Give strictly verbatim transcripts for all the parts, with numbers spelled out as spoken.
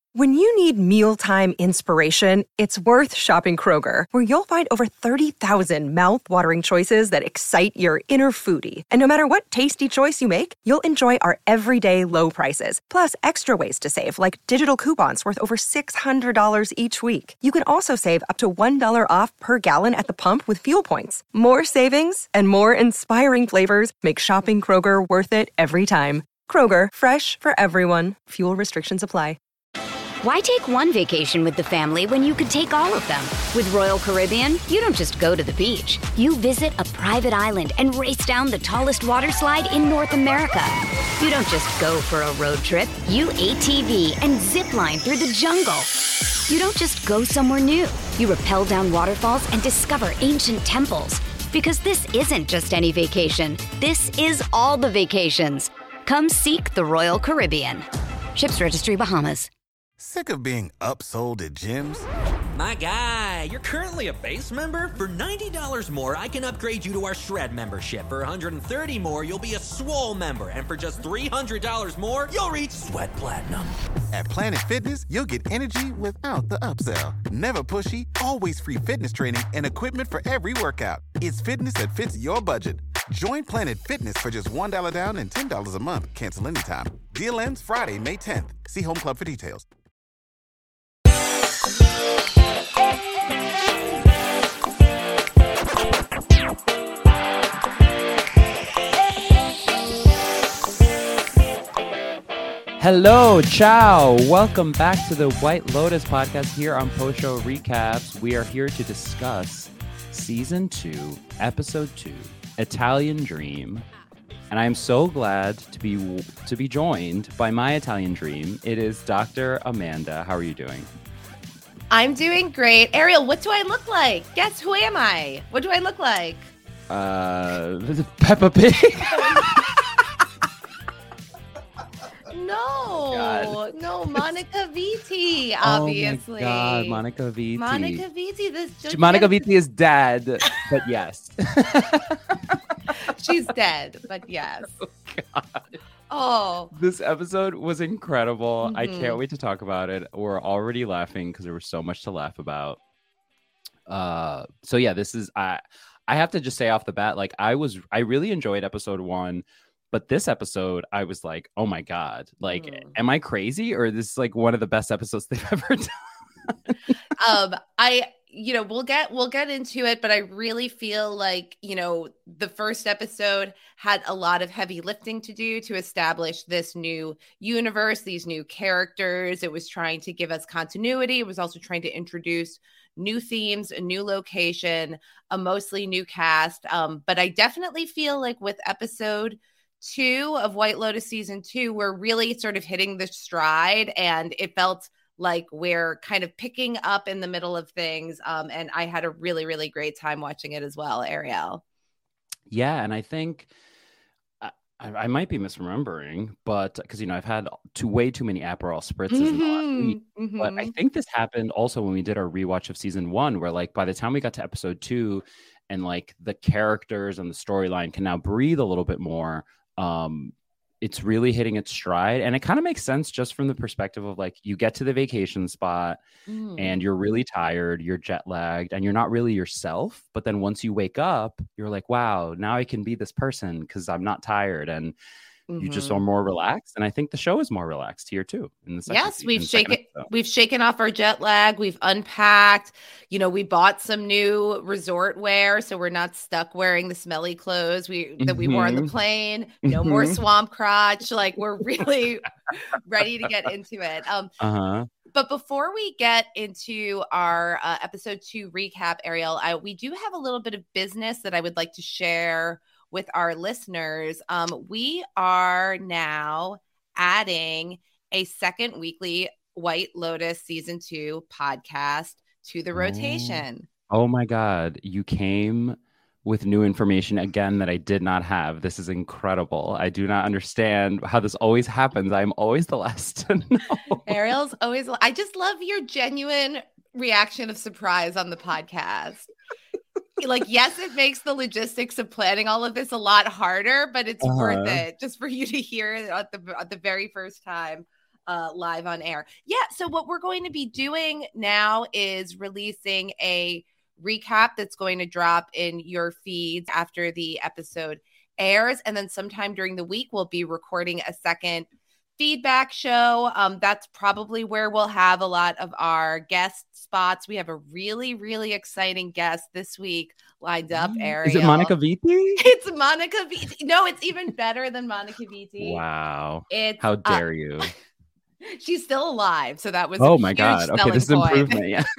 When you need mealtime inspiration, it's worth shopping Kroger, where you'll find over thirty thousand mouth-watering choices that excite your inner foodie. And no matter what tasty choice you make, you'll enjoy our everyday low prices, plus extra ways to save, like digital coupons worth over six hundred dollars each week. You can also save up to one dollar off per gallon at the pump with fuel points. More savings and more inspiring flavors make shopping Kroger worth it every time. Kroger, fresh for everyone. Fuel restrictions apply. Why take one vacation with the family when you could take all of them? With Royal Caribbean, you don't just go to the beach. You visit a private island and race down the tallest water slide in North America. You don't just go for a road trip. You A T V and zip line through the jungle. You don't just go somewhere new. You rappel down waterfalls and discover ancient temples. Because this isn't just any vacation. This is all the vacations. Come seek the Royal Caribbean. Ships Registry, Bahamas. Sick of being upsold at gyms? My guy, you're currently a base member? For ninety dollars more, I can upgrade you to our Shred membership. For one hundred thirty dollars more, you'll be a Swole member. And for just three hundred dollars more, you'll reach Sweat Platinum. At Planet Fitness, you'll get energy without the upsell. Never pushy, always free fitness training and equipment for every workout. It's fitness that fits your budget. Join Planet Fitness for just one dollar down and ten dollars a month. Cancel anytime. Deal ends Friday, May tenth. See Home Club for details. Hello, ciao. Welcome back to the White Lotus podcast here on Post Show Recaps. We are here to discuss season two, episode two, Italian Dream. And I am so glad to be to be joined by my Italian dream. It is Doctor Amanda. How are you doing? I'm doing great. Ariel, what do I look like? Guess who am I? What do I look like? Uh, Peppa Pig. No, God. no, Monica Vitti, obviously. Oh my God, Monica Vitti. Monica Vitti. This Monica Vitti is dead, but yes. She's dead, but yes. Oh, God. Oh. This episode was incredible. Mm-hmm. I can't wait to talk about it. We're already laughing because there was so much to laugh about. Uh, so yeah, this is I. I have to just say off the bat, like I was, I really enjoyed episode one. But this episode, I was like, oh my God, like, mm. am I crazy? Or this is like one of the best episodes they've ever done? um, I, you know, we'll get, we'll get into it, but I really feel like, you know, the first episode had a lot of heavy lifting to do to establish this new universe, these new characters. It was trying to give us continuity. It was also trying to introduce new themes, a new location, a mostly new cast. Um, but I definitely feel like with episode two of White Lotus season two, we're really sort of hitting the stride, and it felt like we're kind of picking up in the middle of things. Um, and I had a really, really great time watching it as well, Ariel. Yeah, and I think I, I might be misremembering, but because, you know, I've had too, way too many Aperol spritzes mm-hmm, in the last week. Mm-hmm. But I think this happened also when we did our rewatch of season one, where like by the time we got to episode two and like the characters and the storyline can now breathe a little bit more. Um, it's really hitting its stride, and it kind of makes sense just from the perspective of like you get to the vacation spot mm. and you're really tired, you're jet lagged, and you're not really yourself. But then once you wake up, you're like, wow, now I can be this person because I'm not tired, and mm-hmm. you just are more relaxed. And I think the show is more relaxed here too. In the second yes, season, we've shaken episode. we've shaken off our jet lag. We've unpacked. You know, we bought some new resort wear, so we're not stuck wearing the smelly clothes we that we mm-hmm. wore on the plane. No mm-hmm. more swamp crotch. Like we're really ready to get into it. Um, uh-huh. But before we get into our uh, episode two recap, Ariel, I, we do have a little bit of business that I would like to share with our listeners. Um, we are now adding a second weekly White Lotus season two podcast to the rotation. Oh, oh my God. You came with new information again that I did not have. This is incredible. I do not understand how this always happens. I'm always the last to know. Ariel's always, I just love your genuine reaction of surprise on the podcast. Like, yes, it makes the logistics of planning all of this a lot harder, but it's uh-huh. worth it just for you to hear it at the at the very first time. uh, live on air. Yeah. So what we're going to be doing now is releasing a recap that's going to drop in your feeds after the episode airs. And then sometime during the week, we'll be recording a second feedback show. Um, that's probably where we'll have a lot of our guest spots. We have a really, really exciting guest this week lined up, Ariel. Is it Monica Vitti? It's Monica Vitti. No, it's even better than Monica Vitti. Wow. It's, How dare uh, you? She's still alive. So that was oh a my huge God. Okay, this is selling point. improvement. Yeah.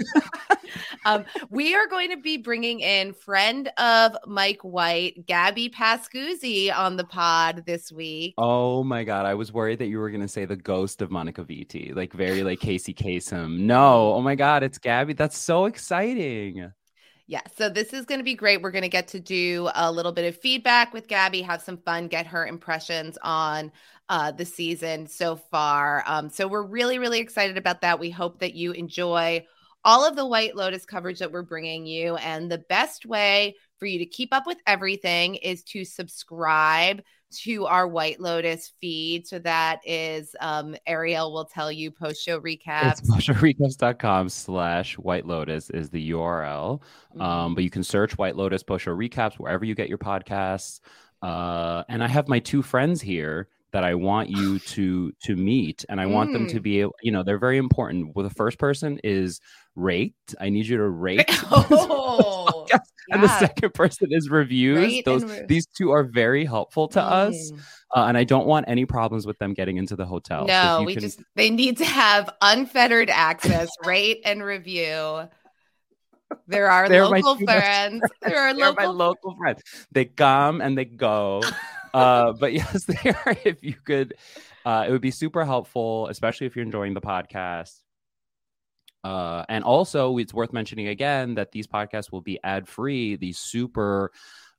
um, we are going to be bringing in friend of Mike White, Gabby Pascuzzi, on the pod this week. Oh my God. I was worried that you were going to say the ghost of Monica Vitti, like very like Casey Kasem. No. Oh my God. It's Gabby. That's so exciting. Yeah, so this is going to be great. We're going to get to do a little bit of feedback with Gabby, have some fun, get her impressions on uh, the season so far. Um, so we're really, really excited about that. We hope that you enjoy all of the White Lotus coverage that we're bringing you. And the best way for you to keep up with everything is to subscribe to our White Lotus feed. So that is, um, Ariel will tell you post-show recaps. It's postshowrecaps.com slash White Lotus is the U R L. Mm-hmm. Um, but you can search White Lotus post-show recaps wherever you get your podcasts. Uh, and I have my two friends here that I want you to to meet, and I want mm. them to be able, you know, they're very important. Well, the first person is rate. I need you to rate. Oh, yeah. And the second person is reviews. Rate Those re- these two are very helpful to mm. us, uh, and I don't want any problems with them getting into the hotel. No, so we can... just they need to have unfettered access. Rate and review. There are They're local friends. friends. There are They're local... my local friends. They come and they go. uh, but yes, they are. If you could, uh, it would be super helpful, especially if you're enjoying the podcast. Uh, and also, it's worth mentioning again that these podcasts will be ad-free. The super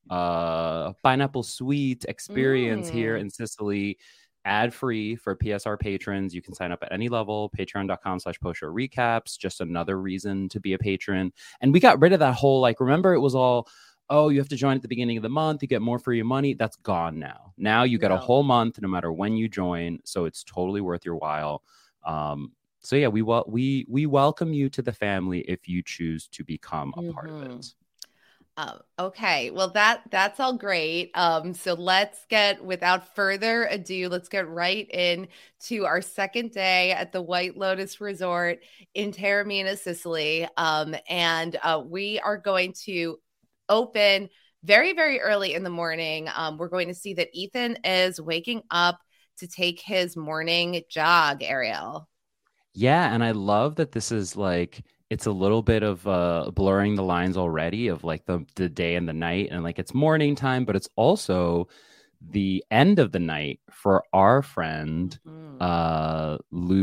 uh, pineapple sweet experience mm. here in Sicily, ad-free for P S R patrons. You can sign up at any level, patreon.com slash post-show recaps. Just another reason to be a patron. And we got rid of that whole, like, remember it was all, oh, you have to join at the beginning of the month. You get more for your money. That's gone now. Now you get no. a whole month no matter when you join. So it's totally worth your while. Um, so yeah, we wel- we we welcome you to the family if you choose to become a mm-hmm. part of it. Um, okay, well that that's all great. Um, so let's get, without further ado, let's get right in to our second day at the White Lotus Resort in Taormina, Sicily. Um, and uh, we are going to open very, very early in the morning. Um, we're going to see that Ethan is waking up to take his morning jog, Ariel. Yeah, and I love that this is like, it's a little bit of uh, blurring the lines already of like the, the day and the night, and like it's morning time, but it's also the end of the night for our friend, mm-hmm. uh,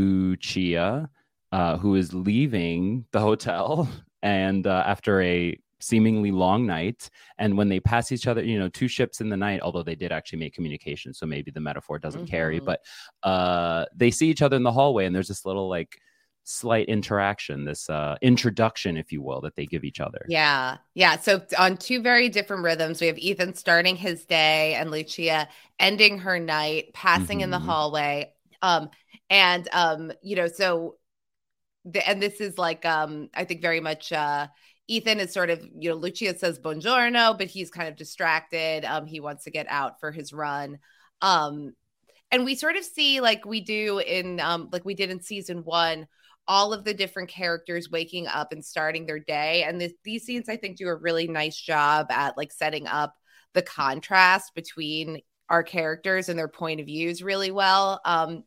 Lucia, uh, who is leaving the hotel and uh, after a seemingly long night. And when they pass each other, you know, two ships in the night, although they did actually make communication, so maybe the metaphor doesn't mm-hmm. carry, but uh, they see each other in the hallway, and there's this little like slight interaction, this uh, introduction, if you will, that they give each other. Yeah. Yeah. So on two very different rhythms, we have Ethan starting his day and Lucia ending her night, passing mm-hmm. in the hallway. Um, and, um, you know, so, the, and this is like, um, I think very much, uh, Ethan is sort of, you know, Lucia says buongiorno, but he's kind of distracted. Um, he wants to get out for his run. Um, and we sort of see, like we do in, um, like we did in season one, all of the different characters waking up and starting their day. And this, these scenes, I think, do a really nice job at like setting up the contrast between our characters and their point of views really well. Um,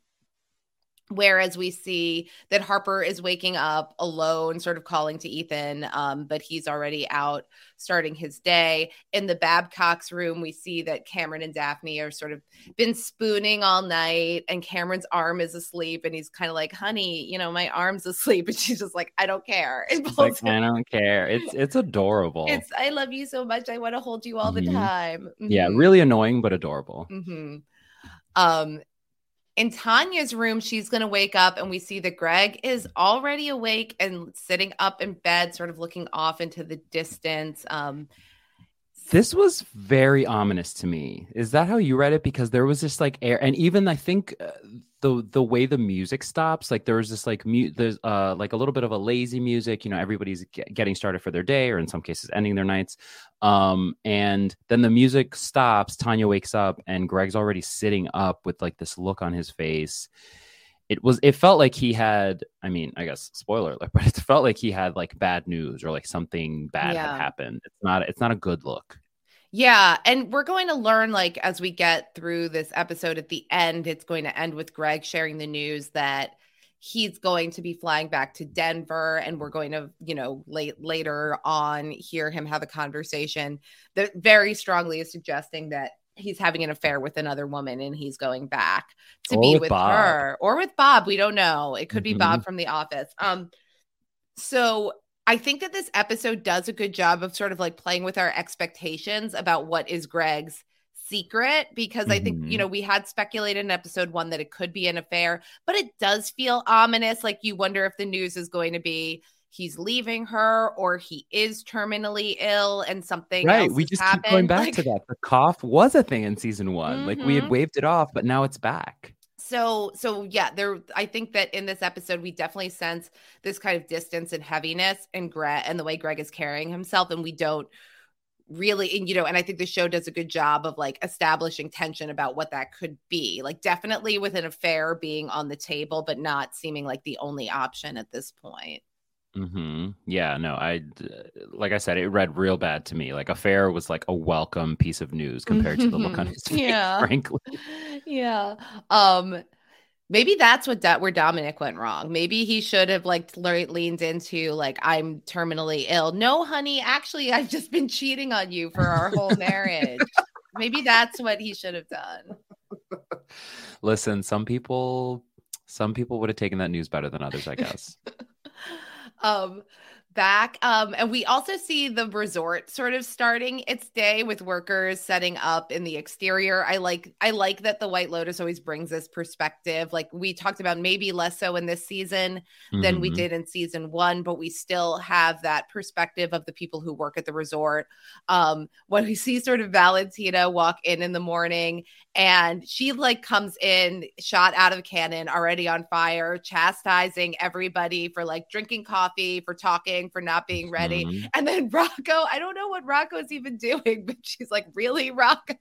Whereas we see that Harper is waking up alone, sort of calling to Ethan, um, but he's already out starting his day. In the Babcock's room, we see that Cameron and Daphne are sort of been spooning all night, and Cameron's arm is asleep, and he's kind of like, honey, you know, my arm's asleep. And she's just like, I don't care. It's like, I don't care. It's it's adorable. It's I love you so much. I want to hold you all mm-hmm. the time. Mm-hmm. Yeah, really annoying, but adorable. Mm-hmm. Um. In Tanya's room, she's going to wake up, and we see that Greg is already awake and sitting up in bed, sort of looking off into the distance. Um, This was very ominous to me. Is that how you read it? Because there was this like air, and even I think uh, the the way the music stops, like there was this like mute, there's uh like a little bit of a lazy music. You know, everybody's get, getting started for their day, or in some cases ending their nights. Um, and then the music stops. Tanya wakes up, and Greg's already sitting up with like this look on his face. It was, it felt like he had, I mean, I guess spoiler alert, but it felt like he had like bad news or like something bad Yeah. had happened. It's not, it's not a good look. Yeah. And we're going to learn, like, as we get through this episode at the end, it's going to end with Greg sharing the news that he's going to be flying back to Denver. And we're going to, you know, late, later on hear him have a conversation that very strongly is suggesting that he's having an affair with another woman and he's going back to Or be with with Bob. her or with Bob. We don't know. It could be Mhm. Bob from The Office. Um, so I think that this episode does a good job of sort of like playing with our expectations about what is Greg's secret, because I think, Mhm. you know, we had speculated in episode one that it could be an affair, but it does feel ominous. Like you wonder if the news is going to be he's leaving her or he is terminally ill and something Right. else We has just happened. keep going back Like, to that. The cough was a thing in season one. Like we had Mhm. waved it off, but now it's back. So, so yeah, there. I think that in this episode, we definitely sense this kind of distance and heaviness in Greg and the way Greg is carrying himself, and we don't really, and, you know, and I think the show does a good job of like establishing tension about what that could be. Like, definitely with an affair being on the table, but not seeming like the only option at this point. hmm Yeah, no, I, like I said, it read real bad to me. Like affair was like a welcome piece of news compared to the look on his face, Yeah. frankly. Yeah. Um, maybe that's what that where Dominic went wrong. Maybe he should have like le- leaned into like, I'm terminally ill. No, honey, actually, I've just been cheating on you for our whole marriage. Maybe that's what he should have done. Listen, some people, some people would have taken that news better than others, I guess. um back um and we also see the resort sort of starting its day with workers setting up in the exterior. I like I like that the White Lotus always brings this perspective. Like we talked about, maybe less so in this season than we Mhm. did in season one, but we still have that perspective of the people who work at the resort. Um when we see sort of Valentina walk in in the morning, and she like comes in shot out of a cannon, already on fire, chastising everybody for like drinking coffee, for talking, for not being ready. Mhm. And then Rocco, I don't know what Rocco's even doing, but she's like, really, Rocco?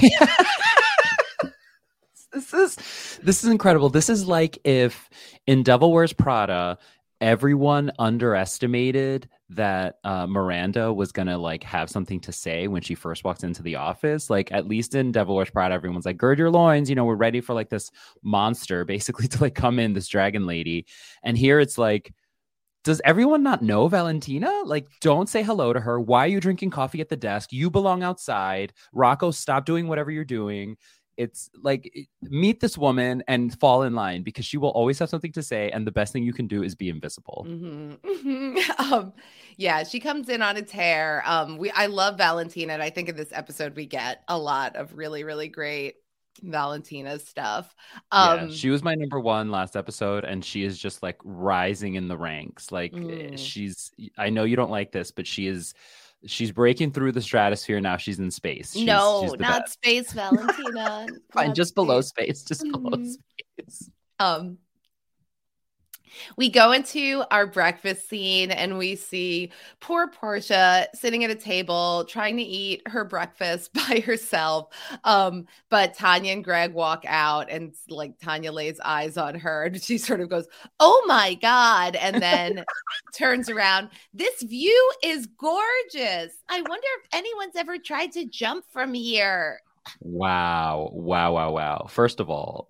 This is this is incredible. This is like if in Devil Wears Prada, everyone underestimated that uh, Miranda was gonna like have something to say when she first walked into the office. Like at least in Devil Wears Prada, everyone's like, gird your loins, you know, we're ready for like this monster basically to like come in, this dragon lady. And here it's like, does everyone not know Valentina? Like, don't say hello to her. Why are you drinking coffee at the desk? You belong outside. Rocco, stop doing whatever you're doing. It's like, meet this woman and fall in line, because she will always have something to say. And the best thing you can do is be invisible. Mm-hmm. Mm-hmm. Um, yeah, she comes in on a tear. Um, we I love Valentina, and I think in this episode we get a lot of really, really great Valentina stuff. Um, Yeah, she was my number one last episode, and she is just like rising in the ranks. Like Mm. she's, I know you don't like this, but she is, she's breaking through the stratosphere now. She's in space. She's, no, she's the not best. space Valentina. Fine, Not just below space. space, just below Mhm. space. Um, we go into our breakfast scene and we see poor Portia sitting at a table trying to eat her breakfast by herself. Um, but Tanya and Greg walk out, and like Tanya lays eyes on her, and she sort of goes, "Oh my God," and then turns around. This view is gorgeous. I wonder if anyone's ever tried to jump from here. Wow, wow, wow, wow. First of all,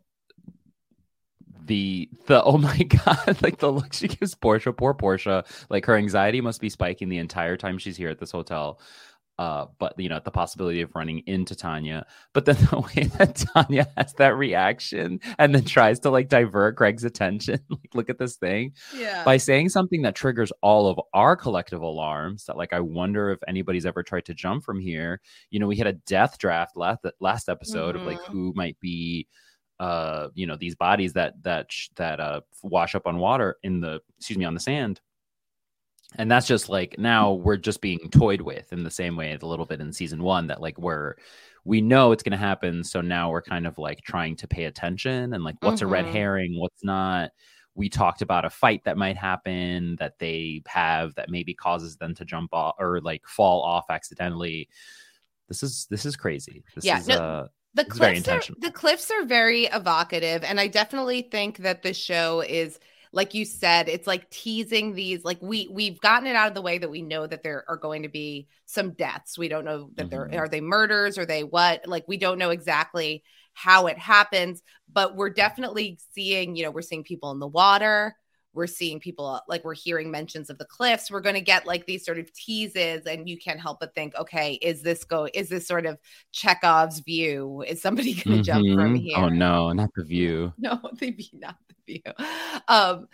the the oh my God, like the look she gives Portia, poor Portia, like her anxiety must be spiking the entire time she's here at this hotel. Uh, but you know, the possibility of running into Tanya, but then the way that Tanya has that reaction and then tries to like divert Greg's attention, like look at this thing, Yeah. by saying something that triggers all of our collective alarms. That like, I wonder if anybody's ever tried to jump from here. You know, we had a death draft last last episode Mhm. of like who might be, uh, you know, these bodies that that sh- that uh wash up on water in the excuse me on the sand. And that's just like, now we're just being toyed with in the same way a little bit in season one, that like we're, we know it's going to happen. So now we're kind of like trying to pay attention and like, what's mm-hmm. a red herring? What's not? We talked about a fight that might happen that they have that maybe causes them to jump off or like fall off accidentally. This is, this is crazy. This yeah, is, no, uh, the cliffs are, the cliffs are very evocative. And I definitely think that the show is, like you said, it's like teasing these, like we, we've gotten it out of the way that we know that there are going to be some deaths. We don't know that mm-hmm. there are they murders, are they what? Like, we don't know exactly how it happens, but we're definitely seeing, you know, we're seeing people in the water. We're seeing people, like we're hearing mentions of the cliffs. We're going to get like these sort of teases, and you can't help but think, okay, is this go, is this sort of Chekhov's view? Is somebody going to mm-hmm. jump from here? Oh no, not the view. No, the view, not the view. Um,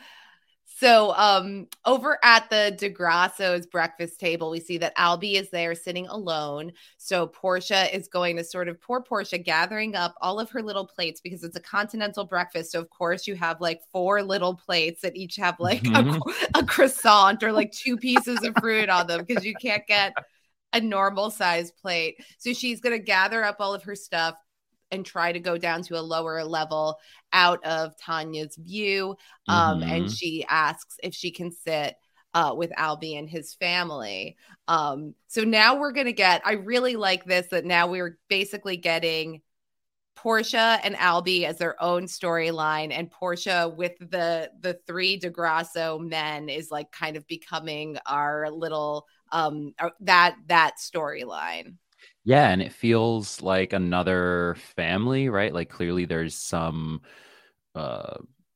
So um, over at the DeGrasso's breakfast table, we see that Albie is there sitting alone. So Portia is going to sort of, poor Portia, gathering up all of her little plates because it's a continental breakfast. So of course you have like four little plates that each have like mm-hmm. a, a croissant or like two pieces of fruit on them because you can't get a normal size plate. So she's going to gather up all of her stuff and try to go down to a lower level out of Tanya's view. Um, mm-hmm. And she asks if she can sit uh, with Albie and his family. Um, so now we're going to get, I really like this, that now we're basically getting Portia and Albie as their own storyline, and Portia with the, the three DeGrasso men is like kind of becoming our little, um, our, that, that storyline. Yeah, and it feels like another family, right? Like clearly there's some uh,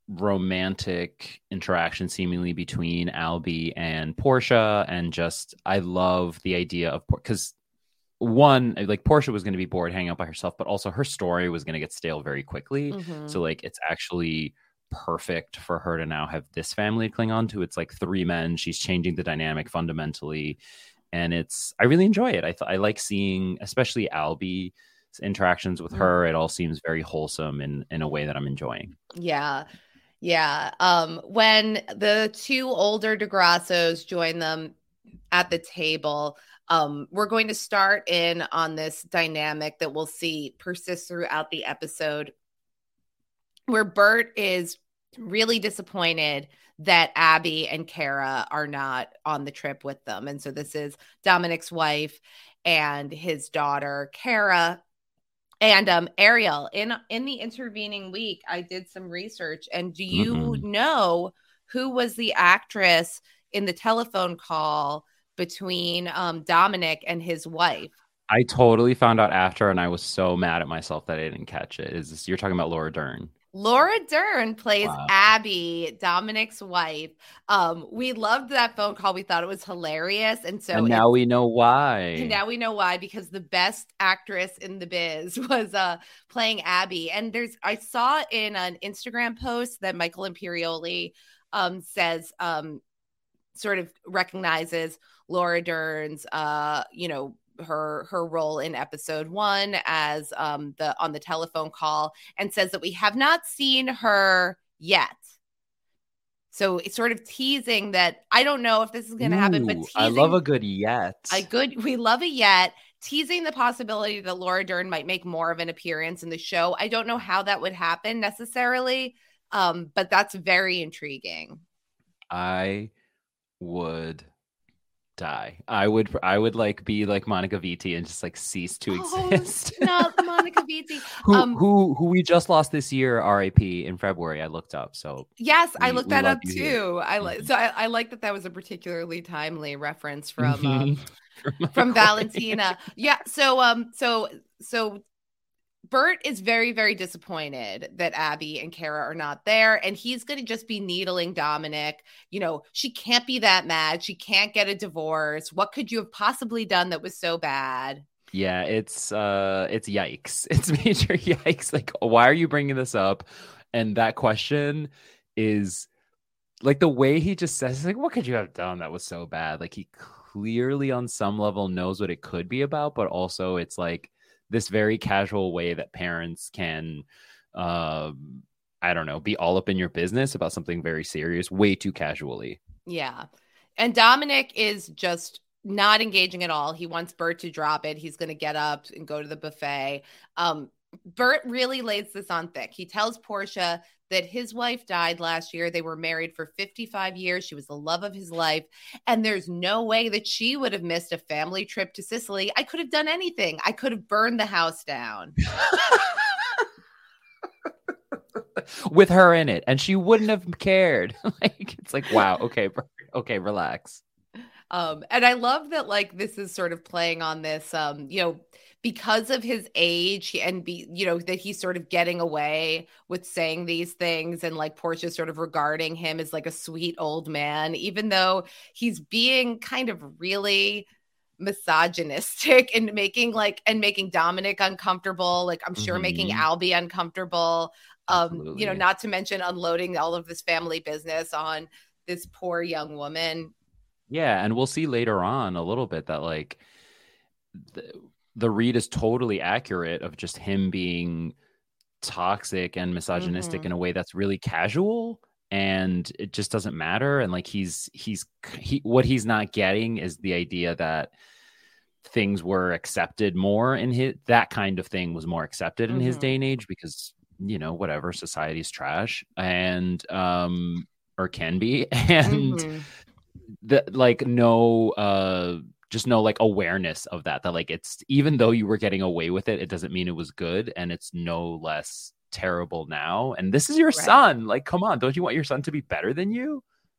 romantic interaction seemingly between Albie and Portia, and just I love the idea of, because one, like Portia was going to be bored hanging out by herself, but also her story was going to get stale very quickly. Mm-hmm. So like it's actually perfect for her to now have this family to cling on to. It's like three men. She's changing the dynamic fundamentally. And it's, I really enjoy it. I th- I like seeing, especially Albie's interactions with her. It all seems very wholesome in, in a way that I'm enjoying. Yeah. Yeah. Um, when the two older DeGrassos join them at the table, um, we're going to start in on this dynamic that we'll see persist throughout the episode, where Bert is really disappointed that Abby and Kara are not on the trip with them. And so this is Dominic's wife and his daughter, Kara. And um, Ariel, in, in the intervening week, I did some research. And do you mm-hmm. know who was the actress in the telephone call between um, Dominic and his wife? I totally found out after, and I was so mad at myself that I didn't catch it. Is this, you're talking about Laura Dern? Laura Dern plays wow. Abby, Dominic's wife. Um, we loved that phone call. We thought it was hilarious. And so and now we know why. And now we know why, because the best actress in the biz was uh, playing Abby. And there's, I saw in an Instagram post that Michael Imperioli um, says, um, sort of recognizes Laura Dern's, uh, you know, her her role in episode one as um the on the telephone call, and says that we have not seen her yet. So it's sort of teasing that, I don't know if this is going to happen, but teasing, I love a good yet. A good, we love a yet. Teasing the possibility that Laura Dern might make more of an appearance in the show. I don't know how that would happen necessarily, um, but that's very intriguing. I would die. I would I would like be like Monica Vitti and just like cease to oh, exist. Not Monica Vitti. who, um, who who we just lost this year, R I P in February. I looked up. So yes, we, I looked that up too. Here. I like so I, I like that that was a particularly timely reference from um, from, from Valentina. Yeah. So um so so Bert is very, very disappointed that Abby and Kara are not there, and he's going to just be needling Dominic. You know, she can't be that mad. She can't get a divorce. What could you have possibly done that was so bad? Yeah, it's uh, it's yikes. It's major yikes. Like, why are you bringing this up? And that question is like the way he just says, like, what could you have done that was so bad? Like, he clearly on some level knows what it could be about, but also it's like this very casual way that parents can, um, I don't know, be all up in your business about something very serious way too casually. Yeah. and Dominic is just not engaging at all. He wants Bert to drop it. He's going to get up and go to the buffet. Um, Bert really lays this on thick. He tells Portia that his wife died last year. They were married for fifty-five years. She was the love of his life. And there's no way that she would have missed a family trip to Sicily. I could have done anything. I could have burned the house down. With her in it. And she wouldn't have cared. Like, it's like, wow. Okay. Okay. Relax. Um, and I love that, like, this is sort of playing on this, um, you know, because of his age and be, you know, that he's sort of getting away with saying these things, and like Portia sort of regarding him as like a sweet old man, even though he's being kind of really misogynistic and making like, and making Dominic uncomfortable. Like, I'm sure mm-hmm. making Albie uncomfortable, um, Absolutely. you know, not to mention unloading all of this family business on this poor young woman. Yeah, and we'll see later on a little bit that like the, the read is totally accurate of just him being toxic and misogynistic mm-hmm. in a way that's really casual, and it just doesn't matter. And like he's he's he what he's not getting is the idea that things were accepted more in his that kind of thing was more accepted in mm-hmm. his day and age, because you know whatever, society's trash and um or can be, and. Mm-hmm. The like no uh just no like awareness of that that like it's even though you were getting away with it, it doesn't mean it was good, and it's no less terrible now. And this is your right. son. Like, come on, don't you want your son to be better than you?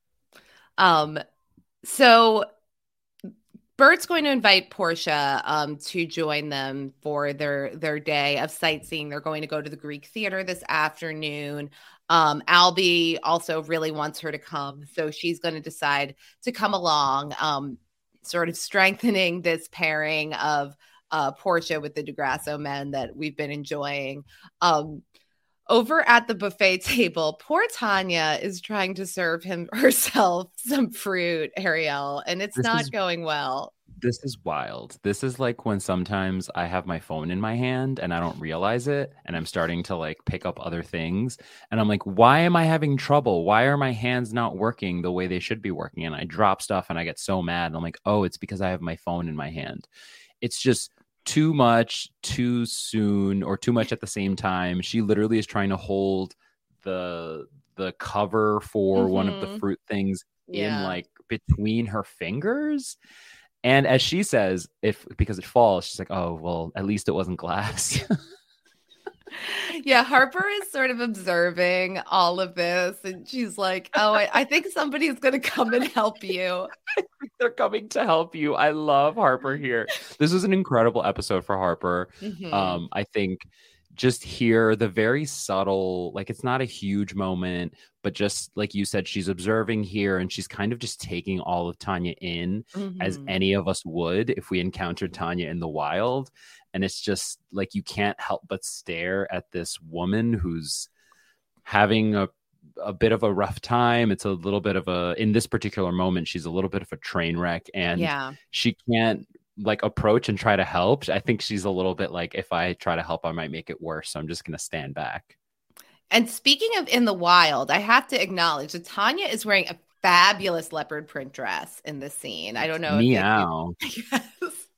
Um so Bert's going to invite Portia um to join them for their their day of sightseeing. They're going to go to the Greek Theater this afternoon. Um, Albie also really wants her to come, so she's going to decide to come along, um, sort of strengthening this pairing of uh, Portia with the DeGrasso men that we've been enjoying. Um, over at the buffet table, poor Tanya is trying to serve him herself some fruit, Ariel, and it's this not is, going well. This is wild. This is like when sometimes I have my phone in my hand and I don't realize it, and I'm starting to like pick up other things, and I'm like, why am I having trouble? Why are my hands not working the way they should be working? And I drop stuff and I get so mad. And I'm like, oh, it's because I have my phone in my hand. It's just too much, too soon, or too much at the same time. She literally is trying to hold the the cover for mm-hmm. one of the fruit things yeah. in like between her fingers. And as she says, if because it falls, she's like, oh, well, at least it wasn't glass. Yeah, Harper is sort of observing all of this. And she's like, oh, I, I think somebody's going to come and help you. I think they're coming to help you. I love Harper here. This was an incredible episode for Harper. Mm-hmm. Um, I think just hear the very subtle, like it's not a huge moment, but just like you said, she's observing here and she's kind of just taking all of Tanya in mm-hmm. as any of us would if we encountered Tanya in the wild. And it's just like, you can't help but stare at this woman who's having a, a bit of a rough time. It's a little bit of a, in this particular moment, she's a little bit of a train wreck, and yeah. she can't like approach and try to help. I think she's a little bit like, if I try to help, I might make it worse. So I'm just going to stand back. And speaking of in the wild, I have to acknowledge that Tanya is wearing a fabulous leopard print dress in this scene. I don't know. Meow. If you, yes.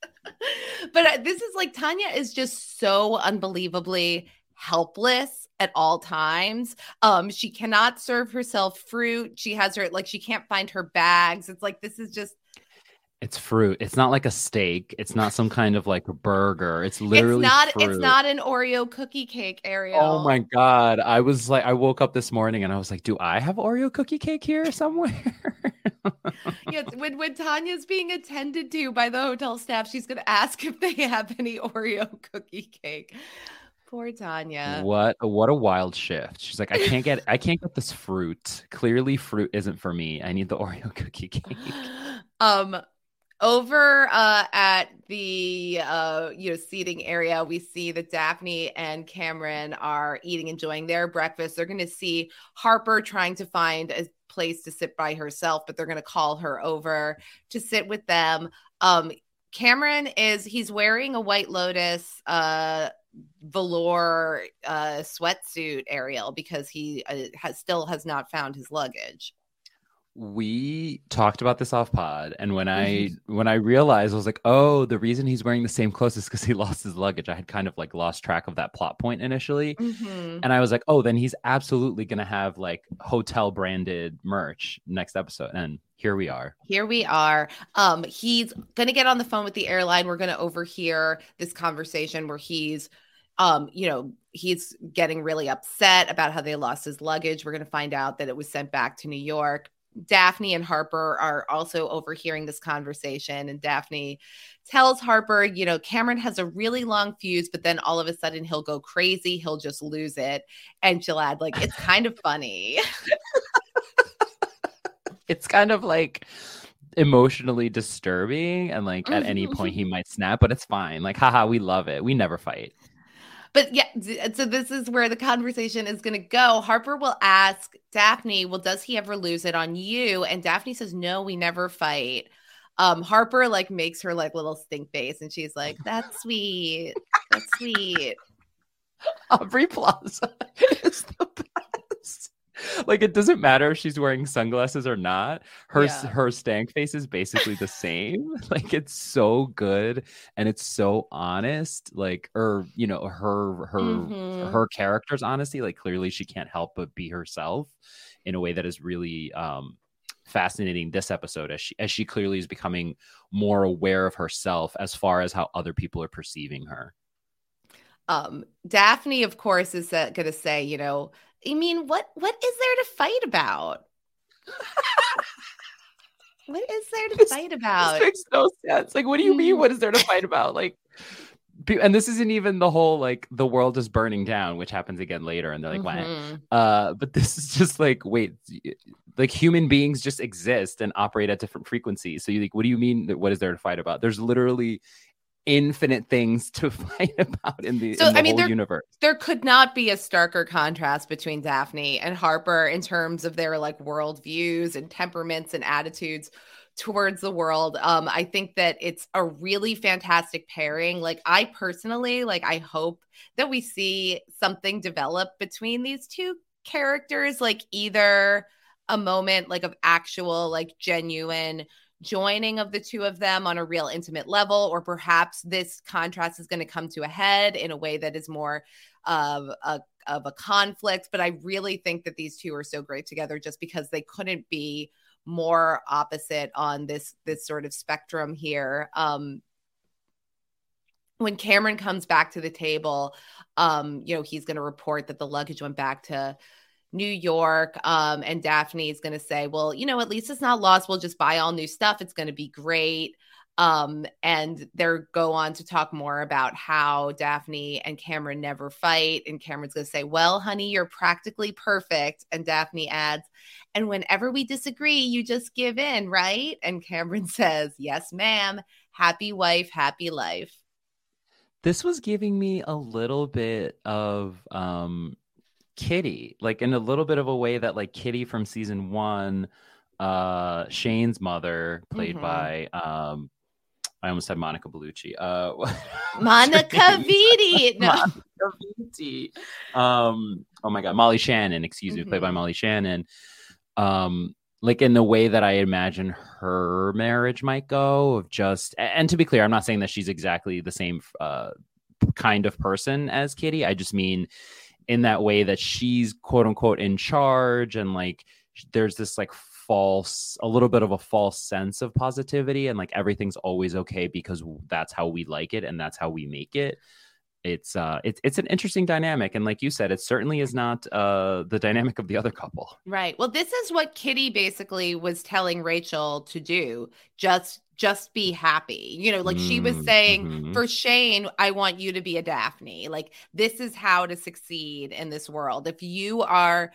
But this is like, Tanya is just so unbelievably helpless at all times. Um, she cannot serve herself fruit. She has her, like, she can't find her bags. It's like, this is just. It's fruit. It's not like a steak. It's not some kind of like a burger. It's literally it's not, fruit. It's not an Oreo cookie cake, Ariel. Oh my God. I was like, I woke up this morning and I was like, do I have Oreo cookie cake here somewhere? Yeah, when, when Tanya's being attended to by the hotel staff, she's going to ask if they have any Oreo cookie cake. Poor Tanya. What what a wild shift. She's like, I can't get I can't get this fruit. Clearly fruit isn't for me. I need the Oreo cookie cake. Um Over uh, at the uh, you know seating area, we see that Daphne and Cameron are eating, enjoying their breakfast. They're going to see Harper trying to find a place to sit by herself, but they're going to call her over to sit with them. Um, Cameron is he's wearing a White Lotus uh, velour uh, sweatsuit, Ariel, because he uh, has still has not found his luggage. we talked about this off pod, and when I when I realized, I was like, oh, the reason he's wearing the same clothes is because he lost his luggage. I had kind of like lost track of that plot point initially, Mm-hmm. and I was like, oh, then he's absolutely gonna have like hotel branded merch next episode, and here we are. Here we are. Um, he's gonna get on the phone with the airline. We're gonna overhear this conversation where he's, um, you know, he's getting really upset about how they lost his luggage. We're gonna find out that it was sent back to New York. Daphne and Harper are also overhearing this conversation, and Daphne tells Harper, you know, Cameron has a really long fuse, but then all of a sudden he'll go crazy. He'll just lose it. And she'll add, like, it's kind of funny. It's kind of like emotionally disturbing, and like at any point he might snap, but it's fine. Like, haha, we love it. We never fight. But yeah, so this is where the conversation is going to go. Harper will ask Daphne, well, does he ever lose it on you? And Daphne says, no, we never fight. Um, Harper like makes her like little stink face, and she's like, that's sweet. That's sweet. Aubrey Plaza is the best. Like, it doesn't matter if she's wearing sunglasses or not. Her Yeah. her stank face is basically the same. Like, it's so good and it's so honest. Like, or you know, her her Mhm. her character's honesty. Like, clearly she can't help but be herself in a way that is really um fascinating this episode, as she as she clearly is becoming more aware of herself as far as how other people are perceiving her. Um, Daphne, of course, is uh, going to say, you know, I mean, what what is there to fight about? What is there to This- fight about? This makes no sense. Like, what do you mean? What is there to fight about? Like, pe- and this isn't even the whole like the world is burning down, which happens again later, and they're like, "What?" Mhm. Uh, but this is just like, wait, like human beings just exist and operate at different frequencies. So you like, what do you mean? That what is there to fight about? There's literally infinite things to fight about in the, So, in the I mean, whole there- universe. There could not be a starker contrast between Daphne and Harper in terms of their like worldviews and temperaments and attitudes towards the world. Um, I think that it's a really fantastic pairing. Like, I personally, like, I hope that we see something develop between these two characters, like either a moment like of actual, like genuine joining of the two of them on a real intimate level, or perhaps this contrast is going to come to a head in a way that is more of a of a conflict. But I really think that these two are so great together just because they couldn't be more opposite on this this sort of spectrum here. Um when Cameron comes back to the table, um you know, he's going to report that the luggage went back to New York, um, and Daphne is going to say, well, you know, at least it's not lost. We'll just buy all new stuff. It's going to be great. Um, and they go on to talk more about how Daphne and Cameron never fight. And Cameron's going to say, well, honey, you're practically perfect. And Daphne adds, and whenever we disagree, you just give in, right? And Cameron says, yes, ma'am. Happy wife, happy life. This was giving me a little bit of um Kitty, like in a little bit of a way that like Kitty from season one, uh Shane's mother, played Mhm. by um I almost said Monica Bellucci. Uh Monica Vitti. No. Monica Vitti. Um oh my god, Molly Shannon, excuse me, played by Mhm. Molly Shannon. Um like in the way that I imagine her marriage might go, of just, and to be clear, I'm not saying that she's exactly the same uh kind of person as Kitty. I just mean in that way that she's quote unquote in charge, and like there's this like false, a little bit of a false sense of positivity, and like everything's always okay because that's how we like it and that's how we make it. It's uh it's it's an interesting dynamic, and like you said, it certainly is not uh the dynamic of the other couple. Right. Well, this is what Kitty basically was telling Rachel to do. Just just be happy. You know, like she was Mm, saying, mhm. for Shane, I want you to be a Daphne. Like, this is how to succeed in this world. If you are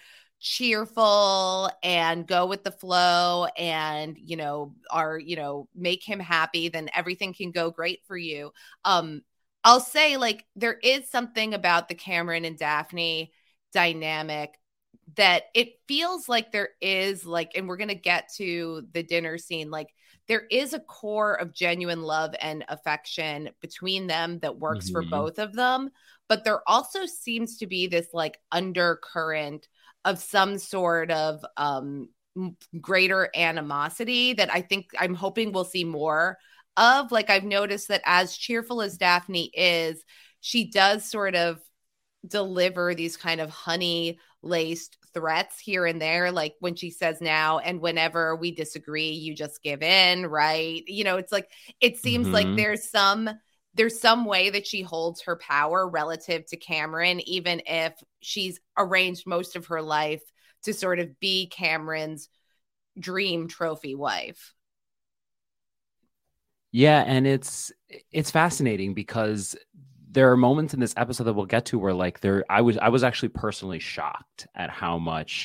cheerful and go with the flow and, you know, are, you know, make him happy, then everything can go great for you. Um, I'll say, like, there is something about the Cameron and Daphne dynamic that it feels like there is, like, and we're going to get to the dinner scene, like there is a core of genuine love and affection between them that works for Mhm. both of them. But there also seems to be this like undercurrent of some sort of, um, greater animosity that I think I'm hoping we'll see more of. Like, I've noticed that as cheerful as Daphne is, she does sort of deliver these kind of honey laced threats here and there. Like when she says now, and whenever we disagree, you just give in, right? You know, it's like, it seems mm-hmm. like there's some, there's some way that she holds her power relative to Cameron, even if she's arranged most of her life to sort of be Cameron's dream trophy wife. Yeah, and it's it's fascinating because there are moments in this episode that we'll get to where like there I was I was actually personally shocked at how much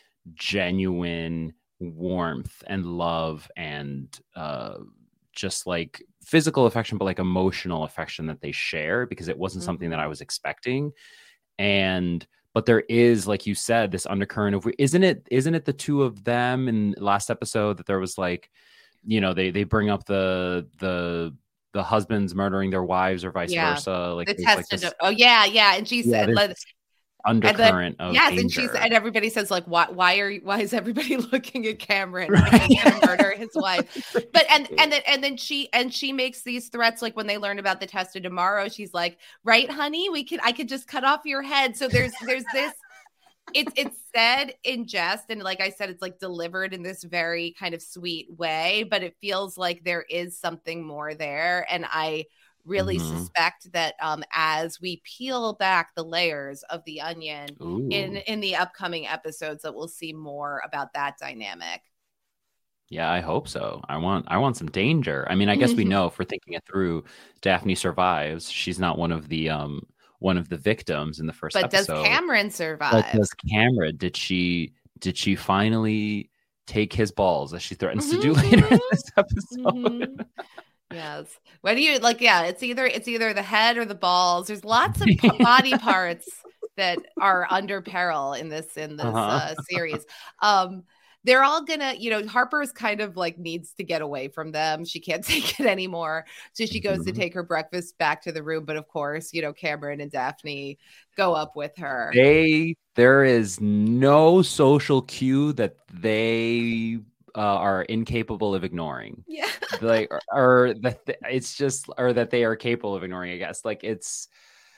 genuine warmth and love and uh just like physical affection, but like emotional affection that they share, because it wasn't mm-hmm. something that I was expecting. And but there is, like you said, this undercurrent of, isn't it, isn't it the two of them in last episode that there was like, you know, they, they bring up the, the, the husbands murdering their wives or vice yeah. versa. Like, the like this, oh yeah. Yeah. And she said, yeah, undercurrent then, of yes, danger. And she and everybody says like, why, why are, why is everybody looking at Cameron? Right. He's gonna murder his wife. But and and then and then she and she makes these threats like when they learn about the test of tomorrow. She's like, right, honey, we could I could just cut off your head. So there's there's this. It's it's said in jest, and like I said, it's like delivered in this very kind of sweet way. But it feels like there is something more there, and I really mm-hmm. suspect that um, as we peel back the layers of the onion Ooh. in in the upcoming episodes, that we'll see more about that dynamic. Yeah, I hope so. I want I want some danger. I mean, I guess we know if we're thinking it through, Daphne survives. She's not one of the um one of the victims in the first but episode. But does Cameron survive? But does Cameron? Did she did she finally take his balls as she threatens mm-hmm. to do later in this episode? Mm-hmm. Yes. What do you like? Yeah, it's either it's either the head or the balls. There's lots of body parts that are under peril in this in this uh-huh. uh, series. Um, they're all gonna, you know, Harper's kind of like needs to get away from them. She can't take it anymore, so she goes mm-hmm. to take her breakfast back to the room. But of course, you know, Cameron and Daphne go up with her. They there is no social cue that they. Uh, are incapable of ignoring. Yeah. Like, or, or that it's just, or that they are capable of ignoring, I guess. Like, it's,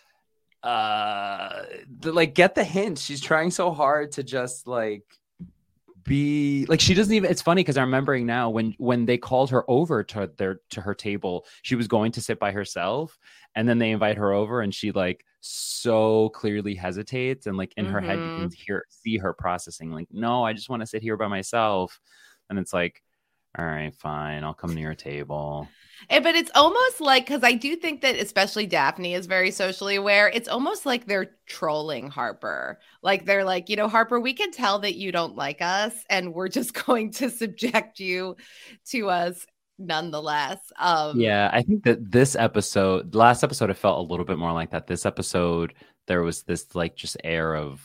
uh, the, like, get the hint. She's trying so hard to just, like, be, like, she doesn't even, it's funny because I'm remembering now when, when they called her over to their, to her table, she was going to sit by herself. And then they invite her over and she, like, so clearly hesitates. And, like, in mm-hmm. her head, you can hear, see her processing, like, no, I just want to sit here by myself. And it's like, all right, fine, I'll come to your table. And, but it's almost like, because I do think that especially Daphne is very socially aware. It's almost like they're trolling Harper. Like they're like, you know, Harper, we can tell that you don't like us and we're just going to subject you to us nonetheless. Um, yeah, I think that this episode, last episode, it felt a little bit more like that. This episode, there was this like just air of,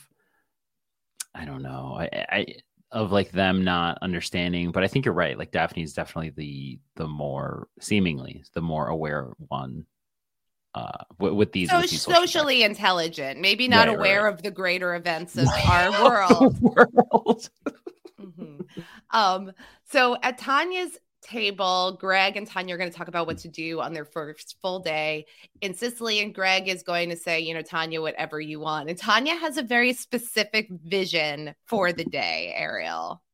I don't know, I, I of like them not understanding, but I think you're right. Like Daphne is definitely the the more seemingly the more aware one uh, with, with these, so, with these socially factors. Intelligent, maybe not right, aware right. of the greater events of our world. world. mm-hmm. Um. So at Tanya's table, Greg and Tanya are going to talk about what to do on their first full day in Sicily, and Greg is going to say, you know, Tanya, whatever you want. And Tanya has a very specific vision for the day, Ariel.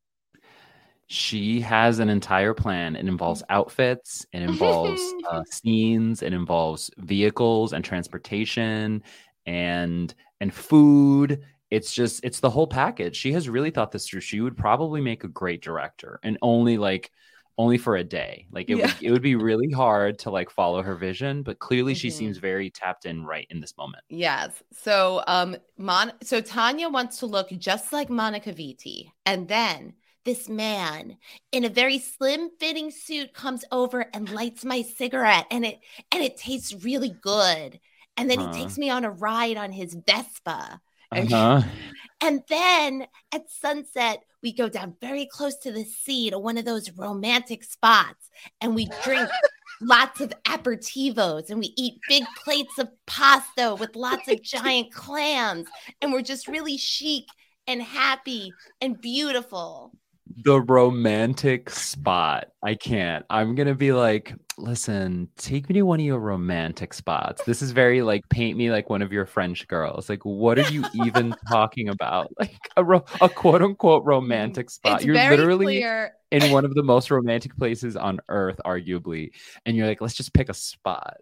She has an entire plan. It involves outfits, it involves uh, scenes, it involves vehicles and transportation and and food. It's just, it's the whole package. She has really thought this through. She would probably make a great director, and only like only for a day. Like it yeah. would it would be really hard to like follow her vision, but clearly mm-hmm. she seems very tapped in right in this moment. Yes. So um Mon so Tanya wants to look just like Monica Vitti, and then this man in a very slim fitting suit comes over and lights my cigarette, and it and it tastes really good. And then uh-huh. he takes me on a ride on his Vespa. Uh-huh. And then at sunset, we go down very close to the sea to one of those romantic spots, and we drink lots of aperitivos, and we eat big plates of pasta with lots of giant clams, and we're just really chic and happy and beautiful. the romantic spot. I can't. I'm going to be like, listen, take me to one of your romantic spots. This is very like, paint me like one of your French girls. Like, what are you even talking about? Like a, ro- a quote unquote romantic spot. It's You're very literally clear. in one of the most romantic places on earth, arguably. And you're like, let's just pick a spot.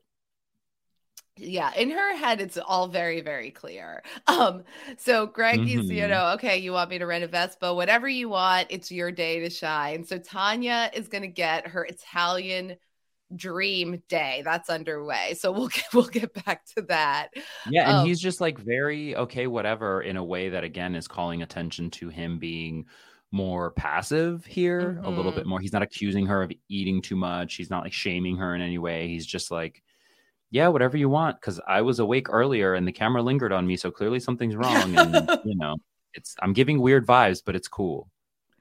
Yeah, in her head, it's all very, very clear. Um, so Greg is, Mhm. you know, okay, you want me to rent a Vespa, whatever you want, it's your day to shine. So Tanya is going to get her Italian dream day. That's underway. So we'll get, we'll get back to that. Yeah, and Um, he's just like very okay, whatever, in a way that again is calling attention to him being more passive here, a little Mhm. bit more. He's not accusing her of eating too much. He's not like shaming her in any way. He's just like, yeah, whatever you want, because I was awake earlier and the camera lingered on me, so clearly something's wrong. And you know, it's I'm giving weird vibes, but it's cool.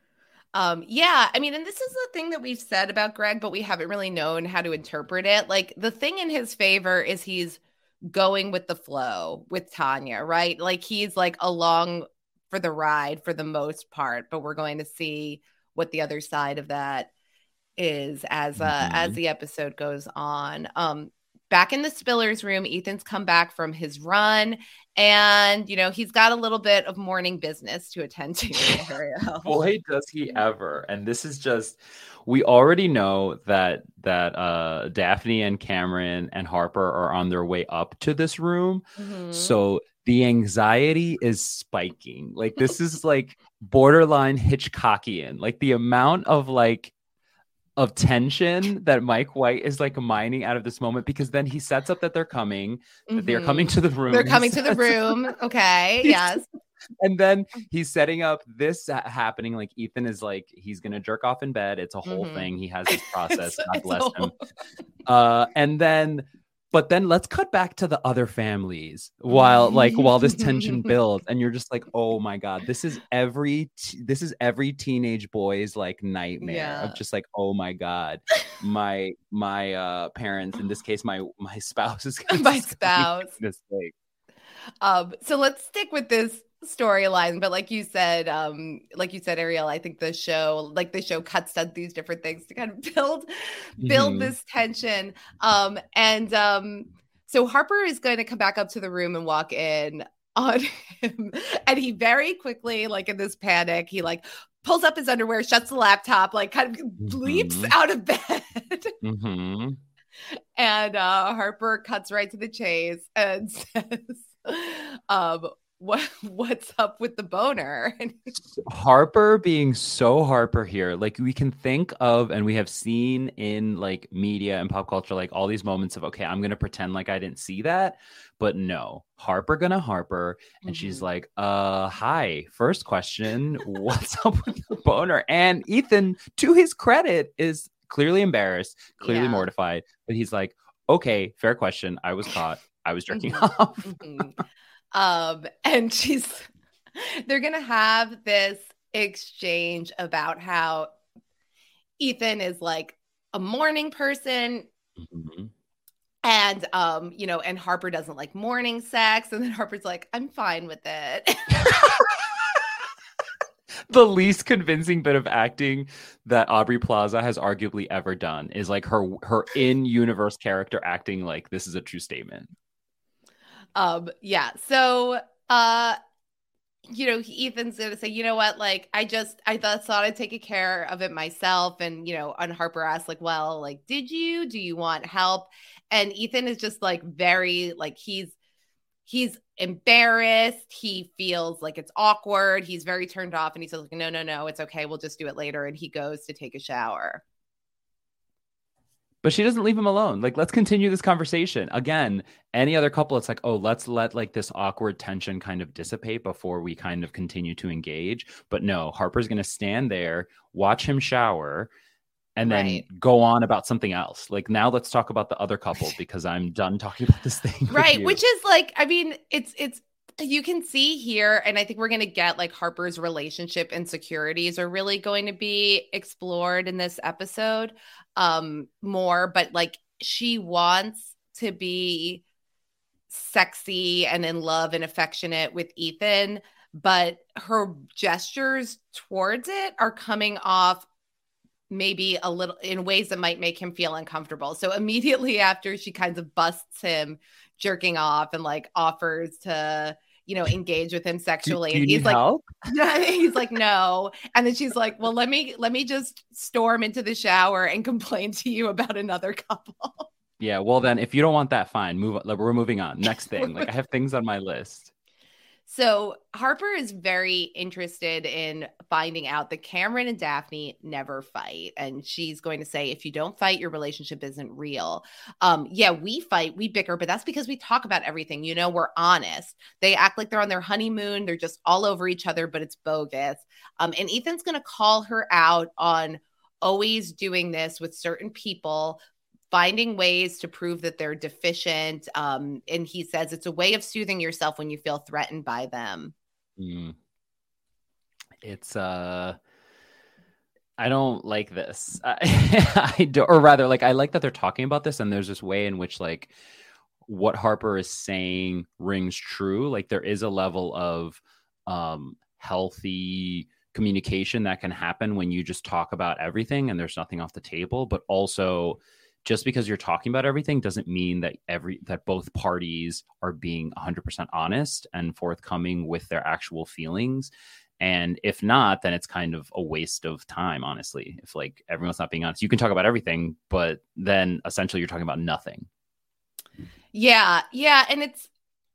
Um, yeah, I mean, and this is the thing that we've said about Greg, but we haven't really known how to interpret it. Like the thing in his favor is he's going with the flow with Tanya, right? Like he's like along for the ride for the most part, but we're going to see what the other side of that is as uh Mhm. as the episode goes on. Um back in the Spillers room, Ethan's come back from his run and you know he's got a little bit of morning business to attend to. Ariel. Boy, does he ever. And this is just, we already know that that uh Daphne and Cameron and Harper are on their way up to this room. Mhm. So the anxiety is spiking. Like this is like borderline Hitchcockian. Like the amount of like of tension that Mike White is like mining out of this moment, because then he sets up that they're coming, that they're Mhm. coming to the room. They're He coming to the sets- room. Okay. Yes. And then he's setting up this ha- happening. Like Ethan is like, he's going to jerk off in bed. It's a whole Mhm. thing. He has this process. It's- God it's bless a him. whole- Uh, and then, but then let's cut back to the other families while like, while this tension builds, and you're just like, oh my God, this is every, t- this is every teenage boy's like nightmare Yeah. of just like, oh my God, my, my, uh, parents, in this case, my, my spouse is gonna My just spouse. make this thing. Um, so let's stick with this storyline. But like you said, um, like you said, Ariel, I think the show, like the show cuts to these different things to kind of build, build Mhm. this tension. Um, and um, so Harper is going to come back up to the room and walk in on him. And he very quickly, like in this panic, he like pulls up his underwear, shuts the laptop, like kind of leaps Mhm. out of bed. Mm-hmm. And uh, Harper cuts right to the chase and says, um, what what's up with the boner? And Harper being so Harper here. Like we can think of, and we have seen in like media and pop culture, like all these moments of, okay, I'm going to pretend like I didn't see that. But no, Harper gonna Harper. And she's Mhm. like, uh, hi, first question, what's up with the boner? And Ethan, to his credit, is clearly embarrassed, clearly Yeah. mortified. But he's like, okay, fair question. I was caught. I was jerking Mhm. off. Mhm. Um, and she's they're gonna have this exchange about how Ethan is like a morning person. Mhm. And um, you know, and Harper doesn't like morning sex, and then Harper's like, I'm fine with it. The least convincing bit of acting that Aubrey Plaza has arguably ever done is like her her in-universe character acting like this is a true statement. Um, yeah. So uh you know, Ethan's gonna say, you know what, like I just I th- thought I'd take care of it myself. And you know, and Harper asked, like, well, like, did you? Do you want help? And Ethan is just like very like he's he's embarrassed. He feels like it's awkward. He's very turned off, and he says, like, no, no, no, it's okay. We'll just do it later. And he goes to take a shower. But she doesn't leave him alone. Like, let's continue this conversation. Again, any other couple, it's like, oh, let's let like this awkward tension kind of dissipate before we kind of continue to engage. But no, Harper's going to stand there, watch him shower, and then Right. go on about something else. Like, now let's talk about the other couple because I'm done talking about this thing. with Right. you. Which is like, I mean, it's, it's, you can see here, and I think we're going to get like Harper's relationship insecurities are really going to be explored in this episode um, more, but like she wants to be sexy and in love and affectionate with Ethan, but her gestures towards it are coming off maybe a little in ways that might make him feel uncomfortable. So immediately after she kind of busts him jerking off and like offers to, you know, engage with him sexually. Do, do and you he's need like, help? he's like, no. And then she's like, well, let me, let me just storm into the shower and complain to you about another couple. Yeah. Well, then if you don't want that, fine. Move. Like, we're moving on. Next thing. Like I have things on my list. So Harper is very interested in finding out that Cameron and Daphne never fight. And she's going to say, if you don't fight, your relationship isn't real. Um, yeah, we fight, we bicker, but that's because we talk about everything. You know, we're honest. They act like they're on their honeymoon. They're just all over each other, but it's bogus. Um, and Ethan's going to call her out on always doing this with certain people, finding ways to prove that they're deficient. Um, and he says it's a way of soothing yourself when you feel threatened by them. Mm. It's, uh, I don't like this. I, I do, or rather, like, I like that they're talking about this, and there's this way in which, like, what Harper is saying rings true. Like, there is a level of um, healthy communication that can happen when you just talk about everything and there's nothing off the table, but also just because you're talking about everything doesn't mean that every that both parties are being one hundred percent honest and forthcoming with their actual feelings. And if not, then it's kind of a waste of time, honestly. If like everyone's not being honest, you can talk about everything, but then essentially you're talking about nothing. Yeah, yeah, and it's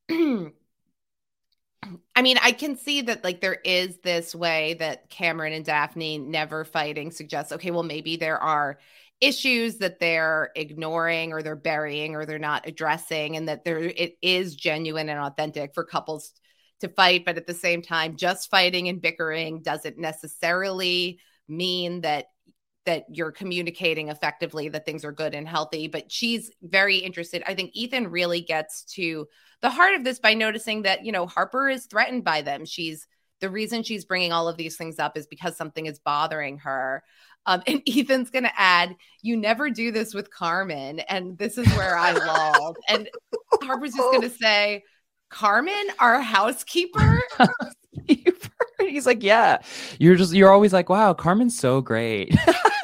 I mean, I can see that like there is this way that Cameron and Daphne never fighting suggests, okay, well, maybe there are issues that they're ignoring or they're burying or they're not addressing, and that there it is genuine and authentic for couples to fight. But at the same time, just fighting and bickering doesn't necessarily mean that that you're communicating effectively, that things are good and healthy. But she's very interested. I think Ethan really gets to the heart of this by noticing that, you know, Harper is threatened by them. She's the reason she's bringing all of these things up is because something is bothering her. Um, and Ethan's going to add, you never do this with Carmen. And this is where I lulled. And Harper's just going to say, Carmen, our housekeeper? He's like, yeah, you're just, you're always like, wow, Carmen's so great.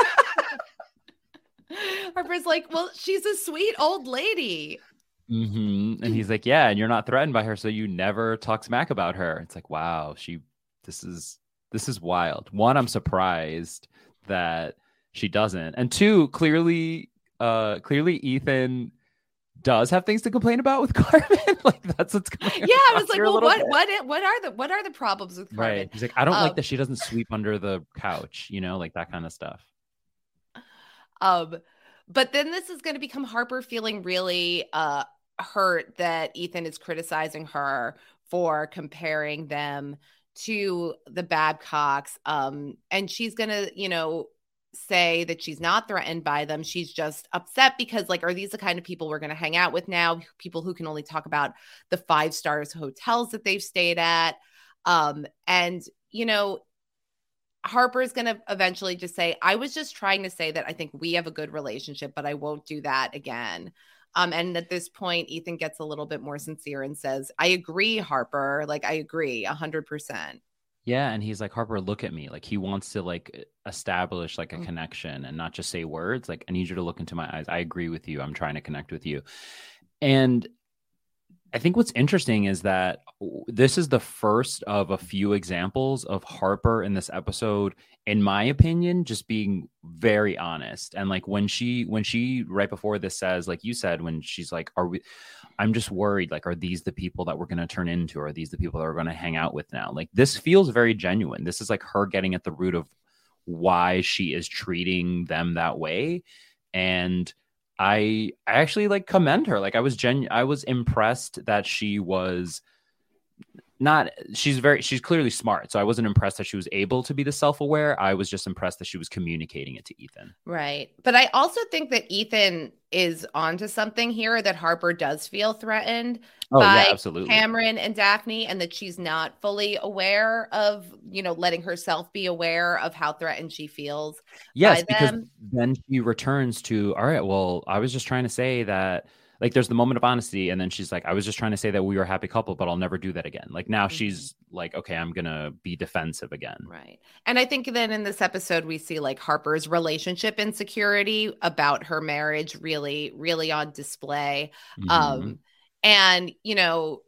Harper's like, well, she's a sweet old lady. Mm-hmm. And he's like, yeah, and you're not threatened by her, so you never talk smack about her. It's like, wow, she, this is, this is wild. One, I'm surprised that she doesn't, and two, clearly, uh, clearly Ethan does have things to complain about with Carmen. Like that's what's coming. Yeah, I was like, well, what, what, what are the, what are the problems with Carmen? Right. He's like, I don't um, like that she doesn't sweep under the couch, you know, like that kind of stuff. Um, but then this is going to become Harper feeling really uh hurt that Ethan is criticizing her for comparing them to the Babcocks. Um, and she's going to, you know, say that she's not threatened by them. She's just upset because, like, are these the kind of people we're going to hang out with now? People who can only talk about the five stars hotels that they've stayed at. Um, and, you know, Harper is going to eventually just say, I was just trying to say that I think we have a good relationship, but I won't do that again. Um, and at this point, Ethan gets a little bit more sincere and says, I agree, Harper. Like, I agree a hundred percent. Yeah. And he's like, Harper, look at me. Like he wants to like establish like a mm-hmm. connection and not just say words. Like, I need you to look into my eyes. I agree with you. I'm trying to connect with you. And I think what's interesting is that this is the first of a few examples of Harper in this episode, in my opinion, just being very honest. And like when she, when she right before this says, like you said, when she's like, are we, I'm just worried, like, are these the people that we're going to turn into? Or are these the people that we're going to hang out with now? Like this feels very genuine. This is like her getting at the root of why she is treating them that way. And I I actually like commend her. Like I was genu- I was impressed that she was not, she's very, she's clearly smart. So I wasn't impressed that she was able to be the self-aware. I was just impressed that she was communicating it to Ethan. Right. But I also think that Ethan is onto something here, that Harper does feel threatened oh, by yeah, absolutely. Cameron and Daphne, and that she's not fully aware of, you know, letting herself be aware of how threatened she feels. Yes, by because them. Then she returns to, all right, well, I was just trying to say that like there's the moment of honesty, and then she's like, I was just trying to say that we were a happy couple, but I'll never do that again. Like now mm-hmm. she's like, okay, I'm gonna be defensive again. Right. And I think then in this episode we see like Harper's relationship insecurity about her marriage really, really on display. Mm-hmm. Um, and you know,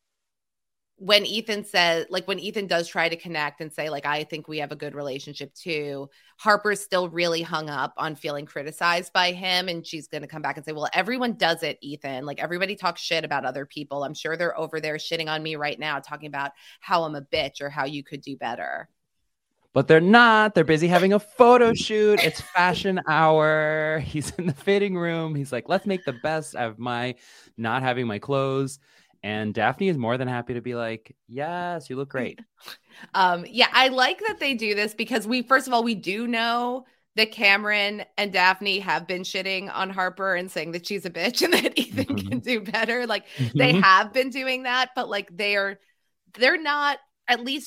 when Ethan says, like when Ethan does try to connect and say, like, I think we have a good relationship too, Harper's still really hung up on feeling criticized by him. And she's going to come back and say, well, everyone does it, Ethan. Like everybody talks shit about other people. I'm sure they're over there shitting on me right now, talking about how I'm a bitch or how you could do better. But they're not. They're busy having a photo shoot. It's fashion hour. He's in the fitting room. He's like, let's make the best of my not having my clothes. And Daphne is more than happy to be like, yes, you look great. Um, yeah, I like that they do this because we, first of all, we do know that Cameron and Daphne have been shitting on Harper and saying that she's a bitch and that Ethan mm-hmm. can do better. Like mm-hmm. they have been doing that, but like they are, they're not, at least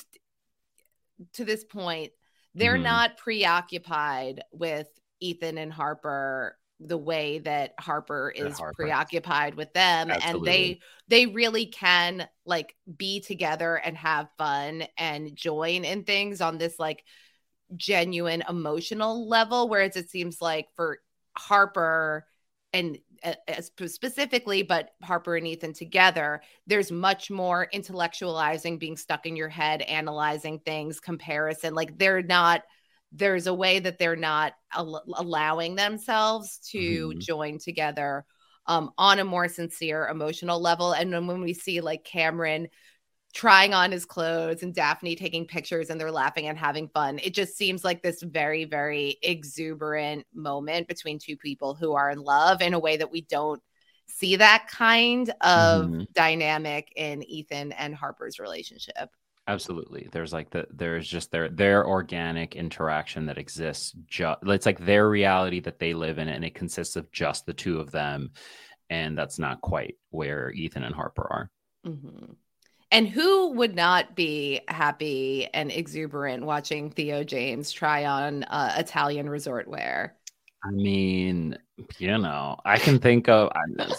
to this point, they're mm-hmm. not preoccupied with Ethan and Harper the way that Harper is Harper. preoccupied with them. Absolutely. And they they really can like be together and have fun and join in things on this like genuine emotional level, whereas it seems like for Harper and uh, specifically, but Harper and Ethan together, there's much more intellectualizing, being stuck in your head, analyzing things, comparison. Like they're not there's a way that they're not al- allowing themselves to mm-hmm. join together um, on a more sincere emotional level. And then when we see like Cameron trying on his clothes and Daphne taking pictures and they're laughing and having fun, it just seems like this very, very exuberant moment between two people who are in love in a way that we don't see that kind of mm-hmm. dynamic in Ethan and Harper's relationship. Absolutely. There's like the there's just their their organic interaction that exists. Ju- it's like their reality that they live in, and it consists of just the two of them. And that's not quite where Ethan and Harper are. Mm-hmm. And who would not be happy and exuberant watching Theo James try on uh, Italian resort wear? I mean, you know, I can think of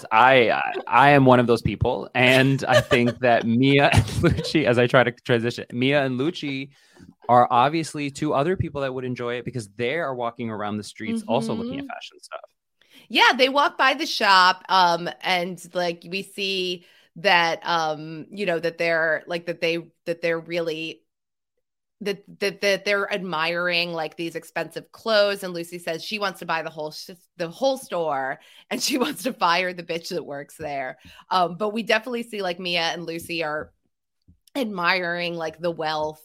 I, I I am one of those people, and I think that Mia and Lucci, as I try to transition, Mia and Lucci are obviously two other people that would enjoy it because they are walking around the streets mm-hmm. also looking at fashion stuff. Yeah, they walk by the shop, um, and like we see that, um, you know, that they're like that they that they're really. That, that that they're admiring like these expensive clothes, and Lucy says she wants to buy the whole sh- the whole store, and she wants to fire the bitch that works there. Um, but we definitely see like Mia and Lucy are admiring like the wealth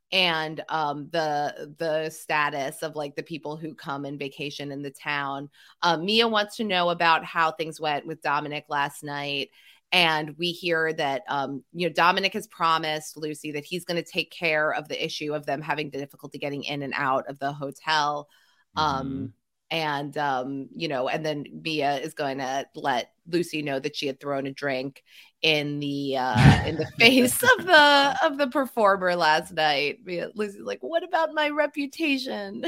and um, the the status of like the people who come and vacation in the town. Um, Mia wants to know about how things went with Dominic last night. And we hear that, um, you know, Dominic has promised Lucy that he's going to take care of the issue of them having difficulty getting in and out of the hotel. Um, mm-hmm. And, um, you know, and then Mia is going to let Lucy know that she had thrown a drink in the uh, in the face of the of the performer last night. Lucy's like, what about my reputation?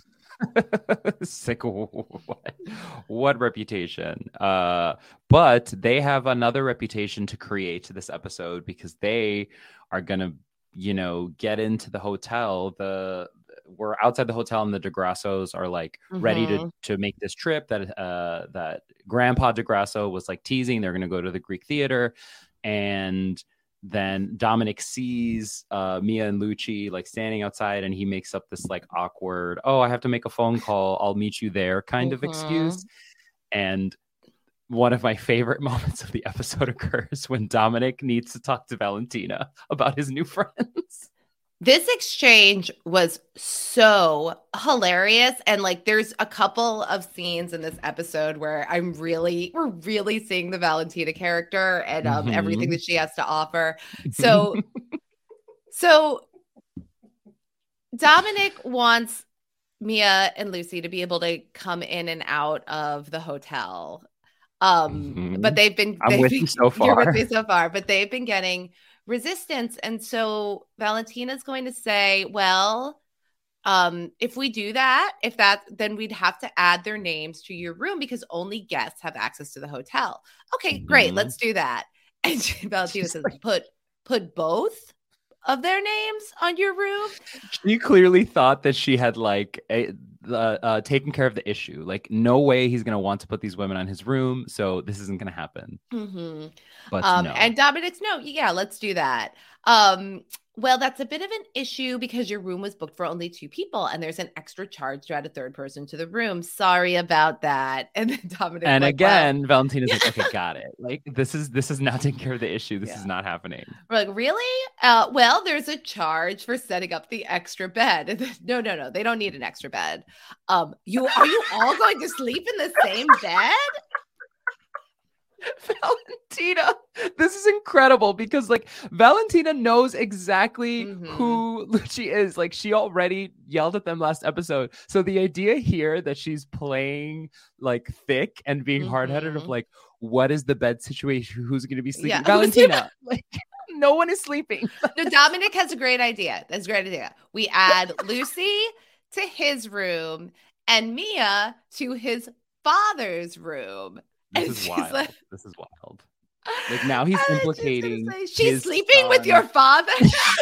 Sick. What, what reputation? Uh, but they have another reputation to create this episode because they are gonna, you know, get into the hotel. The we're outside the hotel, and the DeGrassos are like mm-hmm. ready to to make this trip that uh that Grandpa DeGrasso was like teasing. They're gonna go to the Greek theater, and then Dominic sees uh, Mia and Lucci like standing outside, and he makes up this like awkward, oh, I have to make a phone call, I'll meet you there kind mm-hmm. of excuse. And one of my favorite moments of the episode occurs when Dominic needs to talk to Valentina about his new friends. This exchange was so hilarious. And like, there's a couple of scenes in this episode where I'm really, we're really seeing the Valentina character and um, mm-hmm. everything that she has to offer. So, so Dominic wants Mia and Lucy to be able to come in and out of the hotel. Um, mm-hmm. But they've been, I'm they've with been, you so far. You're with me so far, but they've been getting resistance. And so Valentina's going to say, well, Um, if we do that, if that, then we'd have to add their names to your room because only guests have access to the hotel. Okay, mm-hmm. great. Let's do that. And Valentina says, like, put, put both of their names on your room. She clearly thought that she had like a, uh, uh, taken care of the issue. Like, no way he's going to want to put these women on his room. So this isn't going to happen. Mm-hmm. But um, no. And Dominic's, no, yeah, let's do that. Um, Well, that's a bit of an issue because your room was booked for only two people and there's an extra charge to add a third person to the room. Sorry about that. And then Dominic And like, again, well, Valentina's like, okay, got it. Like, this is this is not taking care of the issue. This yeah. is not happening. We're like, really? Uh, well, there's a charge for setting up the extra bed. And then, no, no, no. They don't need an extra bed. Um, you are you all going to sleep in the same bed? Valentina, this is incredible because like Valentina knows exactly mm-hmm. who Lucci is. Like, she already yelled at them last episode. So the idea here that she's playing like thick and being mm-hmm. hard-headed of like, what is the bed situation? Who's going to be sleeping? Yeah. Valentina, like, no one is sleeping. No, Dominic has a great idea. That's a great idea. We add Lucy to his room and Mia to his father's room. This is wild. Like, this is wild. Like, now he's implicating. Say, she's sleeping son. with your father.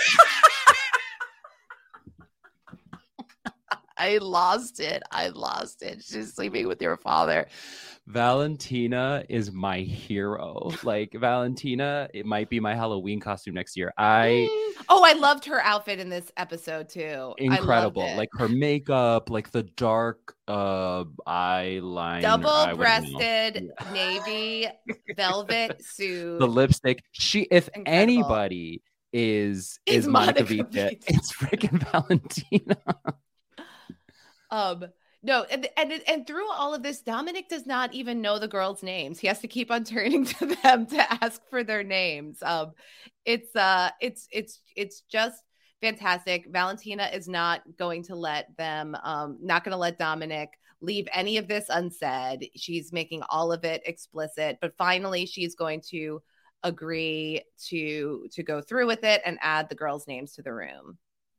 I lost it. I lost it. She's sleeping with your father. Valentina is my hero. Like, Valentina, it might be my Halloween costume next year. I oh, I loved her outfit in this episode too. Incredible. Like her makeup, like the dark uh eyeliner, double-breasted navy velvet suit, the lipstick. She, if Incredible. anybody is it's is Monica Vitti, it's freaking Valentina. um. No, and, and and through all of this, Dominic does not even know the girls' names. He has to keep on turning to them to ask for their names. Um, it's uh, it's it's it's just fantastic. Valentina is not going to let them, um, not going to let Dominic leave any of this unsaid. She's making all of it explicit, but finally, she's going to agree to to go through with it and add the girls' names to the room.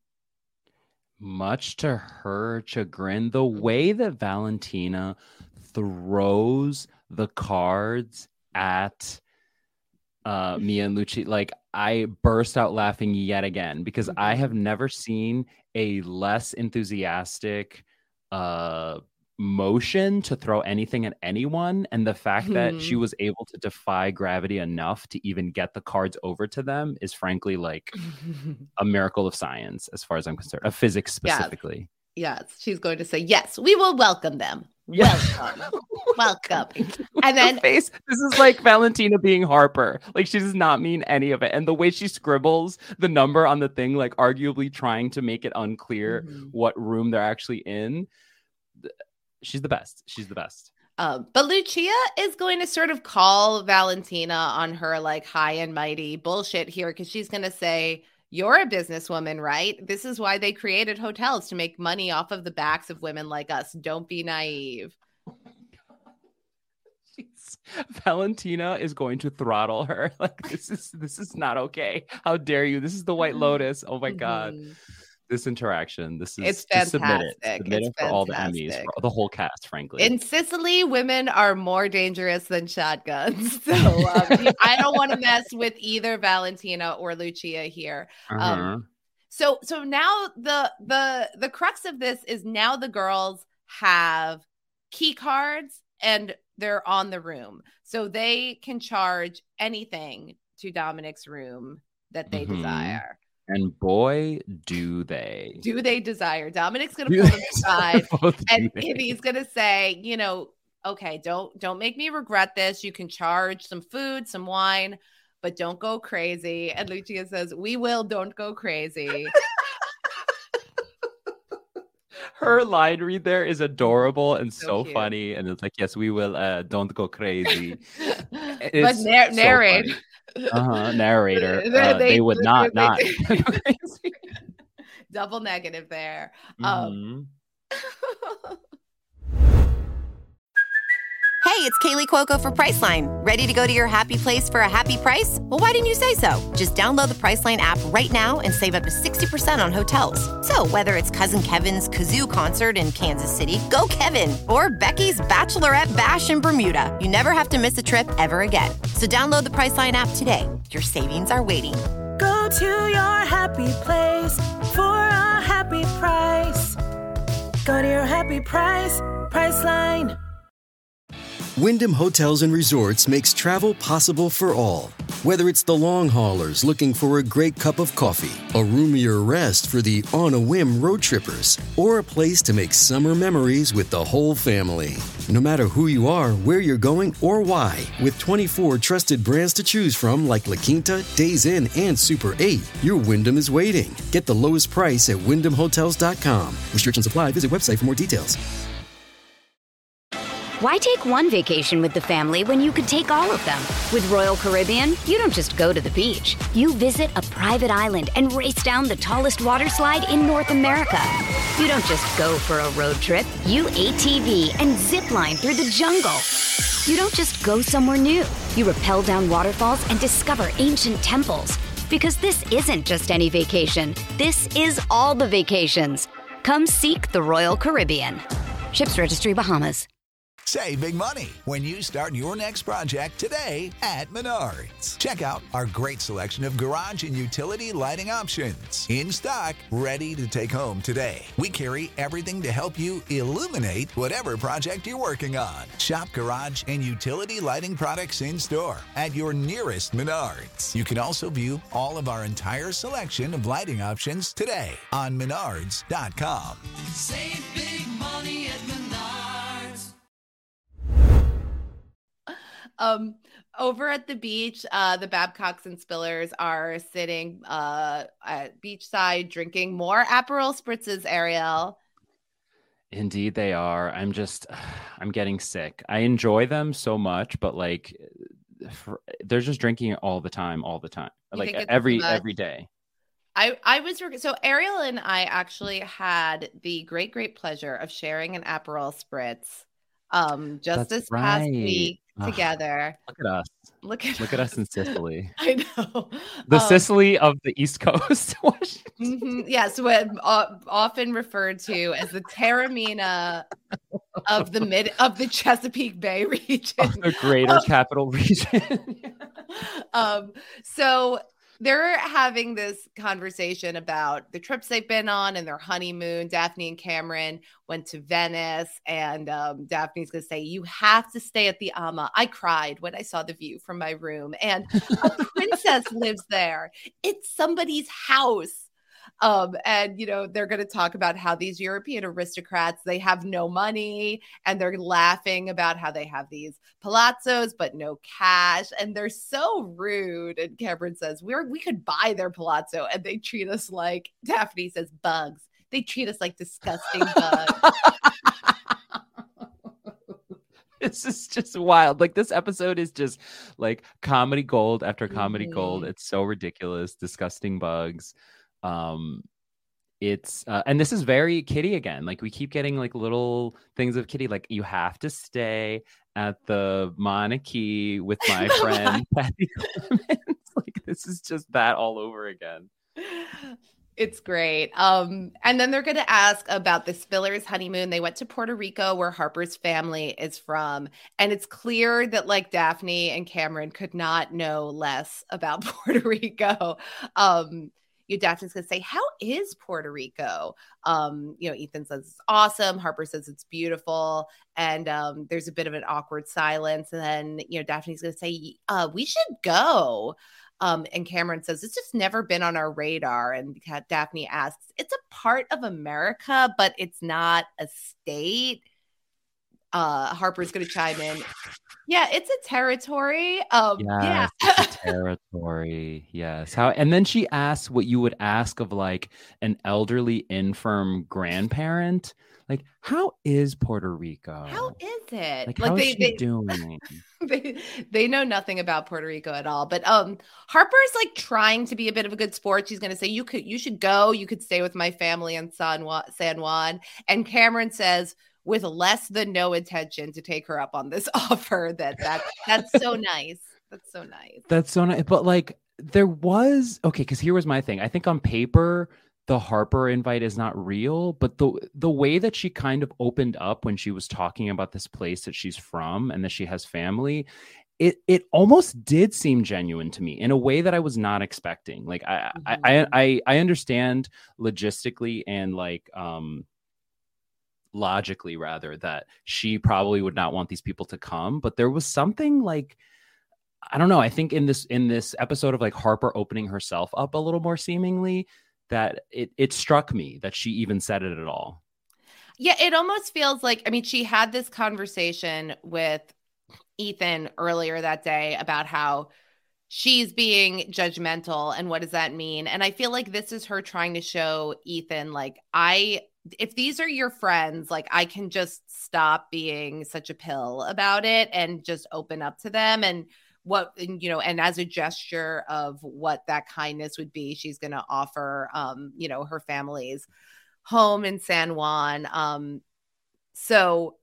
Much to her chagrin, the way that Valentina throws the cards at uh, Mia and Lucci, like, I burst out laughing yet again because mm-hmm. I have never seen a less enthusiastic uh, motion to throw anything at anyone. And the fact mm-hmm. that she was able to defy gravity enough to even get the cards over to them is frankly like a miracle of science, as far as I'm concerned, of physics specifically. Yes, yes. She's going to say, yes, we will welcome them. Welcome. Welcome. And then the face, this is like Valentina being Harper. Like, she does not mean any of it. And the way she scribbles the number on the thing, like arguably trying to make it unclear mm-hmm. what room they're actually in. She's the best. She's the best. Um, but Lucia is going to sort of call Valentina on her like high and mighty bullshit here because she's going to say, you're a businesswoman, right? This is why they created hotels, to make money off of the backs of women like us. Don't be naive. She's, Valentina is going to throttle her. Like, this is this is not okay. How dare you? This is the White Lotus. Oh my mm-hmm. God. This interaction, this is it's fantastic. Submit it, submit it for all the Emmys, for the whole cast, frankly. In Sicily, women are more dangerous than shotguns. So um, I don't want to mess with either Valentina or Lucia here. Uh-huh. Um, so so now the the the crux of this is now the girls have key cards and they're on the room, so they can charge anything to Dominic's room that they mm-hmm. desire. And boy, do they. Do they desire. Dominic's going to pull them aside and, and he's going to say, you know, okay, don't don't make me regret this. You can charge some food, some wine, but don't go crazy. And Lucia says, we will, don't go crazy. Her line read there is adorable and so, so funny. And it's like, yes, we will, uh, don't go crazy. But nar- narrate. So uh-huh, narrator. Uh, they, they would they, not, they, not. They, double negative there. Mm-hmm. Um, Hey, it's Kaylee Cuoco for Priceline. Ready to go to your happy place for a happy price? Well, why didn't you say so? Just download the Priceline app right now and save up to sixty percent on hotels. So whether it's Cousin Kevin's Kazoo Concert in Kansas City, go Kevin, or Becky's Bachelorette Bash in Bermuda, you never have to miss a trip ever again. So download the Priceline app today. Your savings are waiting. Go to your happy place for a happy price. Go to your happy price, Priceline. Wyndham Hotels and Resorts makes travel possible for all. Whether it's the long haulers looking for a great cup of coffee, a roomier rest for the on-a-whim road trippers, or a place to make summer memories with the whole family. No matter who you are, where you're going, or why, with twenty-four trusted brands to choose from like La Quinta, Days Inn, and Super eight, your Wyndham is waiting. Get the lowest price at wyndham hotels dot com. Restrictions apply. Visit website for more details. Why take one vacation with the family when you could take all of them? With Royal Caribbean, you don't just go to the beach. You visit a private island and race down the tallest water slide in North America. You don't just go for a road trip. You A T V and zip line through the jungle. You don't just go somewhere new. You rappel down waterfalls and discover ancient temples. Because this isn't just any vacation. This is all the vacations. Come seek the Royal Caribbean. Ships Registry, Bahamas. Save big money when you start your next project today at Menards. Check out our great selection of garage and utility lighting options. In stock, ready to take home today. We carry everything to help you illuminate whatever project you're working on. Shop garage and utility lighting products in store at your nearest Menards. You can also view all of our entire selection of lighting options today on menards dot com. Save big money at Menards. Um, over at the beach, uh, the Babcocks and Spillers are sitting uh, at beachside drinking more Aperol spritzes, Ariel. Indeed they are. I'm just, I'm getting sick. I enjoy them so much, but like, for, they're just drinking it all the time, all the time. You like every, every day. I, I was, so Ariel and I actually had the great, great pleasure of sharing an Aperol spritz um, just That's this right. past week. Together. Look at us. Look at Look us. at us in Sicily. I know. The um, Sicily of the East Coast. mm-hmm, yes, what uh, often referred to as the Taormina of the mid of the Chesapeake Bay region. Of the greater um, capital region. um, so they're having this conversation about the trips they've been on and their honeymoon. Daphne and Cameron went to Venice, and um, Daphne's going to say, you have to stay at the Ama. I cried when I saw the view from my room, and a princess lives there. It's somebody's house. Um, and, you know, they're going to talk about how these European aristocrats, they have no money, and they're laughing about how they have these palazzos, but no cash. And they're so rude. And Cameron says, we're, we could buy their palazzo, and they treat us like, Daphne says, bugs. They treat us like disgusting bugs. This is just wild. Like, this episode is just like comedy gold after comedy mm-hmm. gold. It's so ridiculous. Disgusting bugs. Um, it's uh, and this is very Kitty again. Like, we keep getting like little things of Kitty. Like, you have to stay at the Monarchy with my friend Patty Clements. Like, this is just that all over again. It's great. Um, and then they're going to ask about the Spillers' honeymoon. They went to Puerto Rico, where Harper's family is from. And it's clear that, like, Daphne and Cameron could not know less about Puerto Rico. Um, you know, Daphne's going to say, how is Puerto Rico? Um, you know, Ethan says it's awesome. Harper says it's beautiful. And um, there's a bit of an awkward silence. And then, you know, Daphne's going to say, uh, we should go. Um, and Cameron says, it's just never been on our radar. And Daphne asks, it's a part of America, but it's not a state. Uh, Harper's going to chime in. Yeah, it's a territory. Um, yes, yeah, it's a territory. Yes. How? And then she asks what you would ask of like an elderly, infirm grandparent. Like, how is Puerto Rico? How is it? Like, like how they, is she they, doing? they, they know nothing about Puerto Rico at all. But um, Harper's like trying to be a bit of a good sport. She's going to say, you could, you should go. You could stay with my family in San Juan. San Juan. And Cameron says, with less than no intention to take her up on this offer. That that that's so nice. That's so nice. That's so nice. But like there was okay, because here was my thing. I think on paper the Harper invite is not real, but the the way that she kind of opened up when she was talking about this place that she's from and that she has family, it it almost did seem genuine to me in a way that I was not expecting. Like I mm-hmm. I, I I understand logistically and like um logically rather that she probably would not want these people to come, but there was something like I don't know. I think in this in this episode of like Harper opening herself up a little more seemingly, that it it struck me that she even said it at all. Yeah, it almost feels like, I mean, she had this conversation with Ethan earlier that day about how she's being judgmental and what does that mean? And I feel like this is her trying to show Ethan, like, I, if these are your friends, like I can just stop being such a pill about it and just open up to them. And what, you know, and as a gesture of what that kindness would be, she's going to offer, um, you know, her family's home in San Juan. Um, so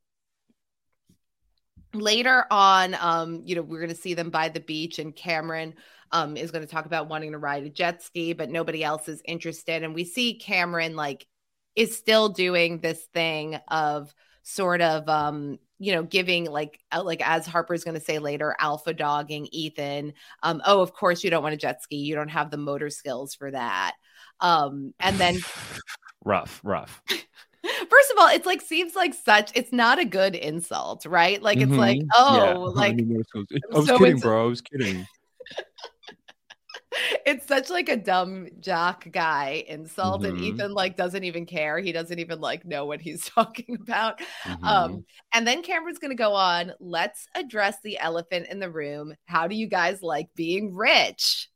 later on, um, you know, we're going to see them by the beach, and Cameron um, is going to talk about wanting to ride a jet ski, but nobody else is interested. And we see Cameron like is still doing this thing of sort of, um, you know, giving like, like as Harper's going to say later, alpha dogging Ethan. Um, oh, of course you don't want a jet ski. You don't have the motor skills for that. Um, and then rough, rough. First of all, it's like, seems like such, it's not a good insult, right? Like, it's mm-hmm. like, oh, yeah. like, I was so kidding, bro. I was kidding. It's such like a dumb jock guy insult. Mm-hmm. And Ethan like doesn't even care. He doesn't even like know what he's talking about. Mm-hmm. Um, and then Cameron's going to go on, let's address the elephant in the room. How do you guys like being rich?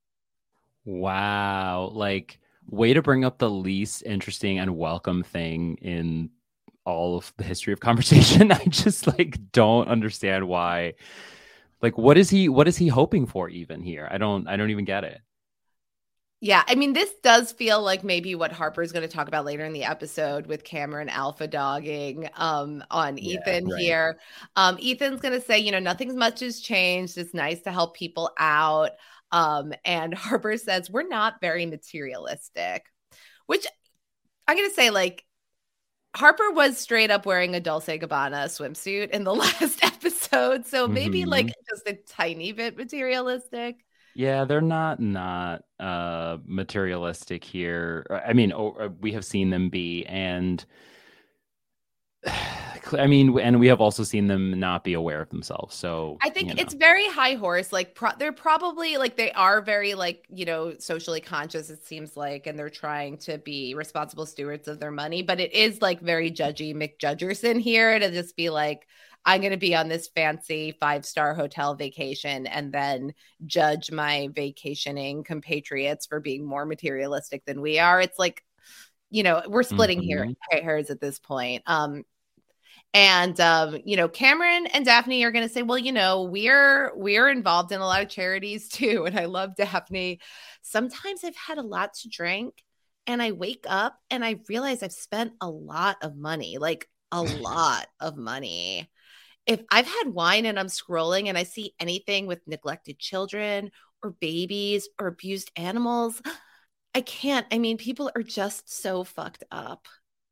Wow. Like, way to bring up the least interesting and welcome thing in all of the history of conversation. I just like don't understand why. Like, what is he, what is he hoping for even here? I don't, I don't even get it. Yeah. I mean, this does feel like maybe what Harper is going to talk about later in the episode with Cameron alpha dogging um, on yeah, Ethan right. here. Um, Ethan's going to say, you know, nothing much has changed. It's nice to help people out. Um, and Harper says, we're not very materialistic, which I'm going to say, like, Harper was straight up wearing a Dolce Gabbana swimsuit in the last episode. So maybe mm-hmm. like just a tiny bit materialistic. Yeah, they're not not uh, materialistic here. I mean, oh, we have seen them be, and I mean, and we have also seen them not be aware of themselves. So I think you know. It's very high horse. Like pro- they're probably like, they are very like, you know, socially conscious, it seems like, and they're trying to be responsible stewards of their money. But it is like very judgy McJudgerson here to just be like, I'm going to be on this fancy five-star hotel vacation and then judge my vacationing compatriots for being more materialistic than we are. It's like, you know, we're splitting mm-hmm. here hairs at this point. Um, And, um, you know, Cameron and Daphne are going to say, well, you know, we're we're involved in a lot of charities, too. And I love Daphne. Sometimes I've had a lot to drink and I wake up and I realize I've spent a lot of money, like a lot of money. If I've had wine and I'm scrolling and I see anything with neglected children or babies or abused animals, I can't. I mean, people are just so fucked up.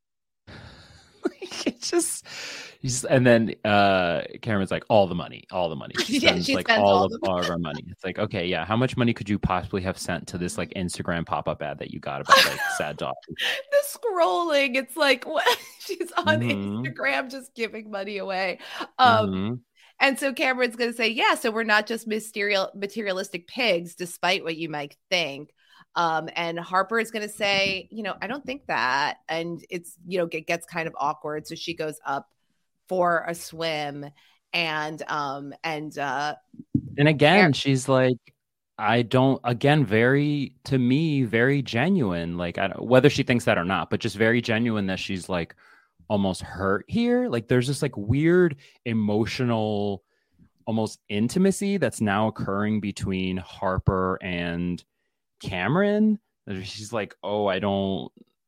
It's just, just, and then uh, Cameron's like, all the money, all the money. She spends yeah, she like spends all, all, of, all of our money. It's like, okay, yeah. How much money could you possibly have sent to this like Instagram pop-up ad that you got about like sad dog? The scrolling, it's like, what? She's on mm-hmm. Instagram just giving money away. Um, mm-hmm. And so Cameron's going to say, yeah, so we're not just material, materialistic pigs, despite what you might think. Um, and Harper is going to say, you know, I don't think that. And it's, you know, it gets kind of awkward. So she goes up for a swim and, um, and, uh, and again, she's like, I don't, again, very, to me, very genuine. Like, I don't, whether she thinks that or not, but just very genuine that she's like almost hurt here. Like there's this like weird emotional, almost intimacy that's now occurring between Harper and Cameron. She's like, oh, I don't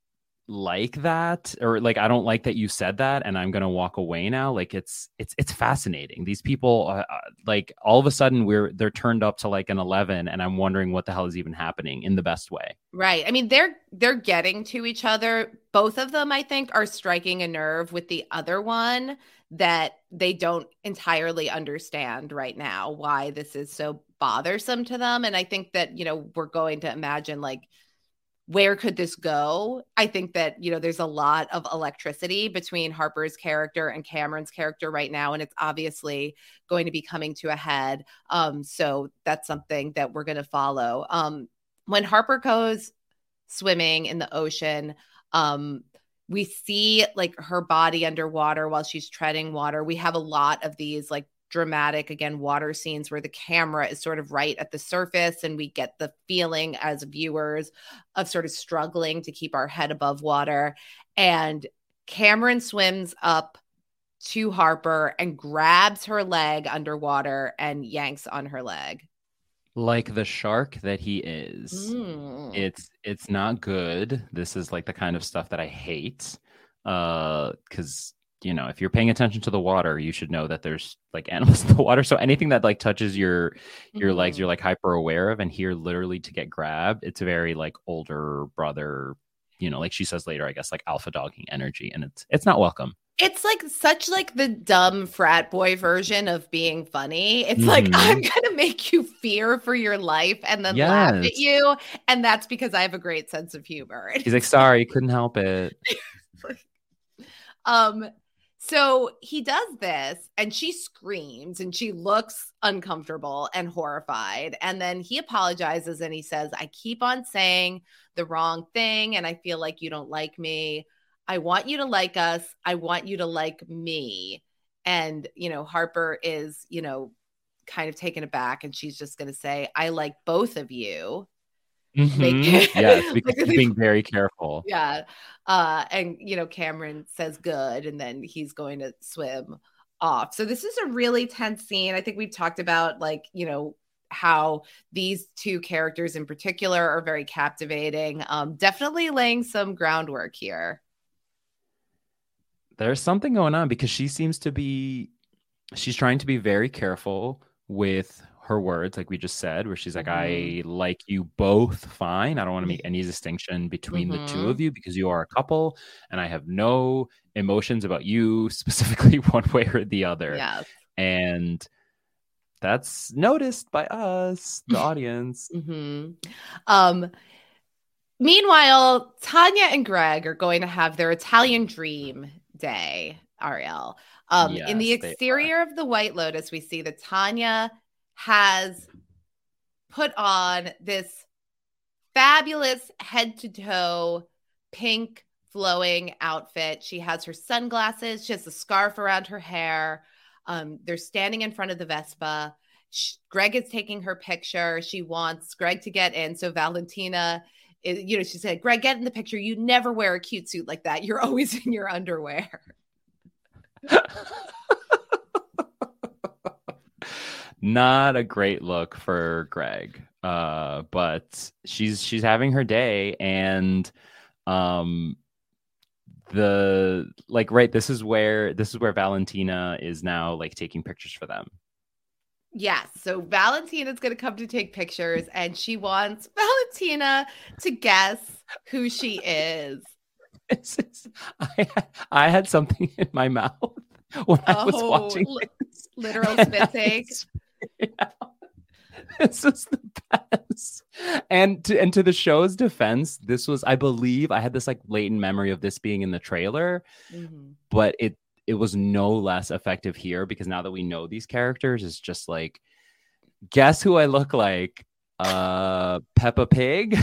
like that, or like I don't like that you said that, and I'm gonna walk away now. Like it's it's it's fascinating. These people, uh, like all of a sudden we're they're turned up to like an eleven, and I'm wondering what the hell is even happening in the best way. Right. I mean, they're they're getting to each other. Both of them, I think, are striking a nerve with the other one that they don't entirely understand right now why this is so bothersome to them. And I think that, you know, we're going to imagine like, where could this go? I think that, you know, there's a lot of electricity between Harper's character and Cameron's character right now, and it's obviously going to be coming to a head. Um, so that's something that we're going to follow. Um, when Harper goes swimming in the ocean, um, we see like her body underwater while she's treading water. We have a lot of these like dramatic, again, water scenes where the camera is sort of right at the surface and we get the feeling as viewers of sort of struggling to keep our head above water. And Cameron swims up to Harper and grabs her leg underwater and yanks on her leg. Like the shark that he is. Mm. It's it's not good. This is like the kind of stuff that I hate. Uh, because you know, if you're paying attention to the water, you should know that there's like animals in the water. So anything that like touches your your mm-hmm. legs, you're like hyper aware of. And here, literally, to get grabbed, it's a very like older brother, you know, like she says later, I guess, like alpha dogging energy, and it's it's not welcome. It's like such like the dumb frat boy version of being funny. It's mm-hmm. like, I'm gonna make you fear for your life and then yes. laugh at you, and that's because I have a great sense of humor. He's like, sorry, couldn't help it. um. So he does this and she screams and she looks uncomfortable and horrified. And then he apologizes and he says, I keep on saying the wrong thing and I feel like you don't like me. I want you to like us. I want you to like me. And, you know, Harper is, you know, kind of taken aback and she's just going to say, I like both of you. Mm-hmm. Make- yes, because he's being very careful. Yeah. Uh, and, you know, Cameron says good, and then he's going to swim off. So this is a really tense scene. I think we've talked about, like, you know, how these two characters in particular are very captivating. Um, definitely laying some groundwork here. There's something going on because she seems to be, she's trying to be very careful with her words, like we just said, where she's like, mm-hmm. I like you both fine. I don't want to make any distinction between mm-hmm. the two of you because you are a couple and I have no emotions about you specifically one way or the other. Yes. And that's noticed by us, the audience. Mm-hmm. Um, meanwhile, Tanya and Greg are going to have their Italian dream day, Ariel. Um, yes, in the exterior of the White Lotus, we see that Tanya has put on this fabulous head to toe pink flowing outfit. She has her sunglasses. She has a scarf around her hair. Um, they're standing in front of the Vespa. She, Greg is taking her picture. She wants Greg to get in. So Valentina, is, you know, she said, Greg, get in the picture. You never wear a cute suit like that. You're always in your underwear. Not a great look for Greg, uh, but she's she's having her day, and um, the like right. This is where this is where Valentina is now like taking pictures for them. Yes, so Valentina's going to come to take pictures, and she wants Valentina to guess who she is. This is I I had something in my mouth when I was Oh, watching li- this. literal spit take. Yeah. This is the best. And to and to the show's defense, this was, I believe, I had this like latent memory of this being in the trailer, Mm-hmm. but it it was no less effective here because now that we know these characters, it's just like, guess who I look like? Uh, Peppa Pig.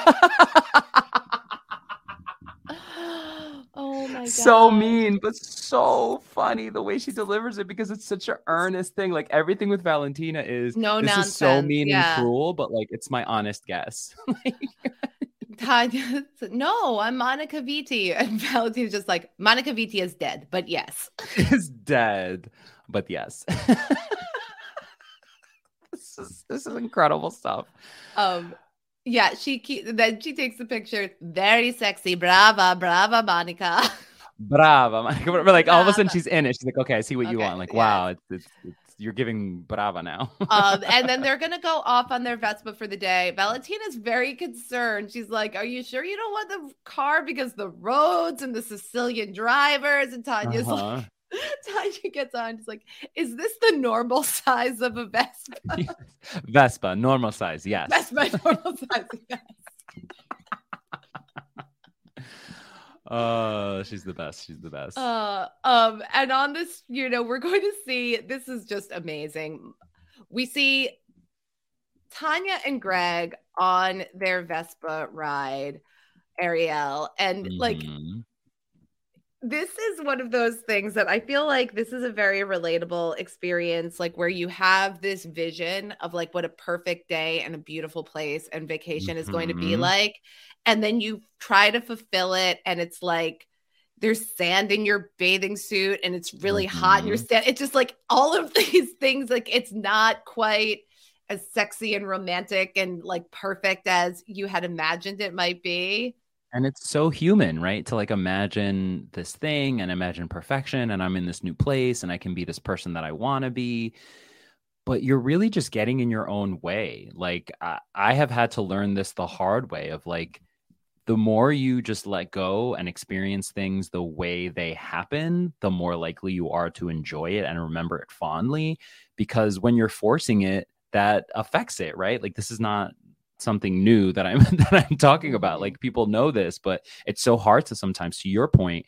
Oh my god. So mean, but so funny the way she delivers it because it's such an earnest thing. Like everything with Valentina is No this nonsense. is so mean Yeah. and cruel, but like it's my honest guess. Tanya, no, I'm Monica Vitti. And Valentina's just like, Monica Vitti is dead, but yes. Is dead, but yes. This is this is incredible stuff. Um, Yeah, she keep, then she takes the picture. Very sexy. Brava, brava, Monica. Brava. But like all of a sudden Brava. she's in it. She's like, okay, I see what you Okay, want. Like, yes. wow, it's, it's, it's you're giving brava now. um, and then they're gonna go off on their Vespa for the day. Valentina's very concerned. She's like, "Are you sure you don't want the car because the roads and the Sicilian drivers?" And Tanya's Uh-huh. like, Tanya gets on. She's like, "Is this the normal size of a Vespa?" Vespa, normal size, yes. Vespa, normal size. Yes. Oh, she's the best. She's the best. Uh, um, and on this, you know, we're going to see, this is just amazing. We see Tanya and Greg on their Vespa ride, Ariel, and Mhm. like, this is one of those things that I feel like this is a very relatable experience, like where you have this vision of like what a perfect day and a beautiful place and vacation is going to be Mhm. like. And then you try to fulfill it. And it's like, there's sand in your bathing suit and it's really hot and you're Mhm. stand. It's just like all of these things, like it's not quite as sexy and romantic and like perfect as you had imagined it might be. And it's so human, right? To like imagine this thing and imagine perfection, and I'm in this new place and I can be this person that I want to be. But you're really just getting in your own way. Like I, I have had to learn this the hard way of like, the more you just let go and experience things the way they happen, the more likely you are to enjoy it and remember it fondly. Because when you're forcing it, that affects it, right? Like this is not something new that I'm that I'm talking about. Like people know this, but it's so hard to sometimes, to your point,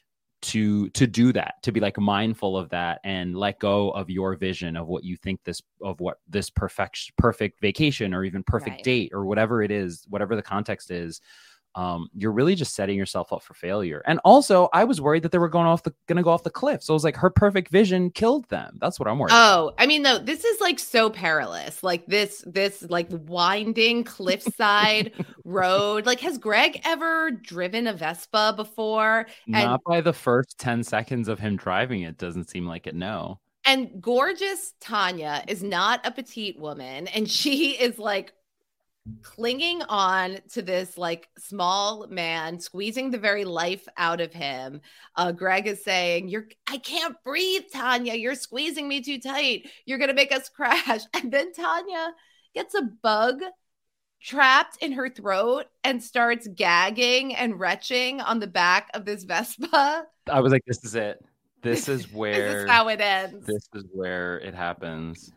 to to do that, to be like mindful of that and let go of your vision of what you think this of what this perfect perfect vacation or even perfect Right. date or whatever it is, whatever the context is. Um, you're really just setting yourself up for failure. And also, I was worried that they were going off the going to go off the cliff. So it was like her perfect vision killed them. That's what I'm worried about. Oh, I mean, no, this is like so perilous. Like this, this like winding cliffside road. Like, has Greg ever driven a Vespa before? And Not by the first ten seconds of him driving it. Doesn't seem like it. No. and gorgeous Tanya is not a petite woman, and she is like clinging on to this like small man, squeezing the very life out of him. Uh, Greg is saying, "You're, I can't breathe, Tanya. You're squeezing me too tight. You're gonna make us crash." And then Tanya gets a bug trapped in her throat and starts gagging and retching on the back of this Vespa. I was like, this is it. This is where This is how it ends. This is where it happens.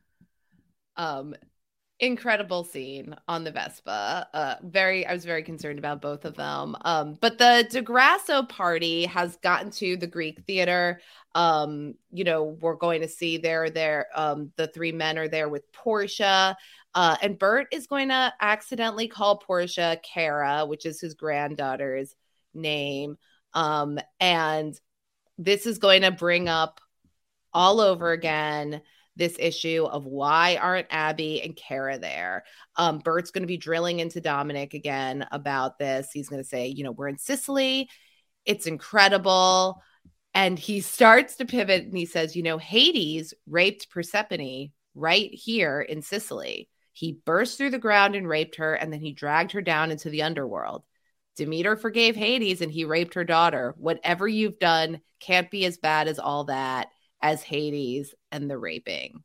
Um, incredible scene on the Vespa. Uh, very, I was very concerned about both of them. Um, but the DeGrasso party has gotten to the Greek theater. Um, you know, we're going to see there, there, um, the three men are there with Portia. Uh, and Bert is going to accidentally call Portia Kara, which is his granddaughter's name. Um, and this is going to bring up all over again this issue of why aren't Abby and Kara there? Um, Bert's going to be drilling into Dominic again about this. He's going to say, you know, we're in Sicily. It's incredible. And he starts to pivot and he says, you know, Hades raped Persephone right here in Sicily. He burst through the ground and raped her, and then he dragged her down into the underworld. Demeter forgave Hades and he raped her daughter. Whatever you've done can't be as bad as all that, as Hades and the raping.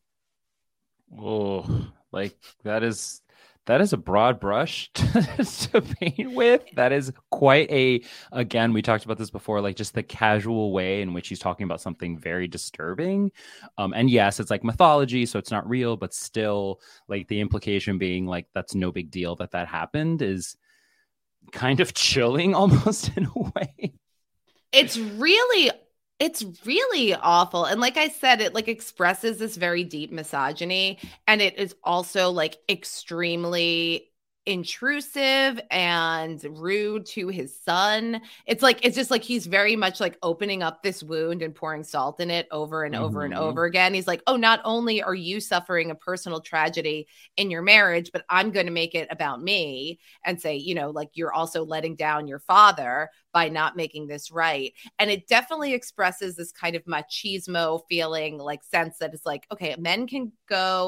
Oh, like that is that is a broad brush to paint with. That is quite a, again, we talked about this before, like just the casual way in which he's talking about something very disturbing. Um, and yes, it's like mythology, so it's not real, but still like the implication being like, that's no big deal that that happened is kind of chilling almost in a way. It's really It's really awful. And like I said, it like expresses this very deep misogyny. And it is also like extremely intrusive and rude to his son. It's like, it's just like he's very much like opening up this wound and pouring salt in it over and over Mhm. and over again. He's like, oh, not only are you suffering a personal tragedy in your marriage, but I'm going to make it about me and say, you know, like you're also letting down your father by not making this right. And it definitely expresses this kind of machismo feeling, like sense that it's like, okay, men can go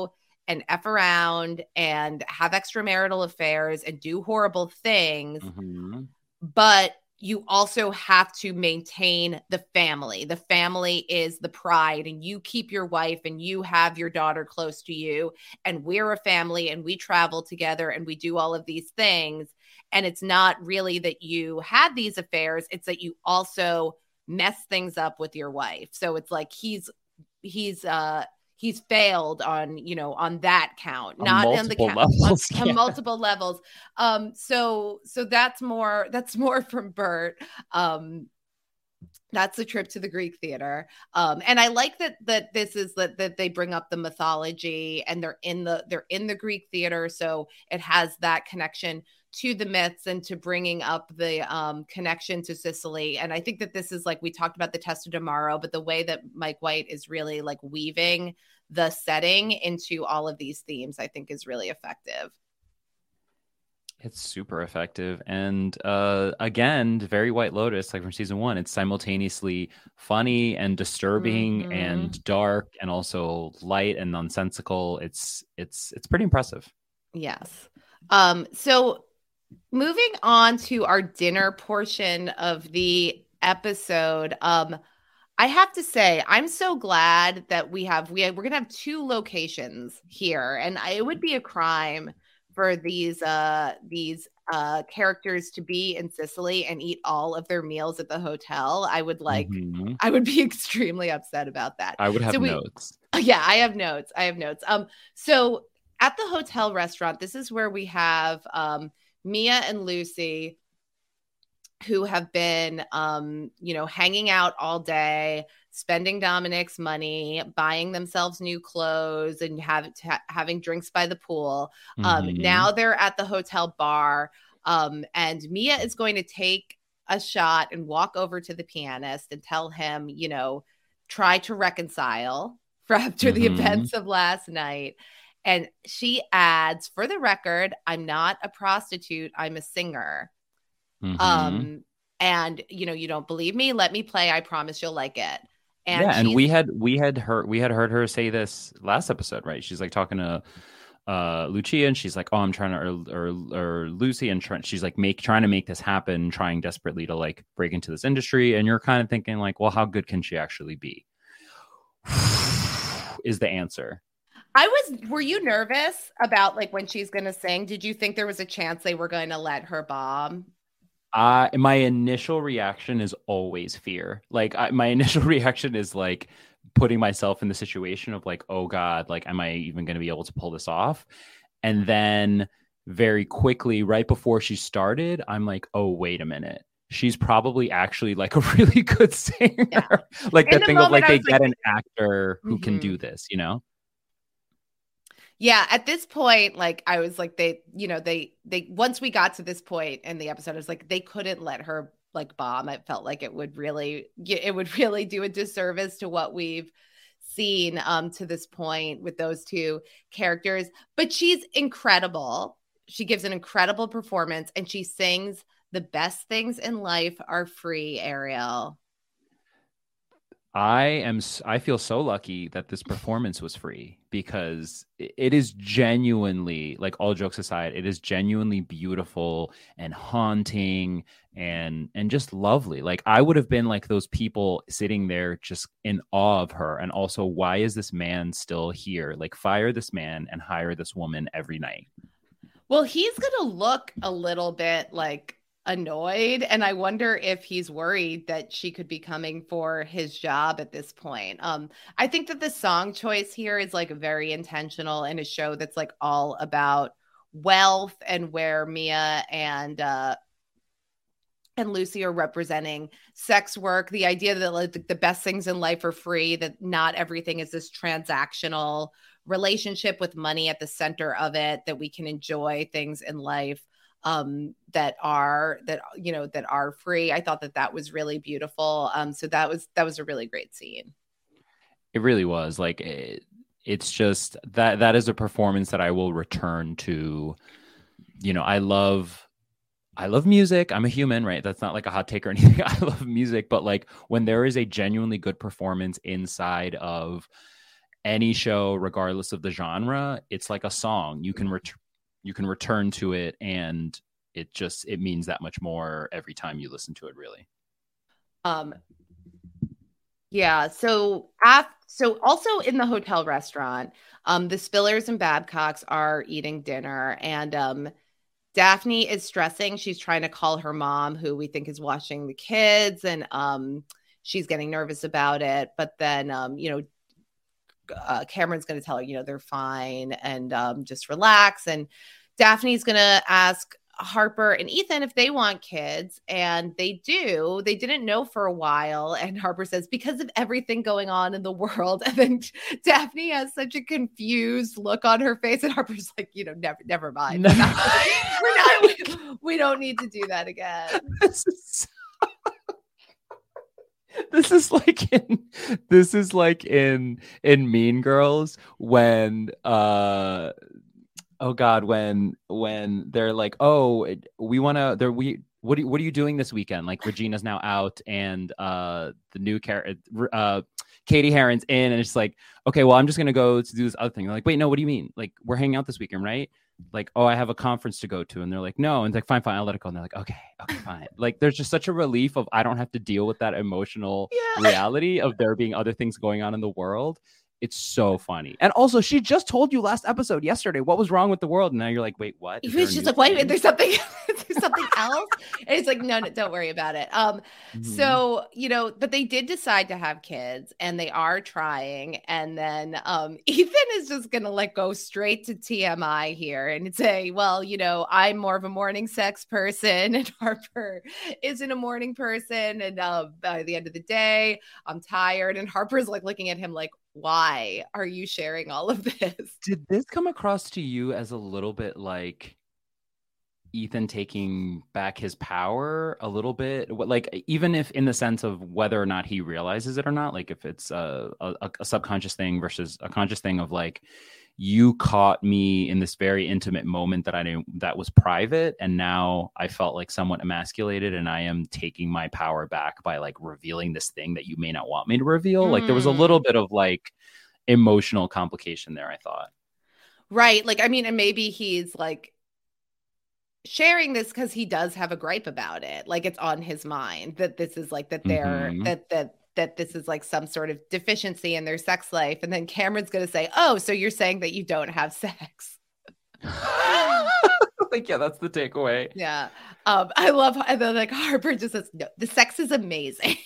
and F around and have extramarital affairs and do horrible things. Mm-hmm. But you also have to maintain the family. The family is the pride, and you keep your wife and you have your daughter close to you, and we're a family and we travel together and we do all of these things. And it's not really that you had these affairs. It's that you also mess things up with your wife. So it's like he's, he's, uh, he's failed on, you know, on that count, on not on the count, levels, on, yeah. on multiple levels. Um, so, so that's more, that's more from Bert. Um, that's the trip to the Greek theater. Um, and I like that, that this is that, that they bring up the mythology and they're in the, they're in the Greek theater. So it has that connection to the myths and to bringing up the um, connection to Sicily. And I think that this is like, we talked about the Test of Tomorrow, but the way that Mike White is really like weaving the setting into all of these themes, I think is really effective. It's super effective. And uh, again, very White Lotus, like from season one, it's simultaneously funny and disturbing mm-hmm. and dark and also light and nonsensical. It's, it's, it's pretty impressive. Yes. Um, so moving on to our dinner portion of the episode, um, I have to say, I'm so glad that we have, we have, we're going to have two locations here, and I, it would be a crime for these, uh, these, uh, characters to be in Sicily and eat all of their meals at the hotel. I would like, mm-hmm. I would be extremely upset about that. I would have so we, notes. Yeah, I have notes. I have notes. Um, so at the hotel restaurant, this is where we have, um, Mia and Lucy, who have been, um, you know, hanging out all day, spending Dominic's money, buying themselves new clothes, and have, ha- having drinks by the pool. Um, mm-hmm. Now they're at the hotel bar, um, and Mia is going to take a shot and walk over to the pianist and tell him, you know, try to reconcile for after mm-hmm. the events of last night. And she adds, for the record, I'm not a prostitute. I'm a singer. Mm-hmm. Um, and, you know, you don't believe me? Let me play. I promise you'll like it. And yeah, and we had we had heard we had heard her say this last episode, right? She's like talking to uh, Lucia, and she's like, "Oh, I'm trying to," or or, or Lucy, and try, she's like, "Make trying to make this happen, trying desperately to like break into this industry." And you're kind of thinking like, "Well, how good can she actually be?" Is the answer. I was, were you nervous about like when she's going to sing? Did you think there was a chance they were going to let her bomb? Uh, my initial reaction is always fear. Like I, my initial reaction is like putting myself in the situation of like, oh God, like, am I even going to be able to pull this off? And then very quickly, right before she started, I'm like, oh, wait a minute. She's probably actually like a really good singer. Yeah. Like in that the thing of like they get like, an actor who mm-hmm. can do this, you know? Yeah, at this point, like I was like, they, you know, they, they, once we got to this point in the episode, I was like, they couldn't let her like bomb. It felt like it would really, it would really do a disservice to what we've seen um, to this point with those two characters. But she's incredible. She gives an incredible performance, and she sings "The Best Things in Life Are Free," Ariel. I am. I feel so lucky that this performance was free, because it is genuinely, like, all jokes aside, it is genuinely beautiful and haunting and and just lovely. Like, I would have been like those people sitting there just in awe of her. And also, why is this man still here? Like, fire this man and hire this woman every night. Well, he's gonna look a little bit like annoyed, and I wonder if he's worried that she could be coming for his job at this point. Um, I think that the song choice here is like very intentional in a show that's like all about wealth, and where Mia and uh, and Lucy are representing sex work. The idea that like the best things in life are free, that not everything is this transactional relationship with money at the center of it, that we can enjoy things in life um, that are, that, you know, that are free. I thought that that was really beautiful. Um, so that was, that was a really great scene. It really was. Like, it, it's just that, that is a performance that I will return to. You know, I love, I love music. I'm a human, right? That's not like a hot take or anything. I love music, but like when there is a genuinely good performance inside of any show, regardless of the genre, it's like a song. You can ret- you can return to it, and it just it means that much more every time you listen to it, really. Um yeah, so af- so also in the hotel restaurant, um the Spillers and Babcocks are eating dinner, and um Daphne is stressing. She's trying to call her mom, who we think is watching the kids, and um she's getting nervous about it. But then um you know uh, Cameron's going to tell her, you know, they're fine, and um just relax. And Daphne's going to ask Harper and Ethan if they want kids, and they do. They didn't know for a while, and Harper says because of everything going on in the world. And then Daphne has such a confused look on her face, and Harper's like, you know, never, never mind. No. We're not, we're not, we, we don't need to do that again. This is This is like in this is like in in Mean Girls when uh oh God, when when they're like, oh, we want to, they're we what are, what are you doing this weekend? Like Regina's now out, and uh the new character, uh Katie Heron's in, and it's like, okay, well, I'm just gonna go to do this other thing. They're like, wait, no, what do you mean? Like, we're hanging out this weekend, right? Like, oh, I have a conference to go to, and they're like, no, and it's like, fine, fine, I'll let it go. And they're like, okay, okay, fine. Like, there's just such a relief of I don't have to deal with that emotional yeah. reality of there being other things going on in the world. It's so funny. And also, she just told you last episode yesterday what was wrong with the world, and now you're like, wait, what? Is She's just like, wait, wait, there's something, there's something else. And it's like, no, no, don't worry about it. Um, mm-hmm. So you know, but they did decide to have kids, and they are trying. And then um, Ethan is just gonna like go straight to T M I here and say, well, you know, I'm more of a morning sex person, and Harper isn't a morning person. And uh, by the end of the day, I'm tired. And Harper's like looking at him like, why are you sharing all of this? Did this come across to you as a little bit like Ethan taking back his power a little bit? Like, even if in the sense of whether or not he realizes it or not, like if it's a, a, a subconscious thing versus a conscious thing of like, you caught me in this very intimate moment that I didn't, that was private. And now I felt like somewhat emasculated, and I am taking my power back by like revealing this thing that you may not want me to reveal. Mm. Like there was a little bit of like emotional complication there, I thought. Right. Like, I mean, and maybe he's like sharing this because he does have a gripe about it. Like it's on his mind that this is like that they're mm-hmm. that, that, that this is like some sort of deficiency in their sex life. And then Cameron's going to say, oh, so you're saying that you don't have sex. Like, yeah, that's the takeaway. Yeah. Um, I love, and then like Harper just says, no, the sex is amazing.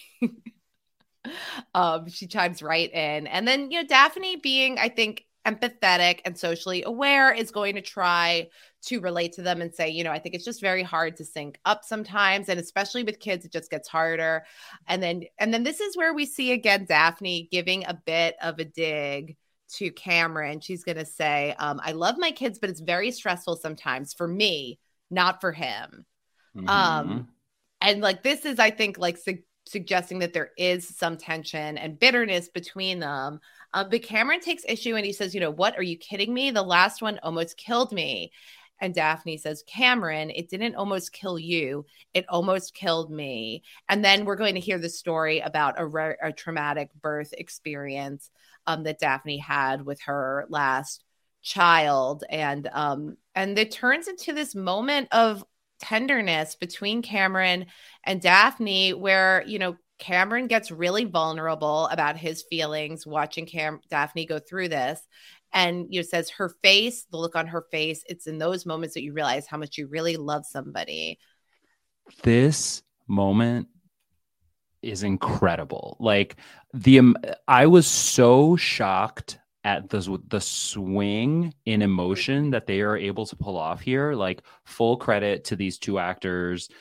um, she chimes right in. And then, you know, Daphne being, I think, empathetic and socially aware is going to try to relate to them and say, you know, I think it's just very hard to sync up sometimes. And especially with kids, it just gets harder. And then, and then this is where we see again, Daphne giving a bit of a dig to Cameron. She's going to say, um, I love my kids, but it's very stressful sometimes for me, not for him. Mm-hmm. Um, and like, this is, I think, like su- suggesting that there is some tension and bitterness between them. Uh, but Cameron takes issue and he says, you know, what, are you kidding me? The last one almost killed me. And Daphne says, Cameron, it didn't almost kill you. It almost killed me. And then we're going to hear the story about a, re- a traumatic birth experience um, that Daphne had with her last child. And, um, and it turns into this moment of tenderness between Cameron and Daphne where, you know, Cameron gets really vulnerable about his feelings watching Cam- Daphne go through this. And, you know, says her face, the look on her face, it's in those moments that you realize how much you really love somebody. This moment is incredible. Like the, um, I was so shocked at the, the swing in emotion that they are able to pull off here. Like full credit to these two actors.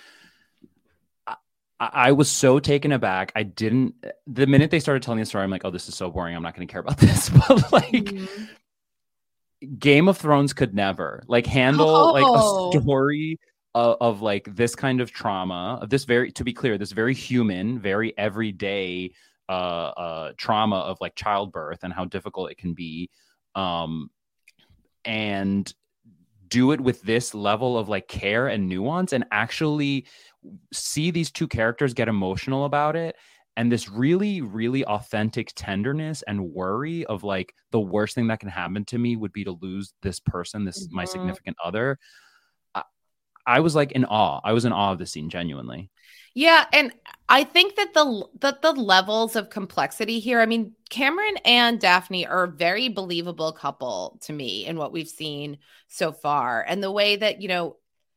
I was so taken aback. I didn't, the minute they started telling the story, I'm like, oh, this is so boring. I'm not going to care about this. But like mm-hmm. Game of Thrones could never like handle oh. like a story of, of like this kind of trauma of this very, to be clear, this very human, very everyday uh, uh, trauma of like childbirth and how difficult it can be. Um, and do it with this level of like care and nuance and actually see these two characters get emotional about it and this really, really authentic tenderness and worry of like the worst thing that can happen to me would be to lose this person, this mm-hmm. my significant other. I, I was like in awe. I was in awe of the scene, genuinely. Yeah, and I think that the that the levels of complexity here, I mean, Cameron and Daphne are a very believable couple to me in what we've seen so far. And the way that, you know,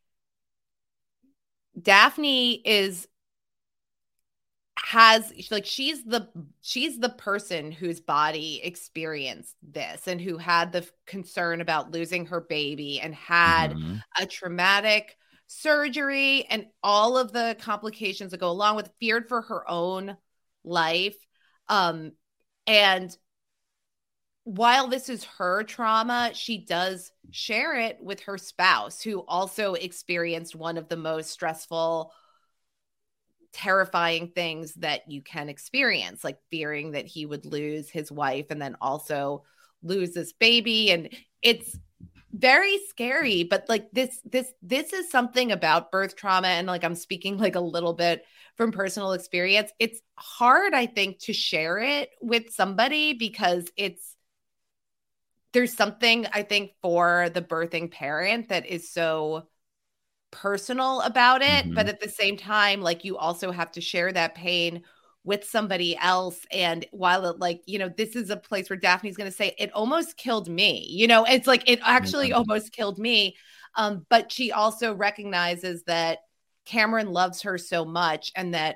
Daphne is has like she's the she's the person whose body experienced this and who had the concern about losing her baby and had mm-hmm. a traumatic surgery and all of the complications that go along with, feared for her own life. Um, and while this is her trauma, she does share it with her spouse, who also experienced one of the most stressful, terrifying things that you can experience, like fearing that he would lose his wife and then also lose this baby. And it's very scary, but like this, this, this is something about birth trauma. And like, I'm speaking like a little bit from personal experience. It's hard, I think, to share it with somebody because it's, there's something I think for the birthing parent that is so personal about it. Mm-hmm. But at the same time, like you also have to share that pain with somebody else. And while it like, you know, this is a place where Daphne's going to say, it almost killed me, you know, it's like, it actually mm-hmm. almost killed me. Um, but she also recognizes that Cameron loves her so much and that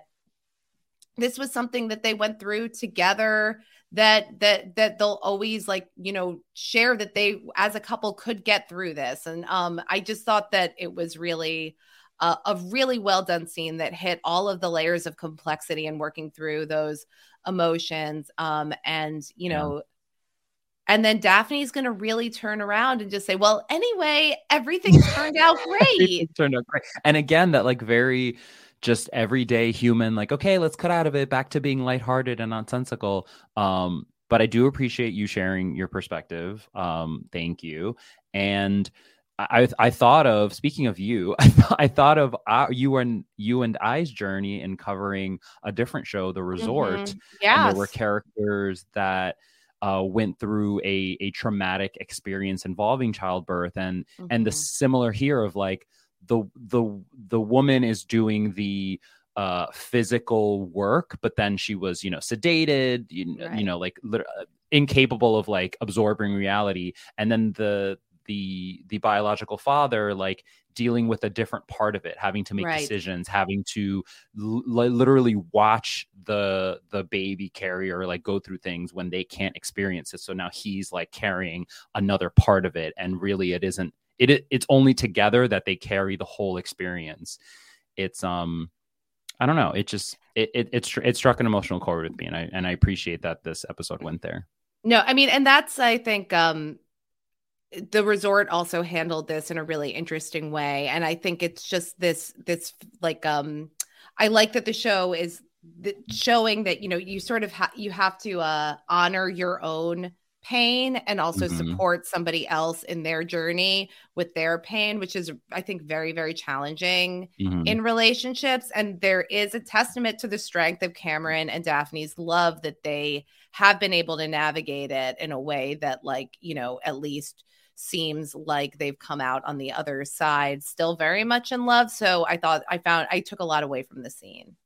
this was something that they went through together, that, that, that they'll always like, you know, share that they, as a couple, could get through this. And um, I just thought that it was really Uh, a really well done scene that hit all of the layers of complexity and working through those emotions. Um, and, you know, yeah. and then Daphne's going to really turn around and just say, well, anyway, everything turned out great. turned out great. And again, that like very just everyday human, like, okay, let's cut out of it, back to being lighthearted and nonsensical. Um, but I do appreciate you sharing your perspective. Um, thank you. And I I thought of, speaking of you, I, th- I thought of our, you and you and I's journey in covering a different show, The Resort. Mm-hmm. Yes. And there were characters that uh, went through a a traumatic experience involving childbirth, and mm-hmm. and the similar here of like the the the woman is doing the uh, physical work, but then she was, you know, sedated, you, right. you know, like incapable of like absorbing reality, and then the the the biological father like dealing with a different part of it, having to make right. decisions, having to l- literally watch the the baby carrier like go through things when they can't experience it. So now he's like carrying another part of it, and really it isn't it, it it's only together that they carry the whole experience. It's um I don't know, it just it it it, it struck an emotional chord with me, and I and I appreciate that this episode went there. No, I mean, and that's I think um The Resort also handled this in a really interesting way. And I think it's just this, this like, um, I like that the show is th- showing that, you know, you sort of ha- you have to uh, honor your own pain and also mm-hmm. support somebody else in their journey with their pain, which is, I think, very, very challenging mm-hmm. in relationships. And there is a testament to the strength of Cameron and Daphne's love that they have been able to navigate it in a way that, like, you know, at least seems like they've come out on the other side still very much in love. So I thought I found I took a lot away from the scene.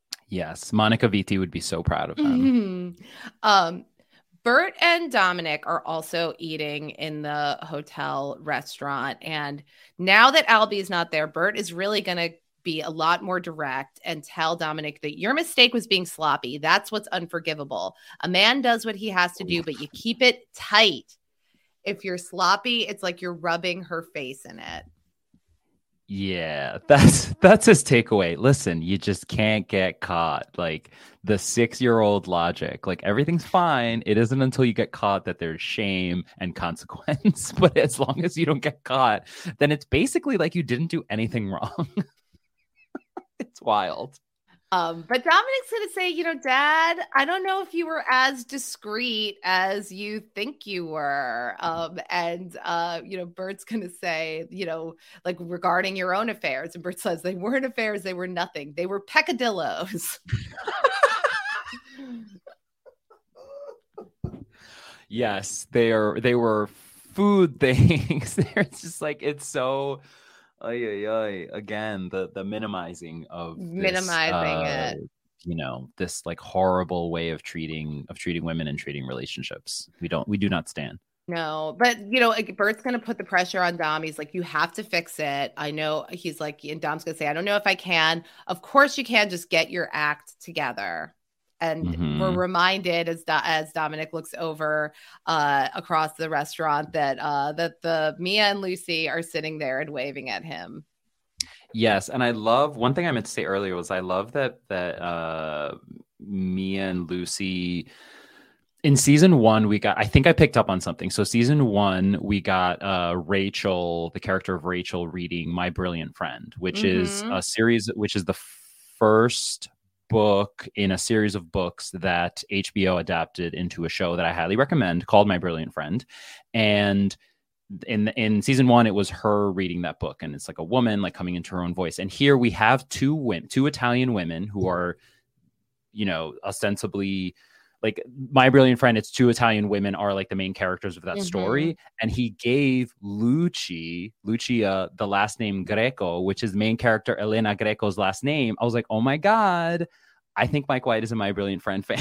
Yes, Monica Vitti would be so proud of them. Mm-hmm. Um, Bert and Dominic are also eating in the hotel restaurant. And now that Albie's not there, Bert is really going to be a lot more direct and tell Dominic that your mistake was being sloppy. That's what's unforgivable. A man does what he has to do, but you keep it tight. If you're sloppy, it's like you're rubbing her face in it. Yeah, that's that's his takeaway. Listen, you just can't get caught. Like the six-year-old logic, like everything's fine. It isn't until you get caught that there's shame and consequence. But as long as you don't get caught, then it's basically like you didn't do anything wrong. It's wild. Um, but Dominic's going to say, you know, Dad, I don't know if you were as discreet as you think you were. Um, and, uh, you know, Bert's going to say, you know, like regarding your own affairs. And Bert says they weren't affairs. They were nothing. They were peccadillos. Yes, they are. They were food things. It's just like it's so. Ay, ay, ay. Again, the the minimizing of this, Minimizing uh, it. You know, this like horrible way of treating of treating women and treating relationships. We don't. We do not stand. No, but you know, like, Bert's gonna put the pressure on Dom. He's like, you have to fix it. I know. He's like, and Dom's gonna say, I don't know if I can. Of course you can. Just get your act together. And Mhm. we're reminded as Do- as Dominic looks over uh, across the restaurant that uh, that the Mia and Lucy are sitting there and waving at him. Yes, and I love one thing I meant to say earlier was I love that that uh, Mia and Lucy. In season one, we got, I think I picked up on something. So season one, we got uh, Rachel, the character of Rachel reading My Brilliant Friend, which Mhm. is a series, which is the first book in a series of books that H B O adapted into a show that I highly recommend called My Brilliant Friend. And in in season one, it was her reading that book. And it's like a woman like coming into her own voice. And here we have two women, two Italian women who are, you know, ostensibly like My Brilliant Friend, it's two Italian women are like the main characters of that Mhm. story. And he gave Luci, Lucia, the last name Greco, which is main character Elena Greco's last name. I was like, oh my God, I think Mike White is a My Brilliant Friend fan.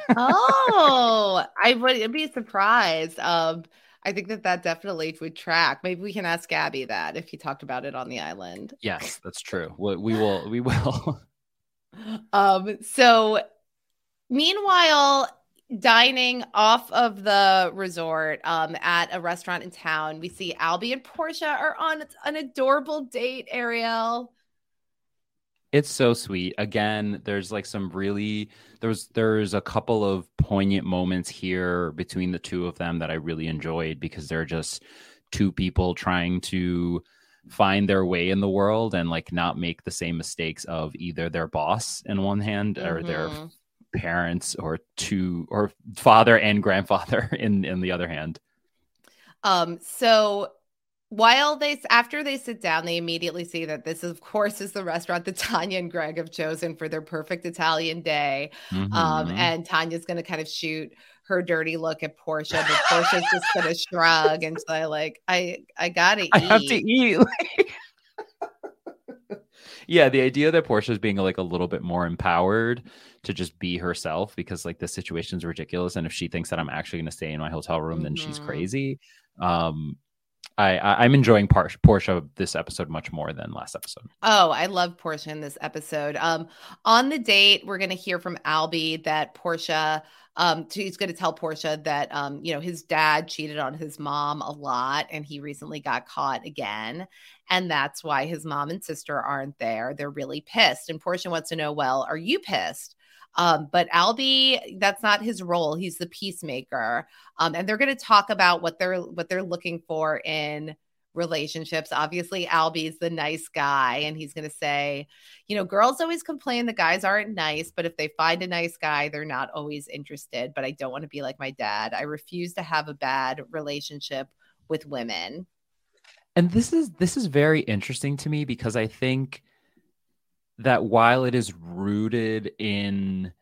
Oh, I wouldn't be surprised. Um, I think that that definitely would track. Maybe we can ask Gabby that if he talked about it on the island. Yes, that's true. We, we will. We will. Um, so meanwhile, dining off of the resort um, at a restaurant in town, we see Albie and Portia are on an adorable date, Ariel. It's so sweet. Again, there's like some really there's there's a couple of poignant moments here between the two of them that I really enjoyed because they're just two people trying to find their way in the world and like not make the same mistakes of either their boss in one hand or their Mhm. parents or two or father and grandfather in in the other hand. Um, so while they after they sit down, they immediately see that this, of course, is the restaurant that Tanya and Greg have chosen for their perfect Italian day. Um, Mhm. and Tanya's going to kind of shoot her dirty look at Portia, but Portia's just going to shrug and say, like, I I gotta eat. I have to eat. Yeah, the idea that Portia's being like a little bit more empowered to just be herself because like this situation is ridiculous, and if she thinks that I'm actually going to stay in my hotel room, then she's Mhm. crazy. Um, I, I I'm enjoying Por- Portia this episode much more than last episode. Oh, I love Portia in this episode. Um, on the date, we're going to hear from Albie that Portia, um, he's going to tell Portia that, um, you know, his dad cheated on his mom a lot and he recently got caught again. And that's why his mom and sister aren't there. They're really pissed. And Portia wants to know, well, are you pissed? Um, but Albie, that's not his role. He's the peacemaker. Um, and they're going to talk about what they're what they're looking for in relationships. Obviously, Albie's the nice guy, and he's going to say, you know, girls always complain the guys aren't nice, but if they find a nice guy, they're not always interested. But I don't want to be like my dad. I refuse to have a bad relationship with women. And this is this is very interesting to me because I think that while it is rooted in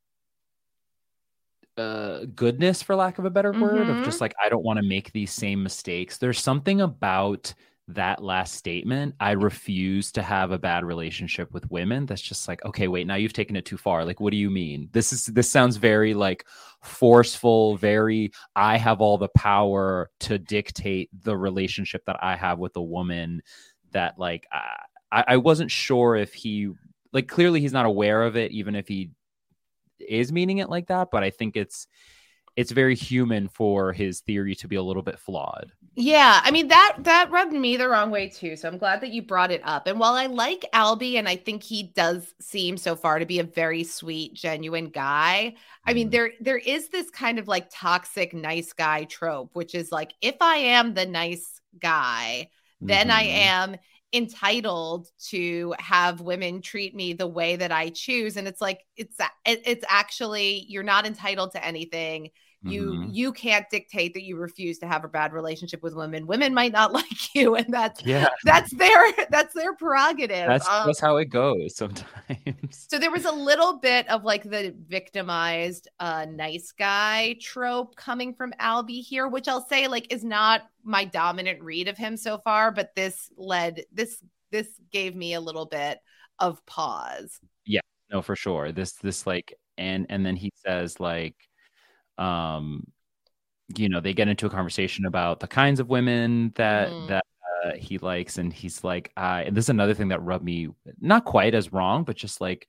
uh, goodness, for lack of a better word, Mhm. of just like, I don't want to make these same mistakes. There's something about that last statement. I refuse to have a bad relationship with women. That's just like, okay, wait, now you've taken it too far. Like, what do you mean? This is, this sounds very like forceful, very, I have all the power to dictate the relationship that I have with a woman that like, I, I wasn't sure if he, like, clearly he's not aware of it, even if he is meaning it like that. But I think it's, it's very human for his theory to be a little bit flawed. Yeah, I mean, that that rubbed me the wrong way too. So I'm glad that you brought it up. And while I like Albie, and I think he does seem so far to be a very sweet, genuine guy, I mean, there there is this kind of like toxic nice guy trope, which is like, if I am the nice guy, then I Mhm. am entitled to have women treat me the way that I choose. And it's like, it's it- it's actually, you're not entitled to anything. You Mhm. you can't dictate that you refuse to have a bad relationship with women. Women might not like you, and that's Yeah. that's their that's their prerogative. That's Um, that's how it goes sometimes. so there was a little bit of like the victimized uh nice guy trope coming from Albie here, which I'll say like is not my dominant read of him so far, but this led this this gave me a little bit of pause. Yeah, no, for sure. This this like and and then he says like um you know, they get into a conversation about the kinds of women that Mhm. that uh, he likes, and he's like, uh, and this is another thing that rubbed me not quite as wrong, but just like,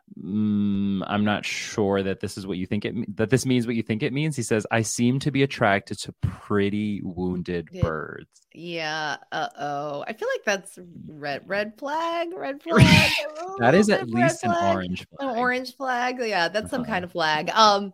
mm, I'm not sure that this is what you think it me- that this means what you think it means. He says, "I seem to be attracted to pretty wounded Did- birds." Yeah, uh-oh. I feel like that's red red flag, red flag. a That is little at bit red least an flag. orange An flag. orange flag. Yeah, that's some Uh-huh. kind of flag. Um,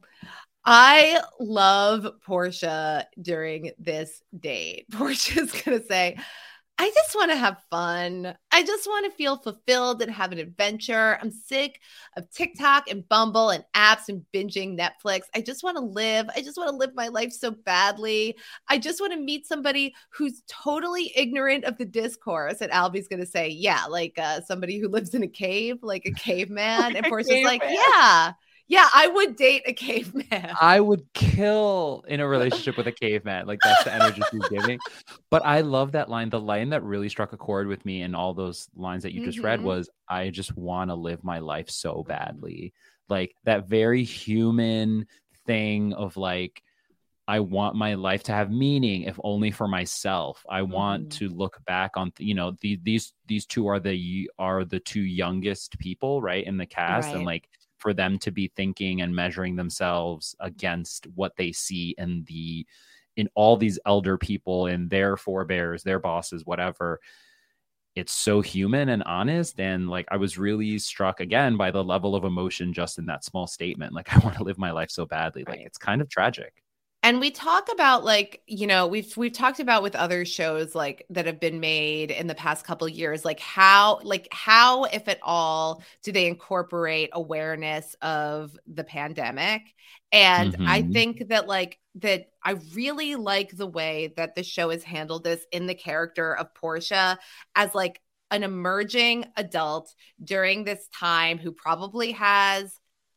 I love Portia during this date. Portia's gonna say, I just want to have fun. I just want to feel fulfilled and have an adventure. I'm sick of TikTok and Bumble and apps and binging Netflix. I just want to live. I just want to live my life so badly. I just want to meet somebody who's totally ignorant of the discourse. And Albie's going to say, yeah, like uh, somebody who lives in a cave, like a caveman. And a Portia's like, caveman. yeah, yeah, I would date a caveman. I would kill in a relationship with a caveman. Like that's the energy she's giving. But I love that line. The line that really struck a chord with me in all those lines that you just read Mhm. was, I just want to live my life so badly. Like that very human thing of like, I want my life to have meaning, if only for myself. I want Mhm. to look back on, you know, the, these these two are the are the two youngest people, right, in the cast, and Right. like for them to be thinking and measuring themselves against what they see in the in all these elder people and their forebears, their bosses, whatever. It's so human and honest. And like, I was really struck again by the level of emotion just in that small statement. Like, I want to live my life so badly. Like, Right. it's kind of tragic. And we talk about like, you know, we've we've talked about with other shows like that have been made in the past couple of years, like how like how, if at all, do they incorporate awareness of the pandemic? And I Mhm. think that like that I really like the way that the show has handled this in the character of Portia as like an emerging adult during this time who probably has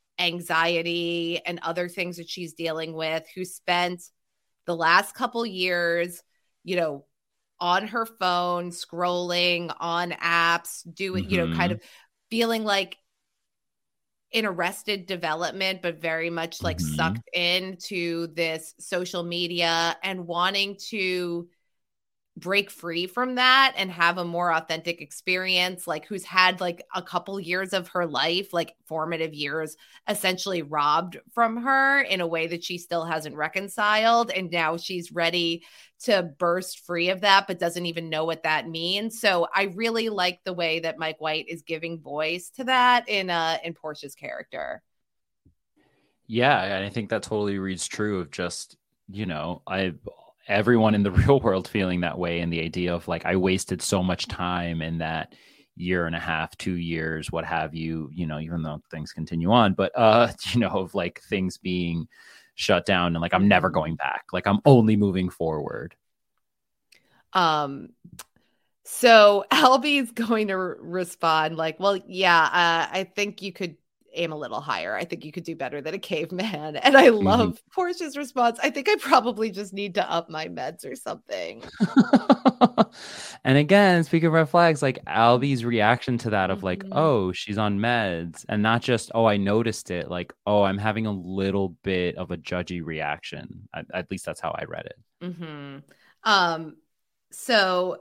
anxiety and other things that she's dealing with, who spent the last couple years, you know, on her phone, scrolling on apps, doing, you know, kind Mhm. of feeling like in arrested development, but very much like Mhm. sucked into this social media and wanting to break free from that and have a more authentic experience, like who's had like a couple years of her life, like formative years, essentially robbed from her in a way that she still hasn't reconciled. And now she's ready to burst free of that, but doesn't even know what that means. So I really like the way that Mike White is giving voice to that in uh in Portia's character. Yeah, and I think that totally reads true of just, you know, I everyone in the real world feeling that way, and the idea of like, I wasted so much time in that year and a half, two years, what have you, you know, even though things continue on, but uh, you know, of like things being shut down and like, I'm never going back. Like I'm only moving forward. Um, so Albie's going to re- respond like, well, yeah, uh, I think you could aim a little higher. I think you could do better than a caveman. And I love Portia's response. I think I probably just need to up my meds or something. And again, speaking of red flags, like Albie's reaction to that of like, Mhm. oh, she's on meds, and not just, oh, I noticed it, like, oh, I'm having a little bit of a judgy reaction. At, at least that's how I read it. Mm-hmm. Um, so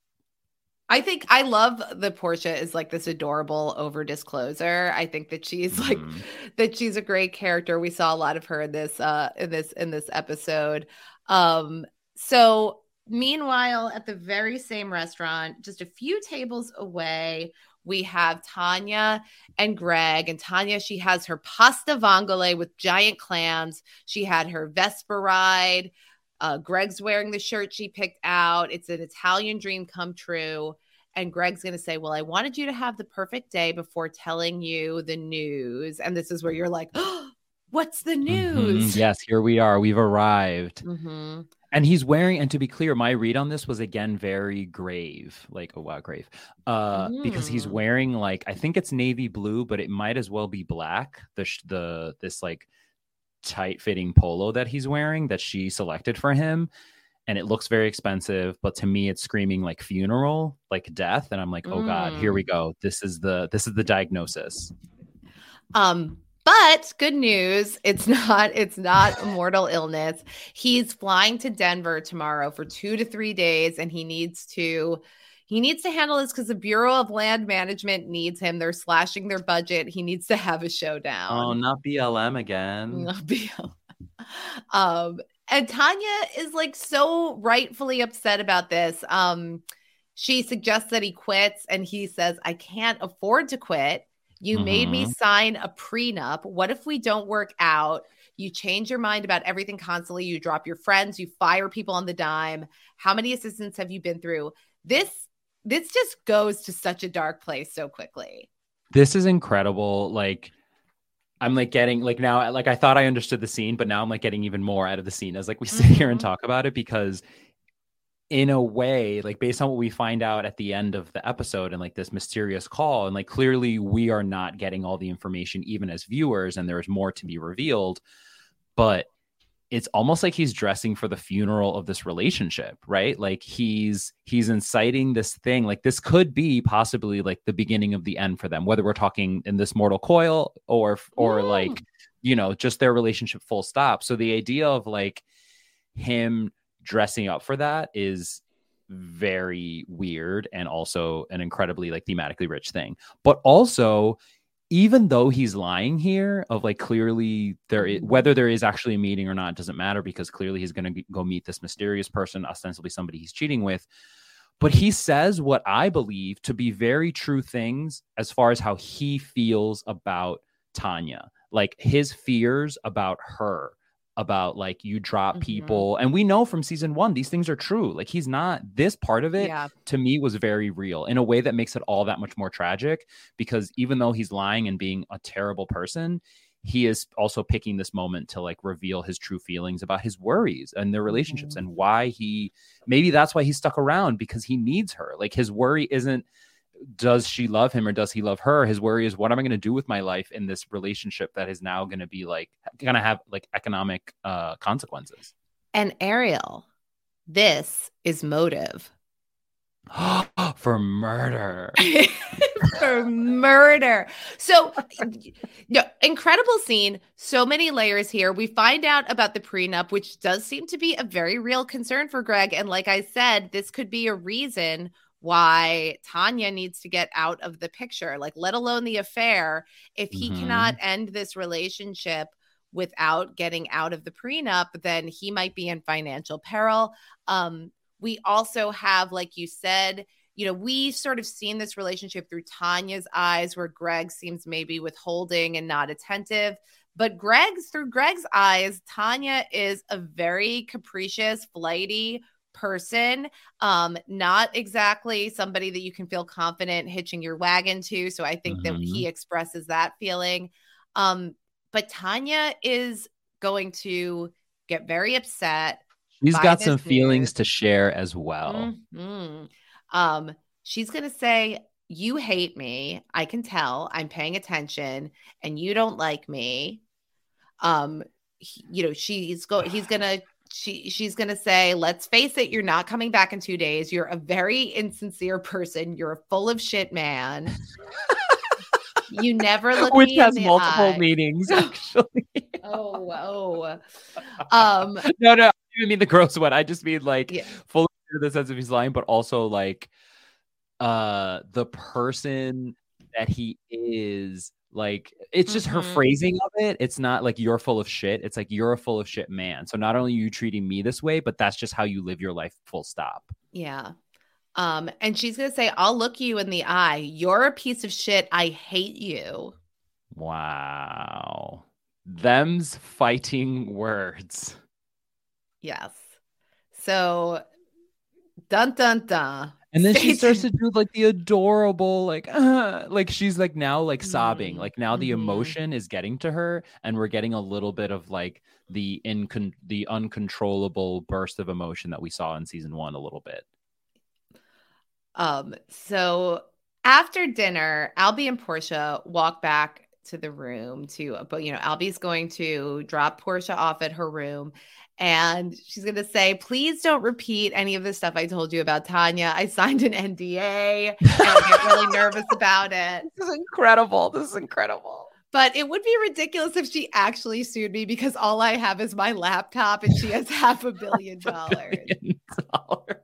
I think I love that Portia is like this adorable over discloser. I think that she's like Mhm. that she's a great character. We saw a lot of her in this uh in this in this episode. Um so meanwhile, at the very same restaurant, just a few tables away, we have Tanya and Greg. And Tanya, she has her pasta vongole with giant clams. She had her Vespa ride. Uh, Greg's wearing the shirt she picked out. It's an Italian dream come true. And Greg's going to say, well, I wanted you to have the perfect day before telling you the news. And this is where you're like, oh, What's the news? Mm-hmm. Yes, here we are. We've arrived. Mm-hmm. And he's wearing, and to be clear, my read on this was again very grave, like, oh wow, grave. Uh, mm. Because he's wearing like, I think it's navy blue, but it might as well be black. The the this like tight fitting polo that he's wearing that she selected for him. And it looks very expensive, but to me, it's screaming like funeral, like death. And I'm like, oh mm. God, here we go. This is the this is the diagnosis. Um. But good news, it's not it's not a mortal illness. He's flying to Denver tomorrow for two to three days, and he needs to he needs to handle this because the Bureau of Land Management needs him. They're slashing their budget. He needs to have a showdown. Oh, not B L M again. Not B L M. Um, and Tanya is like so rightfully upset about this. Um, she suggests that he quits, and he says, "I can't afford to quit. You mm-hmm. made me sign a prenup. What if we don't work out? You change your mind about everything constantly. You drop your friends. You fire people on the dime. How many assistants have you been through?" This, this just goes to such a dark place so quickly. This is incredible. Like, I'm like getting like now, like I thought I understood the scene, but now I'm like getting even more out of the scene as like we sit mm-hmm. here and talk about it, because in a way, like based on what we find out at the end of the episode and like this mysterious call, and like clearly we are not getting all the information even as viewers, and there's more to be revealed, but it's almost like he's dressing for the funeral of this relationship, right? Like he's he's inciting this thing. Like this could be possibly like the beginning of the end for them, whether we're talking in this mortal coil or or yeah. like, you know, just their relationship full stop. So the idea of like him dressing up for that is very weird, and also an incredibly like thematically rich thing. But also, even though he's lying here of like clearly there is, whether there is actually a meeting or not doesn't matter, because clearly he's going to go meet this mysterious person, ostensibly somebody he's cheating with. But he says what I believe to be very true things as far as how he feels about Tanya, like his fears about her, about like you drop people. Mm-hmm. And we know from season one, these things are true. Like he's not, this part of it yeah. to me was very real in a way that makes it all that much more tragic, because even though he's lying and being a terrible person, he is also picking this moment to like reveal his true feelings about his worries and their relationships mm-hmm. and why he, maybe that's why he stuck around, because he needs her. Like his worry isn't, does she love him or does he love her? His worry is, what am I going to do with my life in this relationship that is now going to be like going to have like economic uh, consequences? And Ariel, this is motive. For murder. For murder. So, no, incredible scene. So many layers here. We find out about the prenup, which does seem to be a very real concern for Greg. And like I said, this could be a reason why Tanya needs to get out of the picture, like let alone the affair. If he mm-hmm. cannot end this relationship without getting out of the prenup, then he might be in financial peril. Um, we also have, like you said, you know, we sort of seen this relationship through Tanya's eyes, where Greg seems maybe withholding and not attentive. But Greg's through Greg's eyes, Tanya is a very capricious, flighty person, um, not exactly somebody that you can feel confident hitching your wagon to. So I think mm-hmm. that he expresses that feeling. Um, but Tanya is going to get very upset. She's got some news. feelings to share as well. Mm-hmm. Um, she's going to say, "You hate me. I can tell. I'm paying attention, and you don't like me." Um, he, you know, she's go. He's gonna. She she's gonna say, "Let's face it, you're not coming back in two days. You're a very insincere person. You're a full of shit man. You never look Which me has in the multiple eye." meanings, actually. oh, oh. Um, no, no, I don't even mean the gross one. I just mean like yeah. fully in the sense of he's lying, but also like uh the person that he is. Like, it's just mm-hmm. her phrasing of it. It's not like you're full of shit. It's like you're a full of shit man. So not only are you treating me this way, but that's just how you live your life, full stop. Yeah. Um, and she's going to say, "I'll look you in the eye. You're a piece of shit. I hate you." Wow. Them's fighting words. Yes. So, dun, dun, dun. And then she starts to do like the adorable, like, uh, like she's like now like sobbing. Like now the emotion is getting to her, and we're getting a little bit of like the incon- the uncontrollable burst of emotion that we saw in season one a little bit. Um, so after dinner, Albie and Portia walk back to the room to, but you know, Albie's going to drop Portia off at her room. And she's going to say, please don't repeat any of the stuff I told you about Tanya. I signed an N D A. And I get really nervous about it. This is incredible. This is incredible. But it would be ridiculous if she actually sued me, because all I have is my laptop and she has half a billion dollars. Billion dollars.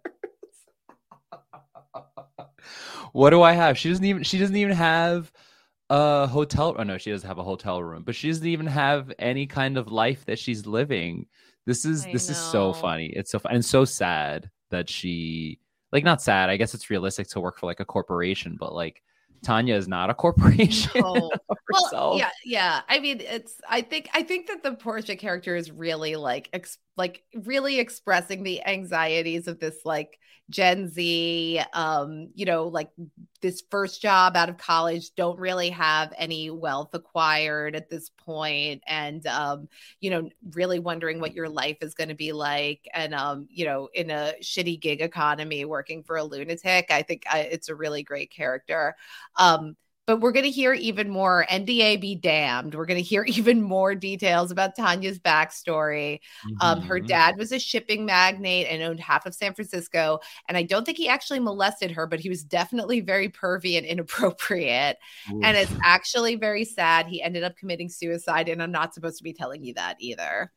What do I have? She doesn't even, she doesn't even have a hotel. Oh no, she doesn't have a hotel room, but she doesn't even have any kind of life that she's living. This is I this know. is so funny. It's so fun and so sad that she, like, not sad. I guess it's realistic to work for like a corporation, but like Tanya is not a corporation. No. Well, yeah, yeah. I mean, it's. I think. I think that the Portia character is really like, ex- like really expressing the anxieties of this like Gen Z. Um, you know, like this first job out of college, don't really have any wealth acquired at this point, and um, you know, really wondering what your life is going to be like, and um, you know, in a shitty gig economy, working for a lunatic. I think I, it's a really great character. Um, but we're going to hear even more. N D A be damned. We're going to hear even more details about Tanya's backstory. Mm-hmm. Um, her dad was a shipping magnate and owned half of San Francisco. And I don't think he actually molested her, but he was definitely very pervy and inappropriate. Oof. And it's actually very sad. He ended up committing suicide. And I'm not supposed to be telling you that either.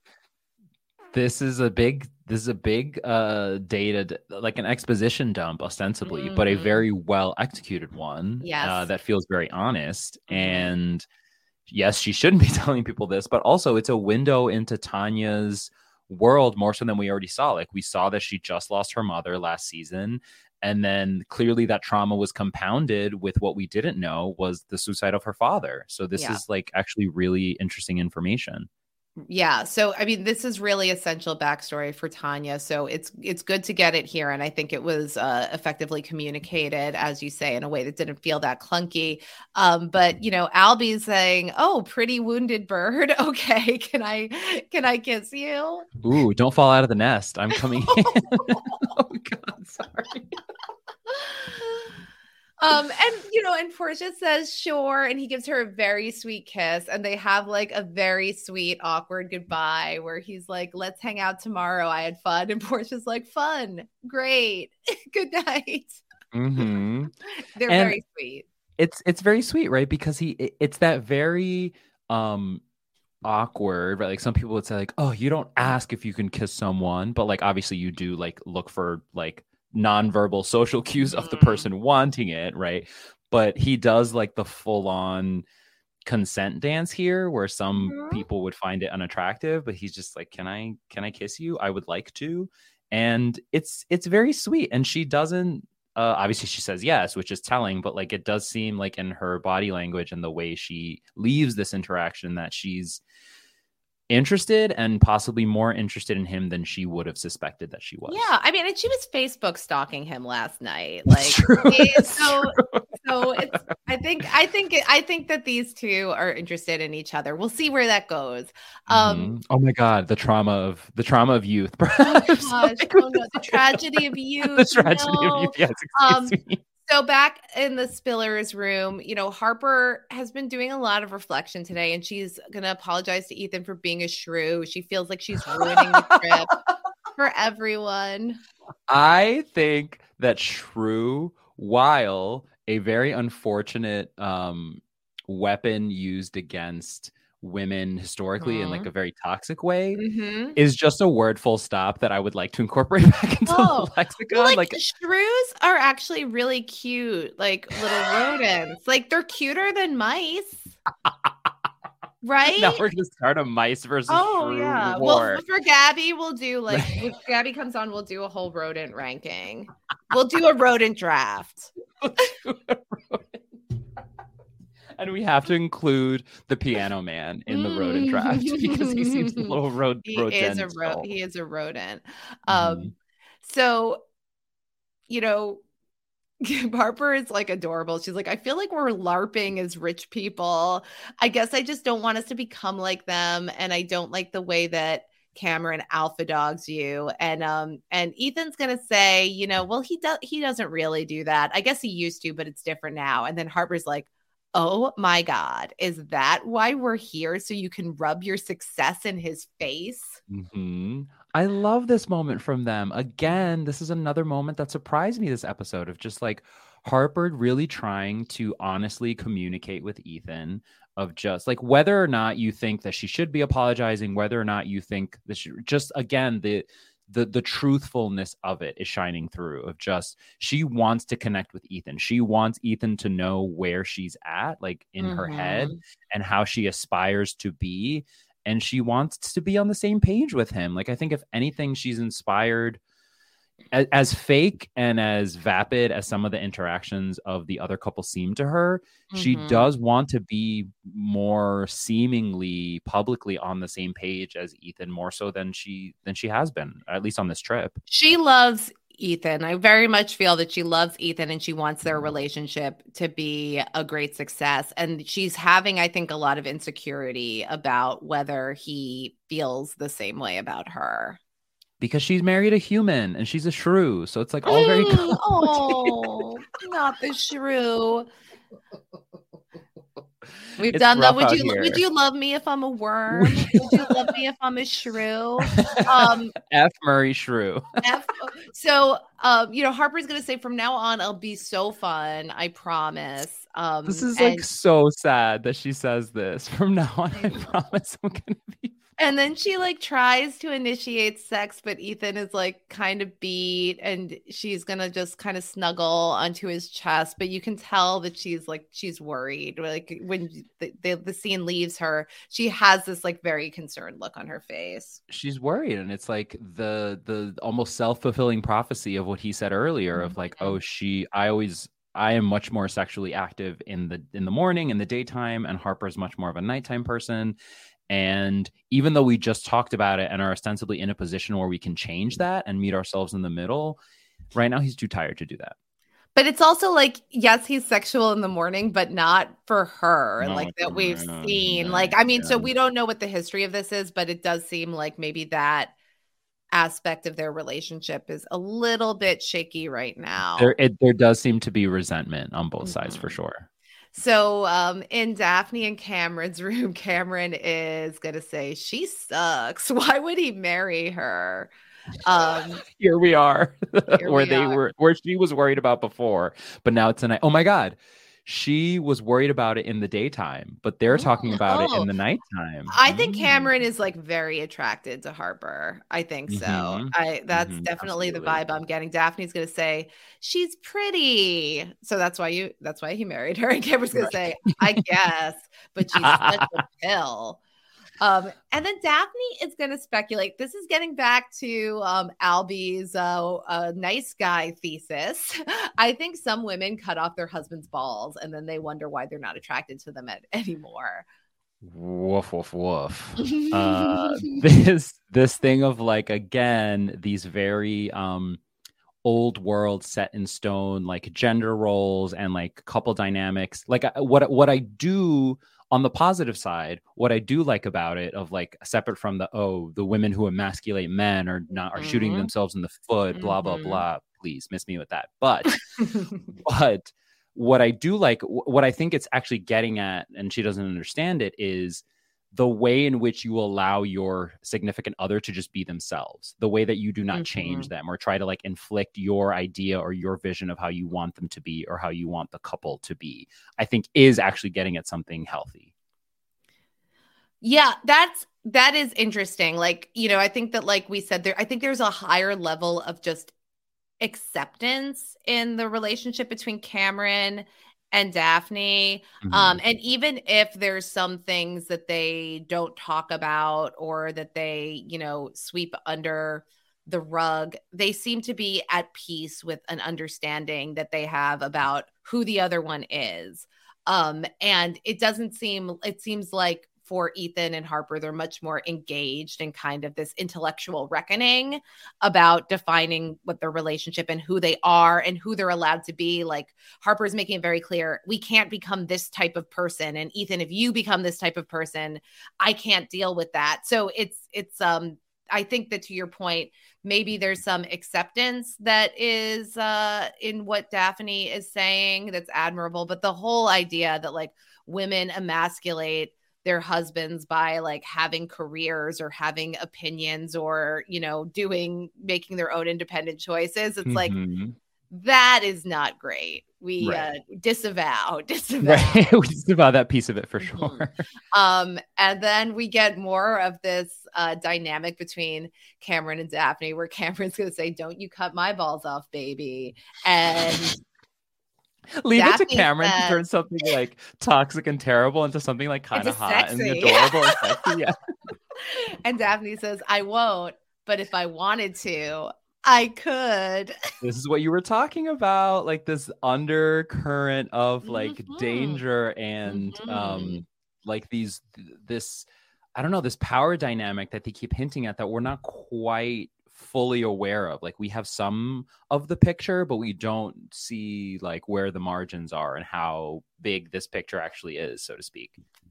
This is a big, this is a big uh, dated, like an exposition dump, ostensibly, mm-hmm. but a very well executed one. Yes. Uh, that feels very honest. Mm-hmm. And yes, she shouldn't be telling people this, but also it's a window into Tanya's world more so than we already saw. Like we saw that she just lost her mother last season. And then clearly that trauma was compounded with what we didn't know was the suicide of her father. So this yeah. is like actually really interesting information. Yeah. So, I mean, this is really essential backstory for Tanya. So it's, it's good to get it here. And I think it was uh, effectively communicated, as you say, in a way that didn't feel that clunky. Um, but, you know, Albie's saying, oh, pretty wounded bird. Okay. Can I, can I kiss you? Ooh, don't fall out of the nest. I'm coming in. Oh God, sorry. Um, and, you know, and Portia says, sure. And he gives her a very sweet kiss. And they have like a very sweet, awkward goodbye where he's like, let's hang out tomorrow. I had fun. And Portia's like, fun. Great. Good night. Mm-hmm. They're and very sweet. It's, it's very sweet, right? Because he, it, it's that very, um, awkward, right? Like some people would say like, oh, you don't ask if you can kiss someone, but like, obviously you do like look for like nonverbal social cues of the person wanting it, right? But he does like the full-on consent dance here where some mm-hmm. people would find it unattractive, but he's just like, can I can I kiss you? I would like to. And it's it's very sweet. And she doesn't uh obviously she says yes, which is telling, but like it does seem like in her body language and the way she leaves this interaction that she's interested and possibly more interested in him than she would have suspected that she was. Yeah, I mean, and she was Facebook stalking him last night. Like, true. It, so, so it's. I think, I think, I think that these two are interested in each other. We'll see where that goes. Um, mm-hmm. Oh my God, the trauma of the trauma of youth. Oh my gosh, oh no, the tragedy of youth. The tragedy no. of youth. Yes, excuse um, me. So back in the Spillers room, you know, Harper has been doing a lot of reflection today, and she's going to apologize to Ethan for being a shrew. She feels like she's ruining the trip for everyone. I think that shrew, while a very unfortunate um, weapon used against women historically mm-hmm. in like a very toxic way, mm-hmm. is just a word full stop that I would like to incorporate back into oh. the lexicon. Well, like, like shrews are actually really cute, like little rodents. Like they're cuter than mice. Right? Now we're gonna start a mice versus oh, shrew yeah. war. Well, for Gabby, we'll do like if Gabby comes on, we'll do a whole rodent ranking. We'll do a rodent draft. We'll do a rodent. And we have to include the Piano Man in the rodent draft because he seems a little ro- he rodent. Is a ro- he is a rodent. Um, mm-hmm. So, you know, Harper is like adorable. She's like, I feel like we're LARPing as rich people. I guess I just don't want us to become like them. And I don't like the way that Cameron alpha dogs you. And um and Ethan's gonna say, you know, well, he does he doesn't really do that. I guess he used to, but it's different now. And then Harper's like, oh my God, is that why we're here? So you can rub your success in his face? Mm-hmm. I love this moment from them. Again, this is another moment that surprised me this episode of just like Harper really trying to honestly communicate with Ethan of just like whether or not you think that she should be apologizing, whether or not you think that she just, again, the the the truthfulness of it is shining through of just she wants to connect with Ethan. She wants Ethan to know where she's at, like in mm-hmm. her head, and how she aspires to be. And she wants to be on the same page with him. Like, I think if anything, she's inspired as, as fake and as vapid as some of the interactions of the other couple seem to her. Mm-hmm. She does want to be more seemingly publicly on the same page as Ethan, more so than she than she has been, at least on this trip. She loves Ethan. I very much feel that she loves Ethan and she wants their relationship to be a great success. And she's having, I think, a lot of insecurity about whether he feels the same way about her. Because she's married a human and she's a shrew. So it's like all very mm, Oh, not the shrew. We've It's done that. rough Would out you here. would you love me if I'm a worm? Would you love me if I'm a shrew? Um, F. Murray Shrew. F- so, um, you know, Harper's gonna say from now on, I'll be so fun. I promise. Um, This is and, like so sad that she says this. From now on, I promise I'm gonna be. and then she like tries to initiate sex, but Ethan is like kind of beat, and she's gonna just kind of snuggle onto his chest. But you can tell that she's like she's worried. Like when the, the, the scene leaves her, she has this like very concerned look on her face. She's worried, and it's like the the almost self-fulfilling prophecy of what he said earlier of like, oh, she I always I am much more sexually active in the in the morning, in the daytime, and Harper's much more of a nighttime person. And even though we just talked about it and are ostensibly in a position where we can change that and meet ourselves in the middle, right now he's too tired to do that. But it's also like, yes, he's sexual in the morning, but not for her, Not like that for we've her, seen. yeah, Like, I mean, yeah. so we don't know what the history of this is, but it does seem like maybe that aspect of their relationship is a little bit shaky right now. There, it, there does seem to be resentment on both mm-hmm. sides for sure. So um, in Daphne and Cameron's room, Cameron is going to say, she sucks. Why would he marry her? Um, Here we are, here where we they are. were, where she was worried about before, but now tonight, oh my God, she was worried about it in the daytime, but they're talking about oh. it in the nighttime. I think Cameron is like very attracted to Harper. I think so. Mhm. I that's Mhm. definitely Absolutely. the vibe I'm getting. Daphne's gonna say she's pretty, so that's why you that's why he married her. And Cameron's gonna say, I guess, but she's such a pill. Um, and then Daphne is going to speculate. This is getting back to um, Albie's uh, uh, nice guy thesis. I think some women cut off their husband's balls and then they wonder why they're not attracted to them at, anymore. Woof, woof, woof. uh, this this thing of like, again, these very um, old world set in stone, like gender roles and like couple dynamics. Like I- what what I do on the positive side, what I do like about it of like separate from the, oh, the women who emasculate men are not are Mhm. shooting themselves in the foot, blah, blah, Mhm. blah. Please miss me with that. But but what I do like, wh- what I think it's actually getting at, and she doesn't understand it, is the way in which you allow your significant other to just be themselves, the way that you do not change Mhm. them or try to like inflict your idea or your vision of how you want them to be or how you want the couple to be, I think is actually getting at something healthy. Yeah, that's that is interesting. Like, you know, I think that like we said there, I think there's a higher level of just acceptance in the relationship between Cameron and Daphne. Mhm. Um, and even if there's some things that they don't talk about or that they, you know, sweep under the rug, they seem to be at peace with an understanding that they have about who the other one is. Um, and it doesn't seem, it seems like for Ethan and Harper, they're much more engaged in kind of this intellectual reckoning about defining what their relationship and who they are and who they're allowed to be. Like Harper's making it very clear, we can't become this type of person. And Ethan, if you become this type of person, I can't deal with that. So it's, it's, um, I think that to your point, maybe there's some acceptance that is uh, in what Daphne is saying that's admirable. But the whole idea that like women emasculate their husbands by like having careers or having opinions or, you know, doing, making their own independent choices. It's mm-hmm. like, that is not great. We right. uh, disavow, disavow. Right. We disavow that piece of it for sure. Mm-hmm. Um, and then we get more of this uh, dynamic between Cameron and Daphne, where Cameron's going to say, "Don't you cut my balls off, baby," and leave Daphne it to Cameron says, to turn something like toxic and terrible into something like kind of hot sexy. and adorable and sexy. Yeah. And Daphne says, "I won't, but if I wanted to, I could." This is what you were talking about, like this undercurrent of like mm-hmm. danger and mm-hmm. um like these this I don't know, this power dynamic that they keep hinting at that we're not quite fully aware of. Like we have some of the picture, but we don't see like where the margins are and how big this picture actually is, so to speak.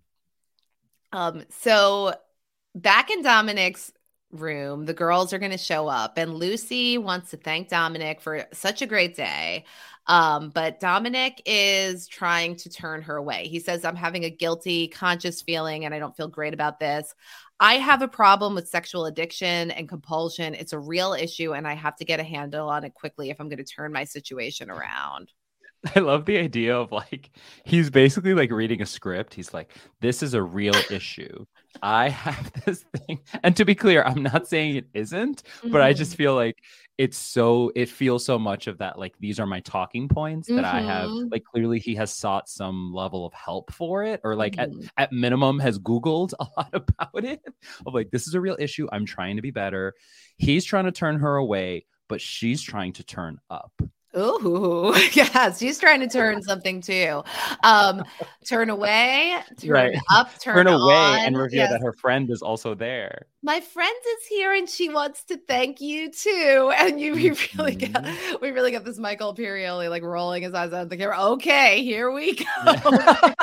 Um so back in Dominic's room, the girls are going to show up, and Lucy wants to thank Dominic for such a great day. Um, but Dominic is trying to turn her away. He says, "I'm having a guilty, conscious feeling, and I don't feel great about this. I have a problem with sexual addiction and compulsion. It's a real issue, and I have to get a handle on it quickly if I'm going to turn my situation around." I love the idea of like, he's basically like reading a script. He's like, this is a real issue. I have this thing. And to be clear, I'm not saying it isn't, mm-hmm. but I just feel like it's so, it feels so much of that. Like, these are my talking points that mm-hmm. I have. Like, clearly he has sought some level of help for it, or like mm-hmm. at, at minimum has Googled a lot about it of like, this is a real issue. I'm trying to be better. He's trying to turn her away, but she's trying to turn up. Ooh, yes, she's trying to turn something too. Um, turn away, turn right. up, turn, turn away, on. and reveal yes. that her friend is also there. My friend is here, and she wants to thank you too. And you, we really get, we really get this Michael Imperioli like rolling his eyes out the camera. Okay, here we go.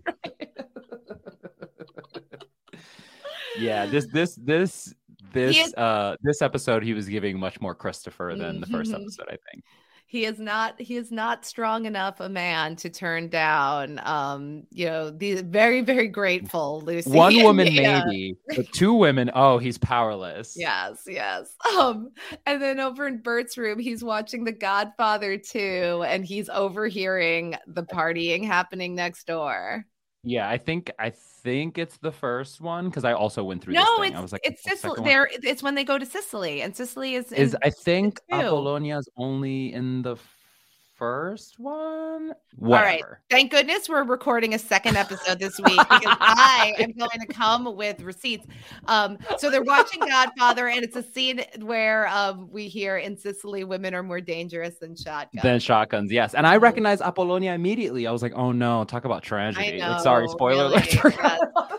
Yeah, this, this, this, this, is- uh, this episode, he was giving much more Christopher than mm-hmm. the first episode, I think. He is not, he is not strong enough a man to turn down, um, you know, the very, very grateful Lucy. One woman, yeah. maybe, but two women, oh, he's powerless. Yes, yes. Um, and then over in Bert's room, he's watching The Godfather two, and he's overhearing the partying happening next door. Yeah, I think I think it's the first one, because I also went through. No, this thing. it's I was like, it's Sicily. There, it's when they go to Sicily, and Sicily is is in, I think two. Apollonia is only in the first one. Whatever. All right. Thank goodness we're recording a second episode this week, because I am going to come with receipts. Um, so they're watching Godfather, and it's a scene where um, we hear in Sicily, women are more dangerous than shotguns. Than shotguns, yes. And I recognize Apollonia immediately. I was like, oh no, talk about tragedy. I know, like, sorry, spoiler really, alert. yes.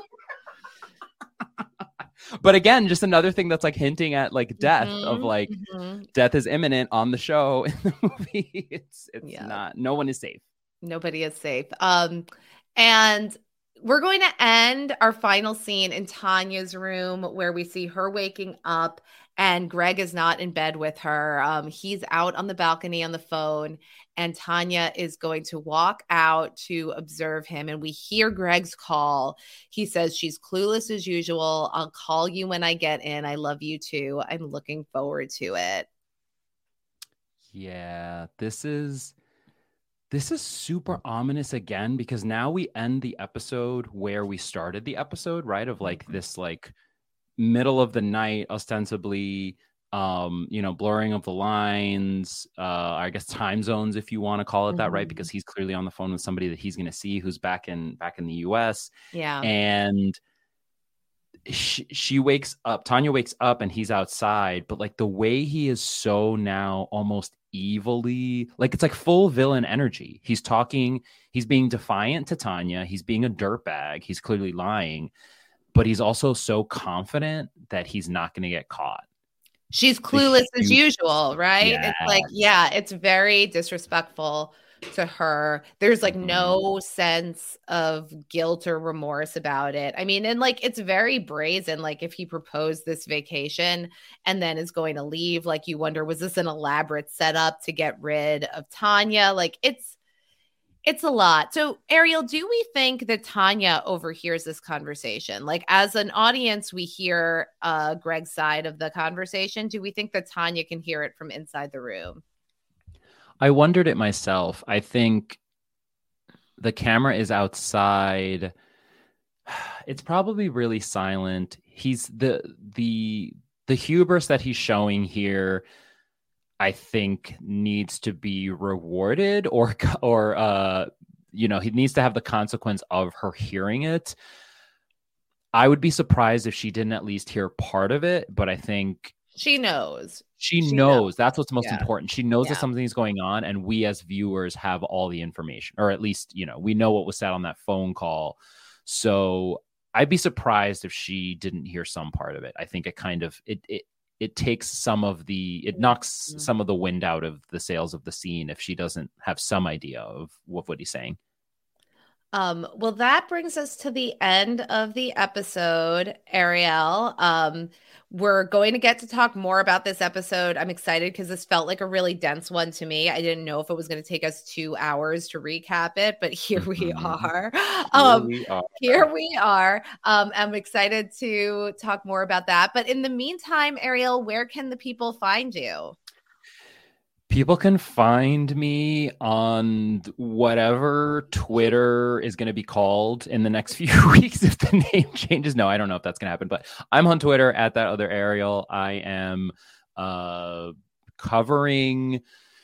But again, just another thing that's like hinting at like death mm-hmm, of like mm-hmm. death is imminent on the show. In the movie, it's it's yeah. not. No one is safe. Nobody is safe. Um, and we're going to end our final scene in Tanya's room, where we see her waking up, and Greg is not in bed with her. Um, he's out on the balcony on the phone, and Tanya is going to walk out to observe him. And we hear Greg's call. He says, "She's clueless as usual. I'll call you when I get in. I love you too. I'm looking forward to it." Yeah, this is this is super ominous again, because now we end the episode where we started the episode, right? Of like this like middle of the night, ostensibly, um, you know, blurring of the lines, uh, I guess time zones, if you want to call it that, mm-hmm. right? Because he's clearly on the phone with somebody that he's going to see who's back in back in the U S. Yeah. And she, she wakes up, Tanya wakes up, and he's outside, but like the way he is so now almost evilly, like it's like full villain energy. He's talking, he's being defiant to Tanya. He's being a dirtbag. He's clearly lying. but he's also so confident that he's not going to get caught. She's clueless huge, as usual, right? Yeah. It's like, yeah, it's very disrespectful to her. There's like no sense of guilt or remorse about it. I mean, and like it's very brazen. Like if he proposed this vacation and then is going to leave, like you wonder, was this an elaborate setup to get rid of Tanya? Like it's It's a lot. So, Ariel, do we think that Tanya overhears this conversation? Like, as an audience, we hear uh, Greg's side of the conversation. Do we think that Tanya can hear it from inside the room? I wondered it myself. I think the camera is outside. It's probably really silent. He's the the the hubris that he's showing here, I think, needs to be rewarded, or, or uh, you know, he needs to have the consequence of her hearing it. I would be surprised if she didn't at least hear part of it, but I think she knows. She, she knows. knows. That's what's most Yeah. important. She knows Yeah. that something's going on, and we as viewers have all the information, or at least, you know, we know what was said on that phone call. So I'd be surprised if she didn't hear some part of it. I think it kind of, it, it, it takes some of the, it knocks Mm-hmm. some of the wind out of the sails of the scene if she doesn't have some idea of what, what he's saying. Um, well, that brings us to the end of the episode, Ariel. Um, we're going to get to talk more about this episode. I'm excited because this felt like a really dense one to me. I didn't know if it was going to take us two hours to recap it, but here we Mhm. are. Here Um, we are. Here we are. Um, I'm excited to talk more about that. But in the meantime, Ariel, where can the people find you? People can find me on whatever Twitter is going to be called in the next few weeks if the name changes. No, I don't know if that's going to happen, but I'm on Twitter at that other Ariel. I am uh, covering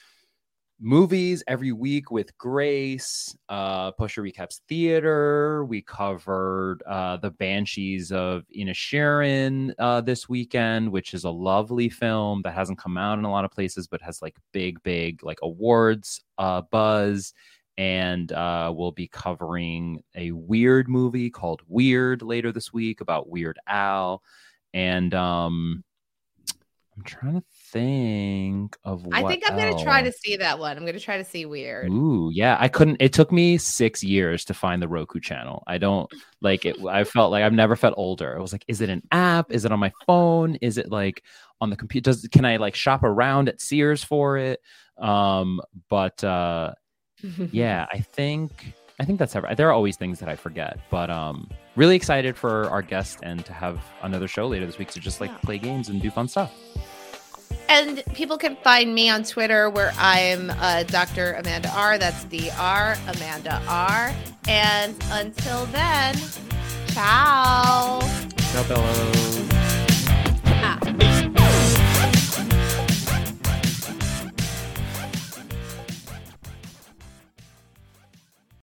movies every week with Grace. Uh, Pusher Recaps Theater. We covered uh, The Banshees of Inisherin uh, this weekend, which is a lovely film that hasn't come out in a lot of places, but has like big, big like awards uh, buzz. And uh, we'll be covering a weird movie called Weird later this week about Weird Al. And um, I'm trying to think of what I think I'm going to try to else. see that one. I'm going to try to see Weird. Ooh, yeah. I couldn't. It took me six years to find the Roku channel. I don't like it. I felt like I've never felt older. I was like, is it an app? Is it on my phone? Is it like on the computer? Does can I like shop around at Sears for it? Um, but uh, yeah, I think I think that's ever. There are always things that I forget, but um, really excited for our guest and to have another show later this week to just like Yeah. play games and do fun stuff. And people can find me on Twitter where I'm uh, Doctor Amanda R. That's D R Amanda R. And until then, ciao. Ciao, Bello. Ah.